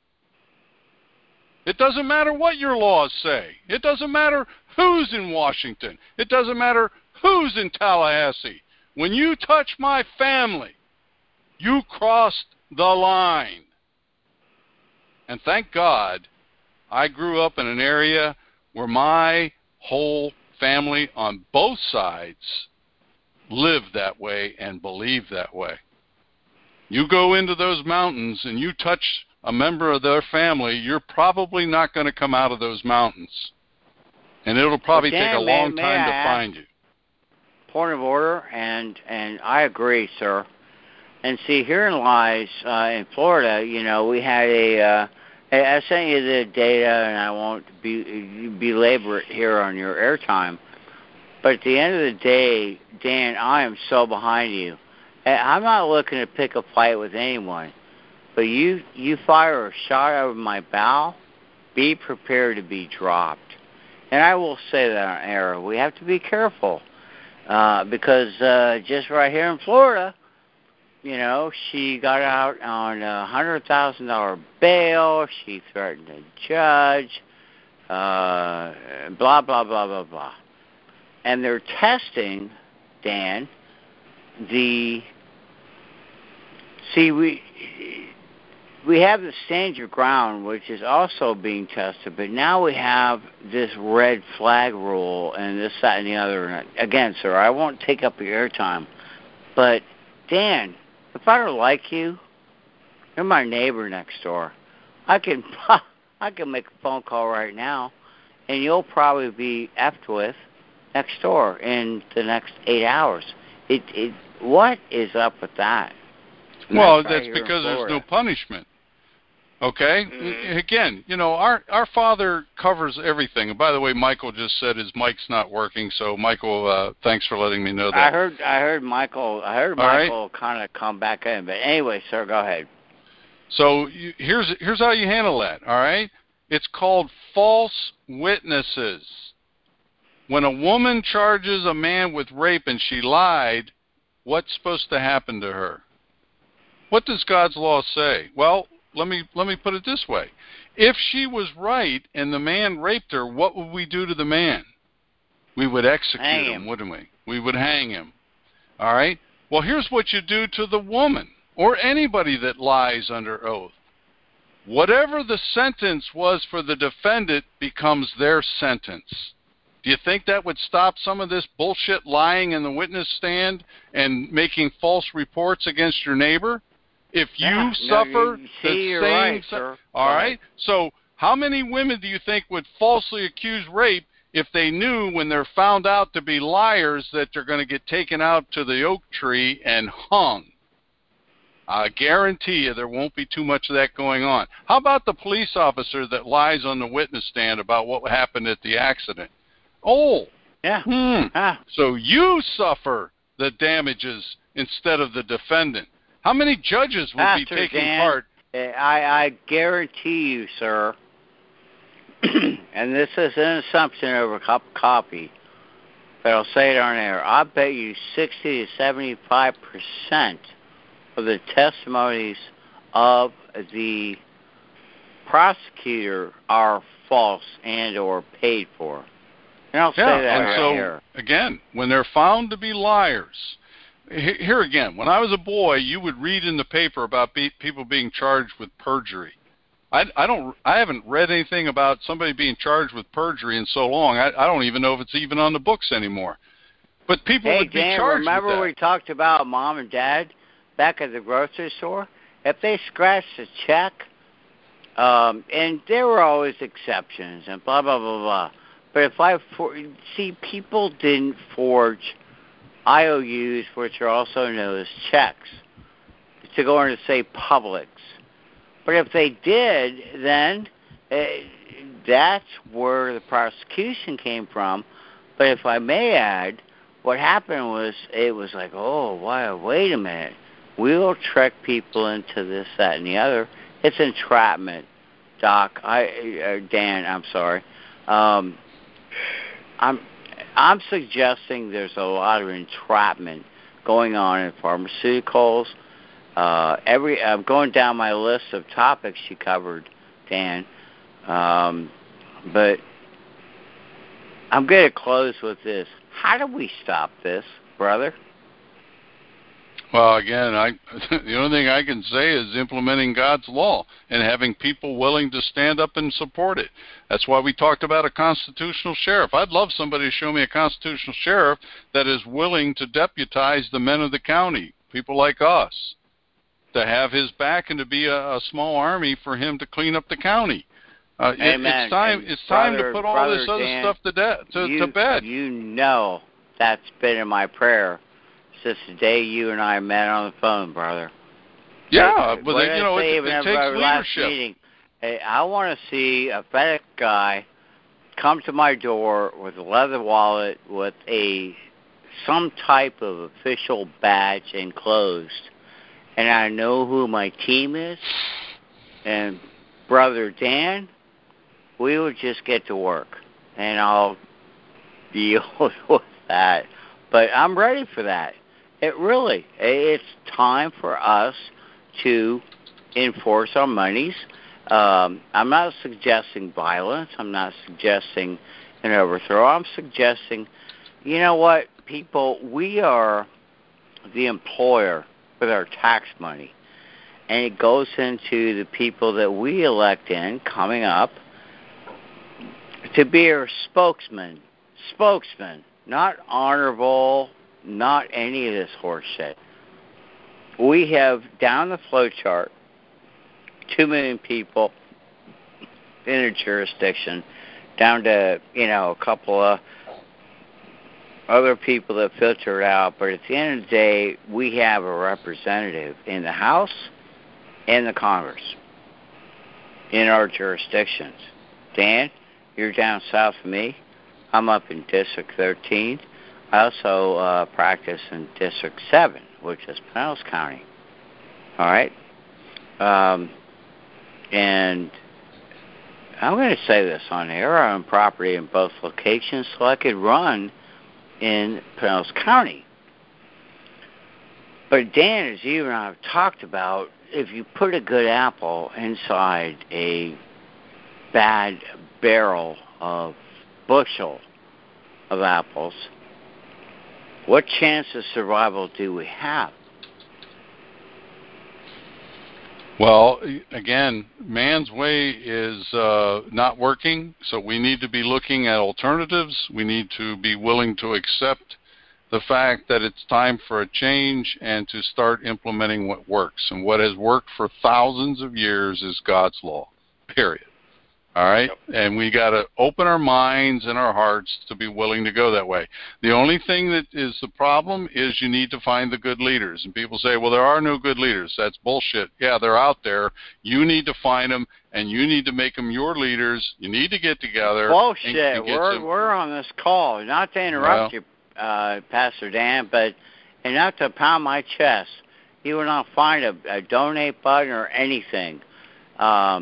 It doesn't matter what your laws say. It doesn't matter who's in Washington. It doesn't matter who's in Tallahassee. When you touch my family, you crossed the line. And thank God I grew up in an area where my whole family on both sides live that way and believe that way. You go into those mountains and you touch a member of their family, you're probably not going to come out of those mountains. And it'll probably take a long time to find you. Point of order, and I agree, sir. And see, herein lies, in Florida, we had I sent you the data, and I won't belabor it here on your airtime. But at the end of the day, Dan, I am so behind you. I'm not looking to pick a fight with anyone. But you fire a shot over my bow, be prepared to be dropped. And I will say that on air. We have to be careful. Because just right here in Florida, she got out on a $100,000 bail. She threatened the judge. Blah, blah, blah, blah, blah. And they're testing, Dan, we have the stand your ground, which is also being tested, but now we have this red flag rule and this, that, and the other. And again, sir, I won't take up your airtime, but Dan, if I don't like you, you're my neighbor next door. I can make a phone call right now, and you'll probably be effed with next door in the next 8 hours. What is up with that? And well, that's because there's no punishment. Okay? Mm-hmm. Again, our Father covers everything. And by the way, Michael just said his mic's not working, so Michael, thanks for letting me know that. I heard Michael kind of come back in, but anyway, sir, go ahead. So here's how you handle that, all right? It's called false witnesses. When a woman charges a man with rape and she lied, what's supposed to happen to her? What does God's law say? Well, let me put it this way. If she was right and the man raped her, what would we do to the man? We would execute him, wouldn't we? We would hang him. All right? Well, here's what you do to the woman or anybody that lies under oath. Whatever the sentence was for the defendant becomes their sentence. Do you think that would stop some of this bullshit lying in the witness stand and making false reports against your neighbor? If you suffer the same... sir. All right? So how many women do you think would falsely accuse rape if they knew when they're found out to be liars that they're going to get taken out to the oak tree and hung? I guarantee you there won't be too much of that going on. How about the police officer that lies on the witness stand about what happened at the accident? Oh, yeah. So you suffer the damages instead of the defendant. How many judges would be taking part? I guarantee you, sir, and this is an assumption over copy, but I'll say it on air. I bet you 60 to 75% of the testimonies of the prosecutor are false and or paid for. And I'll say that and so, here. Again, when they're found to be liars, here again, when I was a boy, you would read in the paper about people being charged with perjury. I haven't read anything about somebody being charged with perjury in so long. I don't even know if it's even on the books anymore. But people would be charged with that. Remember we talked about Mom and Dad back at the grocery store? If they scratched a check, and there were always exceptions and blah, blah, blah, blah. But if people didn't forge IOUs, which are also known as checks, to go into, say, Publix. But if they did, then that's where the prosecution came from. But if I may add, what happened was it was like, oh, wow, wait a minute. We'll trick people into this, that, and the other. It's entrapment, Doc. Dan, I'm sorry. I'm suggesting there's a lot of entrapment going on in pharmaceuticals. I'm going down my list of topics you covered, Dan. But I'm going to close with this. How do we stop this, brother? Well, again, the only thing I can say is implementing God's law and having people willing to stand up and support it. That's why we talked about a constitutional sheriff. I'd love somebody to show me a constitutional sheriff that is willing to deputize the men of the county, people like us, to have his back and to be a small army for him to clean up the couny. Amen. It's time to put all this other Dan, stuff to bed. You know that's been in my prayer since the day you and I met on the phone, brother. Yeah, but it takes leadership. Meeting, hey, I want to see a FedEx guy come to my door with a leather wallet with some type of official badge enclosed, and I know who my team is. And Brother Dan, we would just get to work, and I'll deal with that. But I'm ready for that. It's time for us to enforce our monies. I'm not suggesting violence. I'm not suggesting an overthrow. I'm suggesting, you know what, people, we are the employer with our tax money. And it goes into the people that we elect in coming up to be our spokesman, not honorable, not any of this horse shit. We have, down the flow chart, 2 million people in a jurisdiction, down to, a couple of other people that filter it out. But at the end of the day, we have a representative in the House and the Congress in our jurisdictions. Dan, you're down south of me. I'm up in District 13. I also practice in District 7, which is Pinellas County. All right? And I'm going to say this on air. I own property in both locations, so I could run in Pinellas County. But Dan, as you and I have talked about, if you put a good apple inside a bad bushel of apples, what chance of survival do we have? Well, again, man's way is not working, so we need to be looking at alternatives. We need to be willing to accept the fact that it's time for a change and to start implementing what works. And what has worked for thousands of years is God's law, period. All right? Yep. And we got to open our minds and our hearts to be willing to go that way. The only thing that is the problem is you need to find the good leaders. And people say, well, there are no good leaders. That's bullshit. Yeah, they're out there. You need to find them, and you need to make them your leaders. You need to get together. Bullshit. And we're on this call. Not to interrupt you, Pastor Dan, and not to pound my chest. You will not find a donate button or anything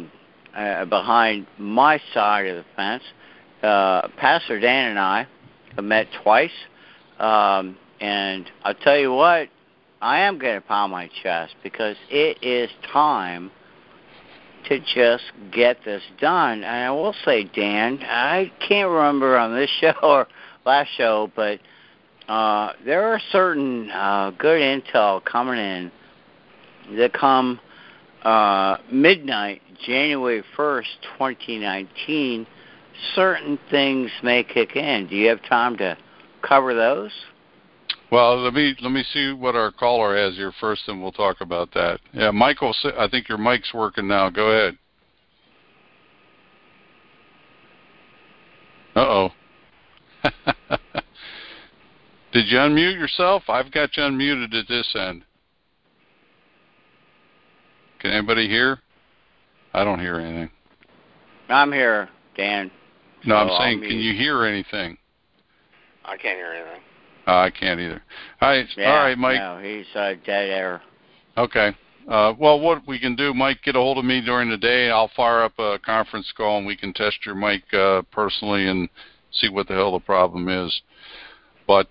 behind my side of the fence. Pastor Dan and I I've met twice. And I'll tell you what, I am going to pound my chest because it is time to just get this done. And I will say, Dan, I can't remember on this show or last show, but there are certain good intel coming in that come midnight, January 1st, 2019. Certain things may kick in. Do you have time to cover those? Well, let me see what our caller has here first, and we'll talk about that. Yeah, Michael, I think your mic's working now. Go ahead. Uh-oh. Did you unmute yourself? I've got you unmuted at this end. Can anybody hear? I don't hear anything. I'm here, Dan. No, I'm saying, can you hear anything? I can't hear anything. I can't either. All right, Mike. No, he's dead air. Okay. Well, what we can do, Mike, get a hold of me during the day. I'll fire up a conference call, and we can test your mic personally and see what the hell the problem is. But,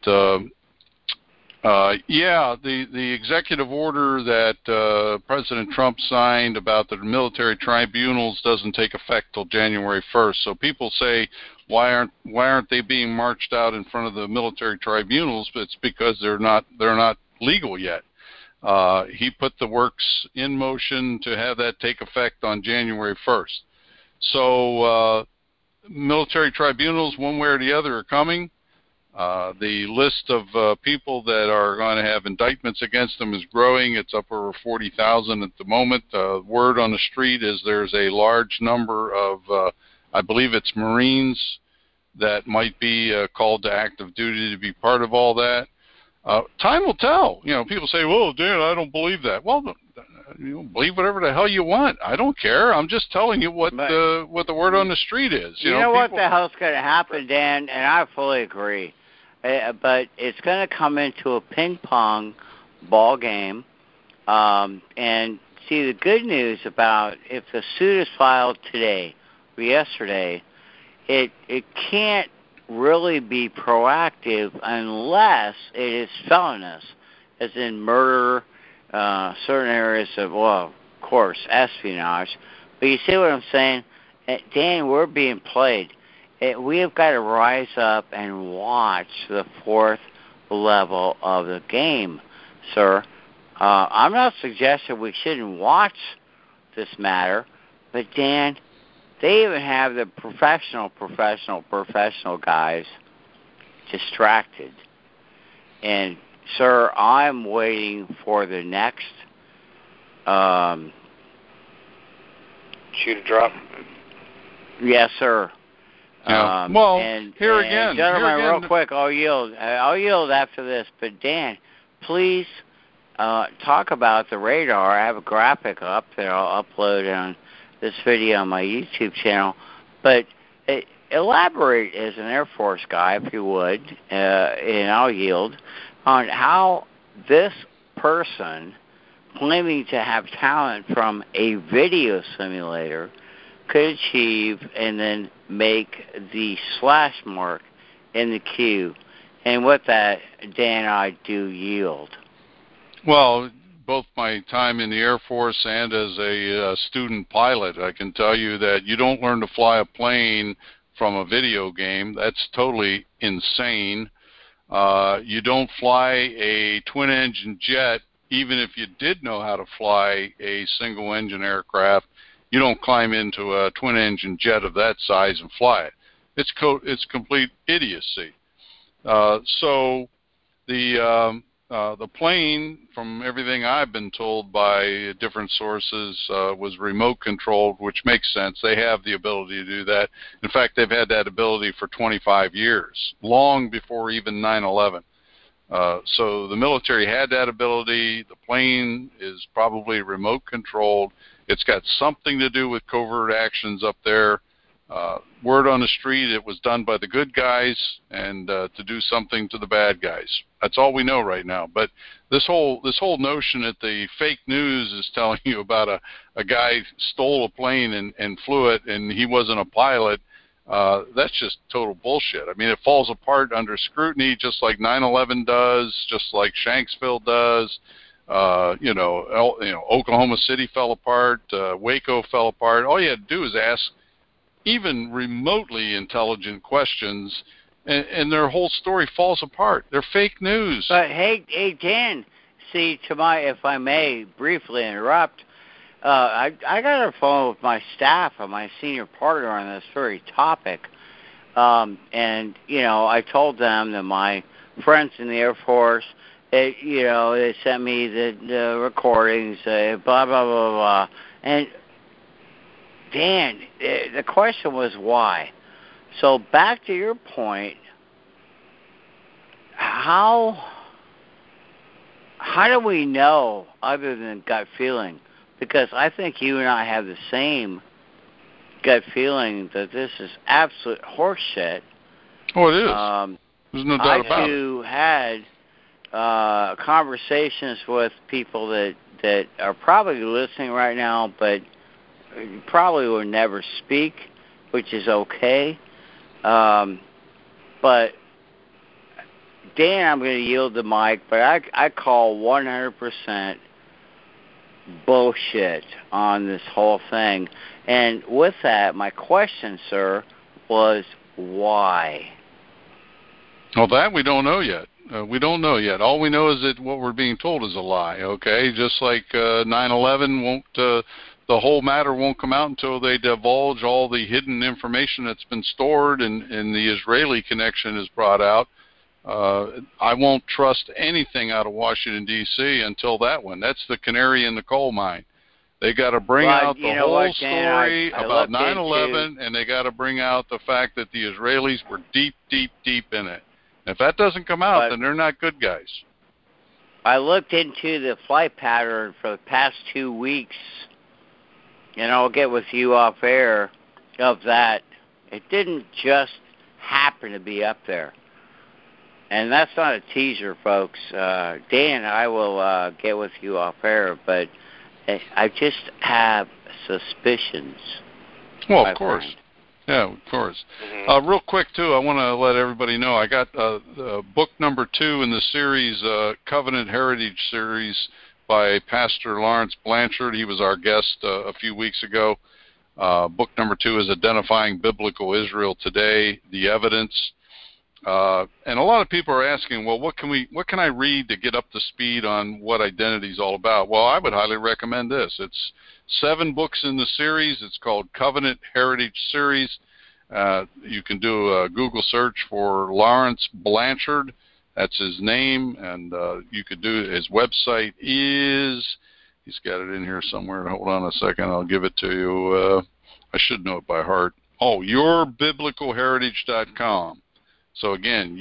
the executive order that President Trump signed about the military tribunals doesn't take effect till January 1st. So people say, why aren't they being marched out in front of the military tribunals? But it's because they're not legal yet. He put the works in motion to have that take effect on January 1st. So military tribunals, one way or the other, are coming. The list of people that are going to have indictments against them is growing. It's up over 40,000 at the moment. Word on the street is there's a large number of, I believe it's Marines, that might be called to active duty to be part of all that. Time will tell. You know, people say, well, Dan, I don't believe that. Well, you believe whatever the hell you want. I don't care. I'm just telling you what the word on the street is. You know what the hell's going to happen, Dan, and I fully agree. But it's going to come into a ping-pong ball game. And see, the good news about if the suit is filed today or yesterday, it can't really be proactive unless it is felonious, as in murder, certain areas of, well, of course, espionage. But you see what I'm saying? Dan, we're being played. We have got to rise up and watch the fourth level of the game, sir. I'm not suggesting we shouldn't watch this matter, but Dan, they even have the professional guys distracted. And, sir, I'm waiting for the next shoe to drop. Yes, sir. Yeah. Gentlemen, real quick, I'll yield after this. But Dan, please talk about the radar. I have a graphic up that I'll upload on this video on my YouTube channel. But elaborate as an Air Force guy, if you would, and I'll yield, on how this person claiming to have talent from a video simulator could achieve and then make the slash mark in the queue. And with that, Dan, I do yield. Well, both my time in the Air Force and as a student pilot, I can tell you that you don't learn to fly a plane from a video game. That's totally insane. You don't fly a twin-engine jet, even if you did know how to fly a single-engine aircraft. You don't climb into a twin-engine jet of that size and fly it. It's complete idiocy. So the plane, from everything I've been told by different sources, was remote controlled, which makes sense. They have the ability to do that. In fact, they've had that ability for 25 years, long before even 9/11. So the military had that ability. The plane is probably remote controlled. It's got something to do with covert actions up there. Word on the street, it was done by the good guys and to do something to the bad guys. That's all we know right now. But this whole notion that the fake news is telling you about a guy stole a plane and flew it and he wasn't a pilot, That's just total bullshit. I mean, it falls apart under scrutiny, just like 9/11 does, just like Shanksville does. Oklahoma City fell apart. Waco fell apart. All you had to do is ask even remotely intelligent questions, and their whole story falls apart. They're fake news. But hey, Dan. See, if I may briefly interrupt, I got on the phone with my staff and my senior partner on this very topic, and I told them that my friends in the Air Force, they sent me the recordings, blah blah blah blah, and Dan, the question was why. So back to your point, how do we know other than gut feeling? Because I think you and I have the same gut feeling that this is absolute horseshit. Oh, it is. There's no doubt about it. I too had conversations with people that are probably listening right now, but probably will never speak, which is okay. But Dan, I'm going to yield the mic, but I call 100% bullshit on this whole thing. And with that, my question, sir, was why? Well, that we don't know yet. We don't know yet. All we know is that what we're being told is a lie, okay? Just like 9/11 won't, the whole matter won't come out until they divulge all the hidden information that's been stored and the Israeli connection is brought out. I won't trust anything out of Washington, D.C. until that one. That's the canary in the coal mine. They got to bring out the whole story about 9/11, and they got to bring out the fact that the Israelis were deep, deep, deep in it. If that doesn't come out, then they're not good guys. I looked into the flight pattern for the past 2 weeks, and I'll get with you off air of that. It didn't just happen to be up there. And that's not a teaser, folks. Dan, I will get with you off air, but I just have suspicions. Well, of course. Friend. Yeah, of course. Mm-hmm. Real quick, too, I want to let everybody know I got book number 2 in the series, Covenant Heritage series by Pastor Lawrence Blanchard. He was our guest a few weeks ago. Book number 2 is Identifying Biblical Israel Today, The Evidence. And a lot of people are asking, well, what can I read to get up to speed on what identity is all about? Well, I would highly recommend this. It's 7 books in the series. It's called Covenant Heritage Series. You can do a Google search for Lawrence Blanchard. That's his name, and you could do his website is, he's got it in here somewhere. Hold on a second. I'll give it to you. I should know it by heart. Oh, yourbiblicalheritage.com. So again,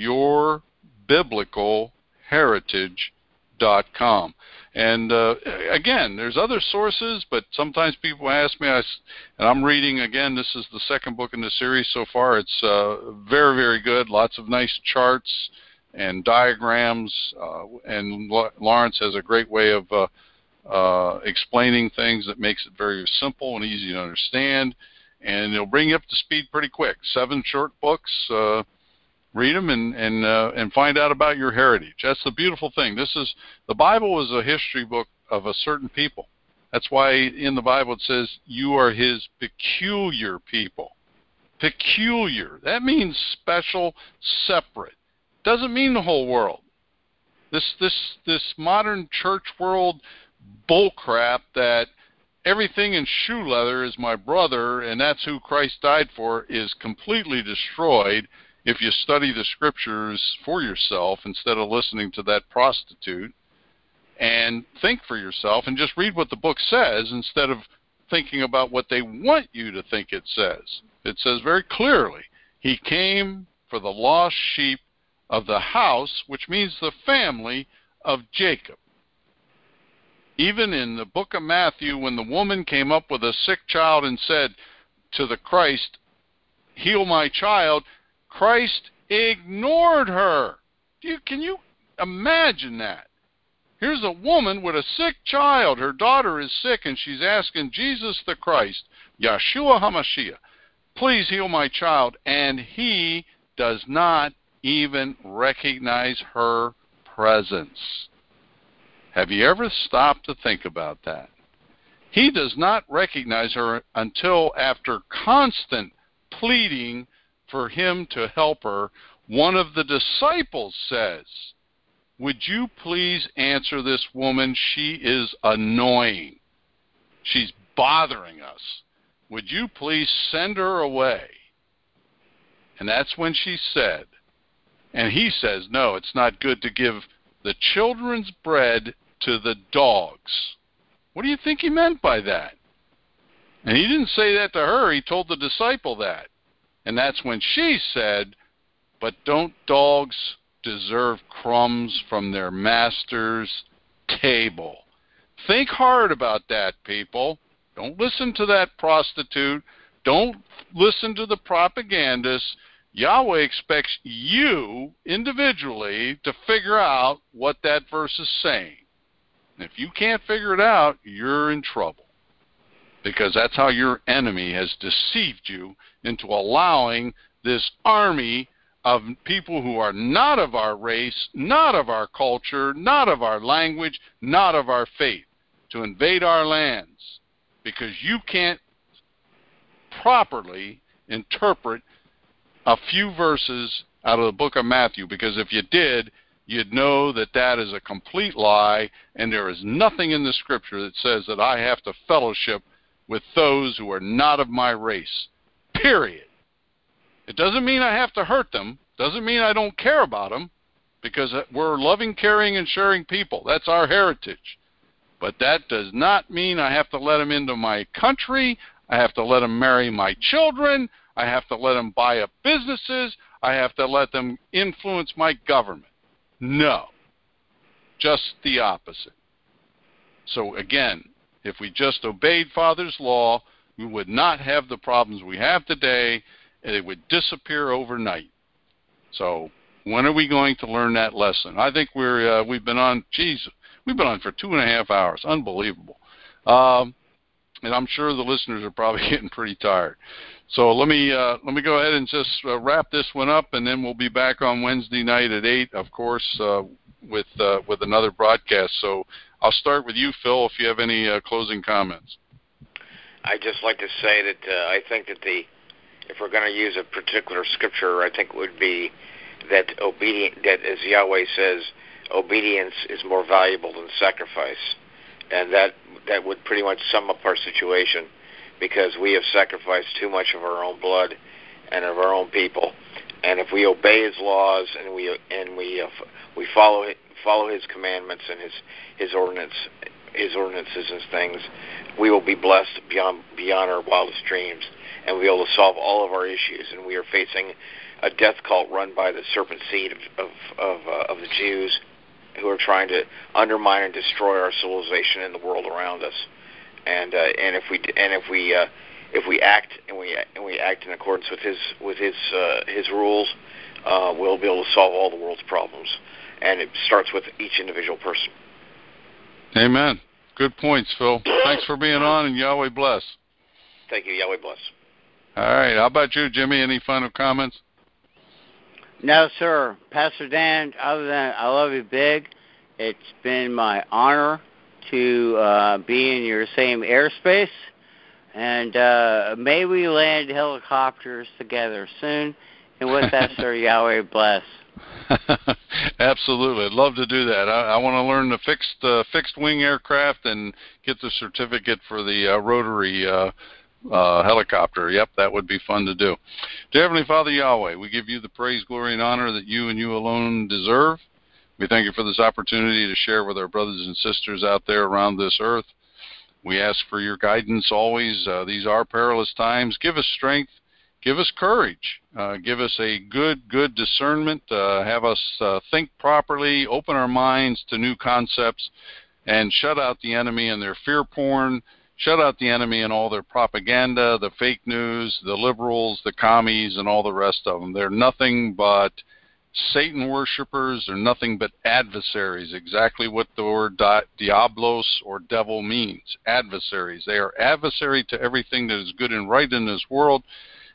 yourbiblicalheritage.com. And again, there's other sources, but sometimes people ask me, and I'm reading, again, this is the 2nd book in the series so far. It's very, very good. Lots of nice charts and diagrams. And Lawrence has a great way of explaining things that makes it very simple and easy to understand. And it'll bring you up to speed pretty quick. 7 short books. Read them and find out about your heritage. That's the beautiful thing. The Bible is a history book of a certain people. That's why in the Bible it says you are His peculiar people. Peculiar. That means special, separate. Doesn't mean the whole world. This modern church world bullcrap that everything in shoe leather is my brother and that's who Christ died for is completely destroyed if you study the scriptures for yourself instead of listening to that prostitute, and think for yourself and just read what the book says instead of thinking about what they want you to think it says. It says very clearly, He came for the lost sheep of the house, which means the family of Jacob. Even in the book of Matthew, when the woman came up with a sick child and said to the Christ, heal my child, Christ ignored her. Can you imagine that? Here's a woman with a sick child. Her daughter is sick, and she's asking Jesus the Christ, Yeshua HaMashiach, please heal my child. And he does not even recognize her presence. Have you ever stopped to think about that? He does not recognize her until after constant pleading for him to help her. One of the disciples says, would you please answer this woman? She is annoying. She's bothering us. Would you please send her away? And that's when she said, and he says, no, it's not good to give the children's bread to the dogs. What do you think he meant by that? And he didn't say that to her. He told the disciple that. And that's when she said, but don't dogs deserve crumbs from their master's table? Think hard about that, people. Don't listen to that prostitute. Don't listen to the propagandists. Yahweh expects you individually to figure out what that verse is saying. And if you can't figure it out, you're in trouble, because that's how your enemy has deceived you into allowing this army of people who are not of our race, not of our culture, not of our language, not of our faith, to invade our lands, because you can't properly interpret a few verses out of the book of Matthew, because if you did, you'd know that that is a complete lie, and there is nothing in the Scripture that says that I have to fellowship with those who are not of my race, period. It doesn't mean I have to hurt them, doesn't mean I don't care about them, because we're loving, caring, and sharing people. That's our heritage. But that does not mean I have to let them into my country, I have to let them marry my children, I have to let them buy up businesses, I have to let them influence my government. No, just the opposite. So again, if we just obeyed Father's law, we would not have the problems we have today, and it would disappear overnight. So when are we going to learn that lesson? I think we've been on for 2.5 hours. Unbelievable. And I'm sure the listeners are probably getting pretty tired. So let me go ahead and just wrap this one up, and then we'll be back on Wednesday night at 8, of course, with another broadcast. So I'll start with you, Phil, if you have any closing comments. I'd just like to say that I think that if we're going to use a particular scripture, I think it would be that that as Yahweh says, obedience is more valuable than sacrifice, and that would pretty much sum up our situation, because we have sacrificed too much of our own blood and of our own people. And if we obey His laws and we follow His commandments and His ordinances and things, we will be blessed beyond our wildest dreams, and we'll be able to solve all of our issues. And we are facing a death cult run by the serpent seed of the Jews, who are trying to undermine and destroy our civilization and the world around us. And if we act in accordance with his rules, we'll be able to solve all the world's problems. And it starts with each individual person. Amen. Good points, Phil. Thanks for being on, and Yahweh bless. Thank you. Yahweh bless. All right. How about you, Jimmy? Any final comments? No, sir. Pastor Dan, other than I love you big, it's been my honor to be in your same airspace, and may we land helicopters together soon. And with that, sir, Yahweh bless. Absolutely. I'd love to do that. I want to learn the fixed wing aircraft and get the certificate for the rotary helicopter. Yep, that would be fun to do. Dear Heavenly Father Yahweh, we give you the praise, glory, and honor that you and you alone deserve. We thank you for this opportunity to share with our brothers and sisters out there around this earth. We ask for your guidance always. These are perilous times. Give us strength. Give us courage. Give us a good discernment. Have us think properly, open our minds to new concepts, and shut out the enemy and their fear porn. Shut out the enemy and all their propaganda, the fake news, the liberals, the commies, and all the rest of them. They're nothing but Satan worshipers. They're nothing but adversaries, exactly what the word diablos or devil means, adversaries. They are adversary to everything that is good and right in this world,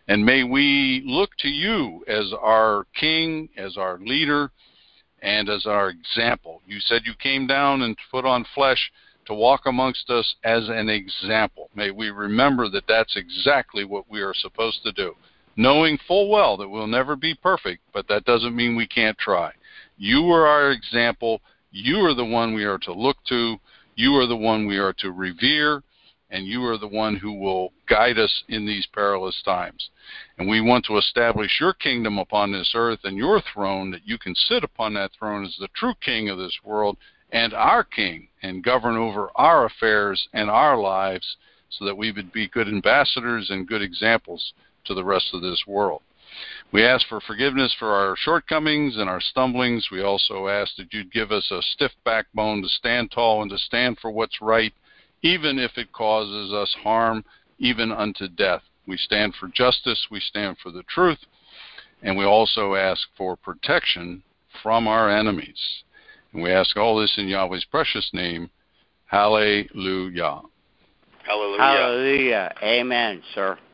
And may we look to you as our king, as our leader, and as our example. You said you came down and put on flesh to walk amongst us as an example. May we remember that that's exactly what we are supposed to do, knowing full well that we'll never be perfect, but that doesn't mean we can't try. You are our example. You are the one we are to look to. You are the one we are to revere, and you are the one who will guide us in these perilous times. And we want to establish your kingdom upon this earth and your throne, that you can sit upon that throne as the true king of this world and our king, and govern over our affairs and our lives, so that we would be good ambassadors and good examples to the rest of this world. We ask for forgiveness for our shortcomings and our stumblings. We also ask that you'd give us a stiff backbone to stand tall and to stand for what's right, even if it causes us harm, even unto death. We stand for justice, we stand for the truth, and we also ask for protection from our enemies. And we ask all this in Yahweh's precious name. Hallelujah. Hallelujah. Hallelujah. Amen, sir.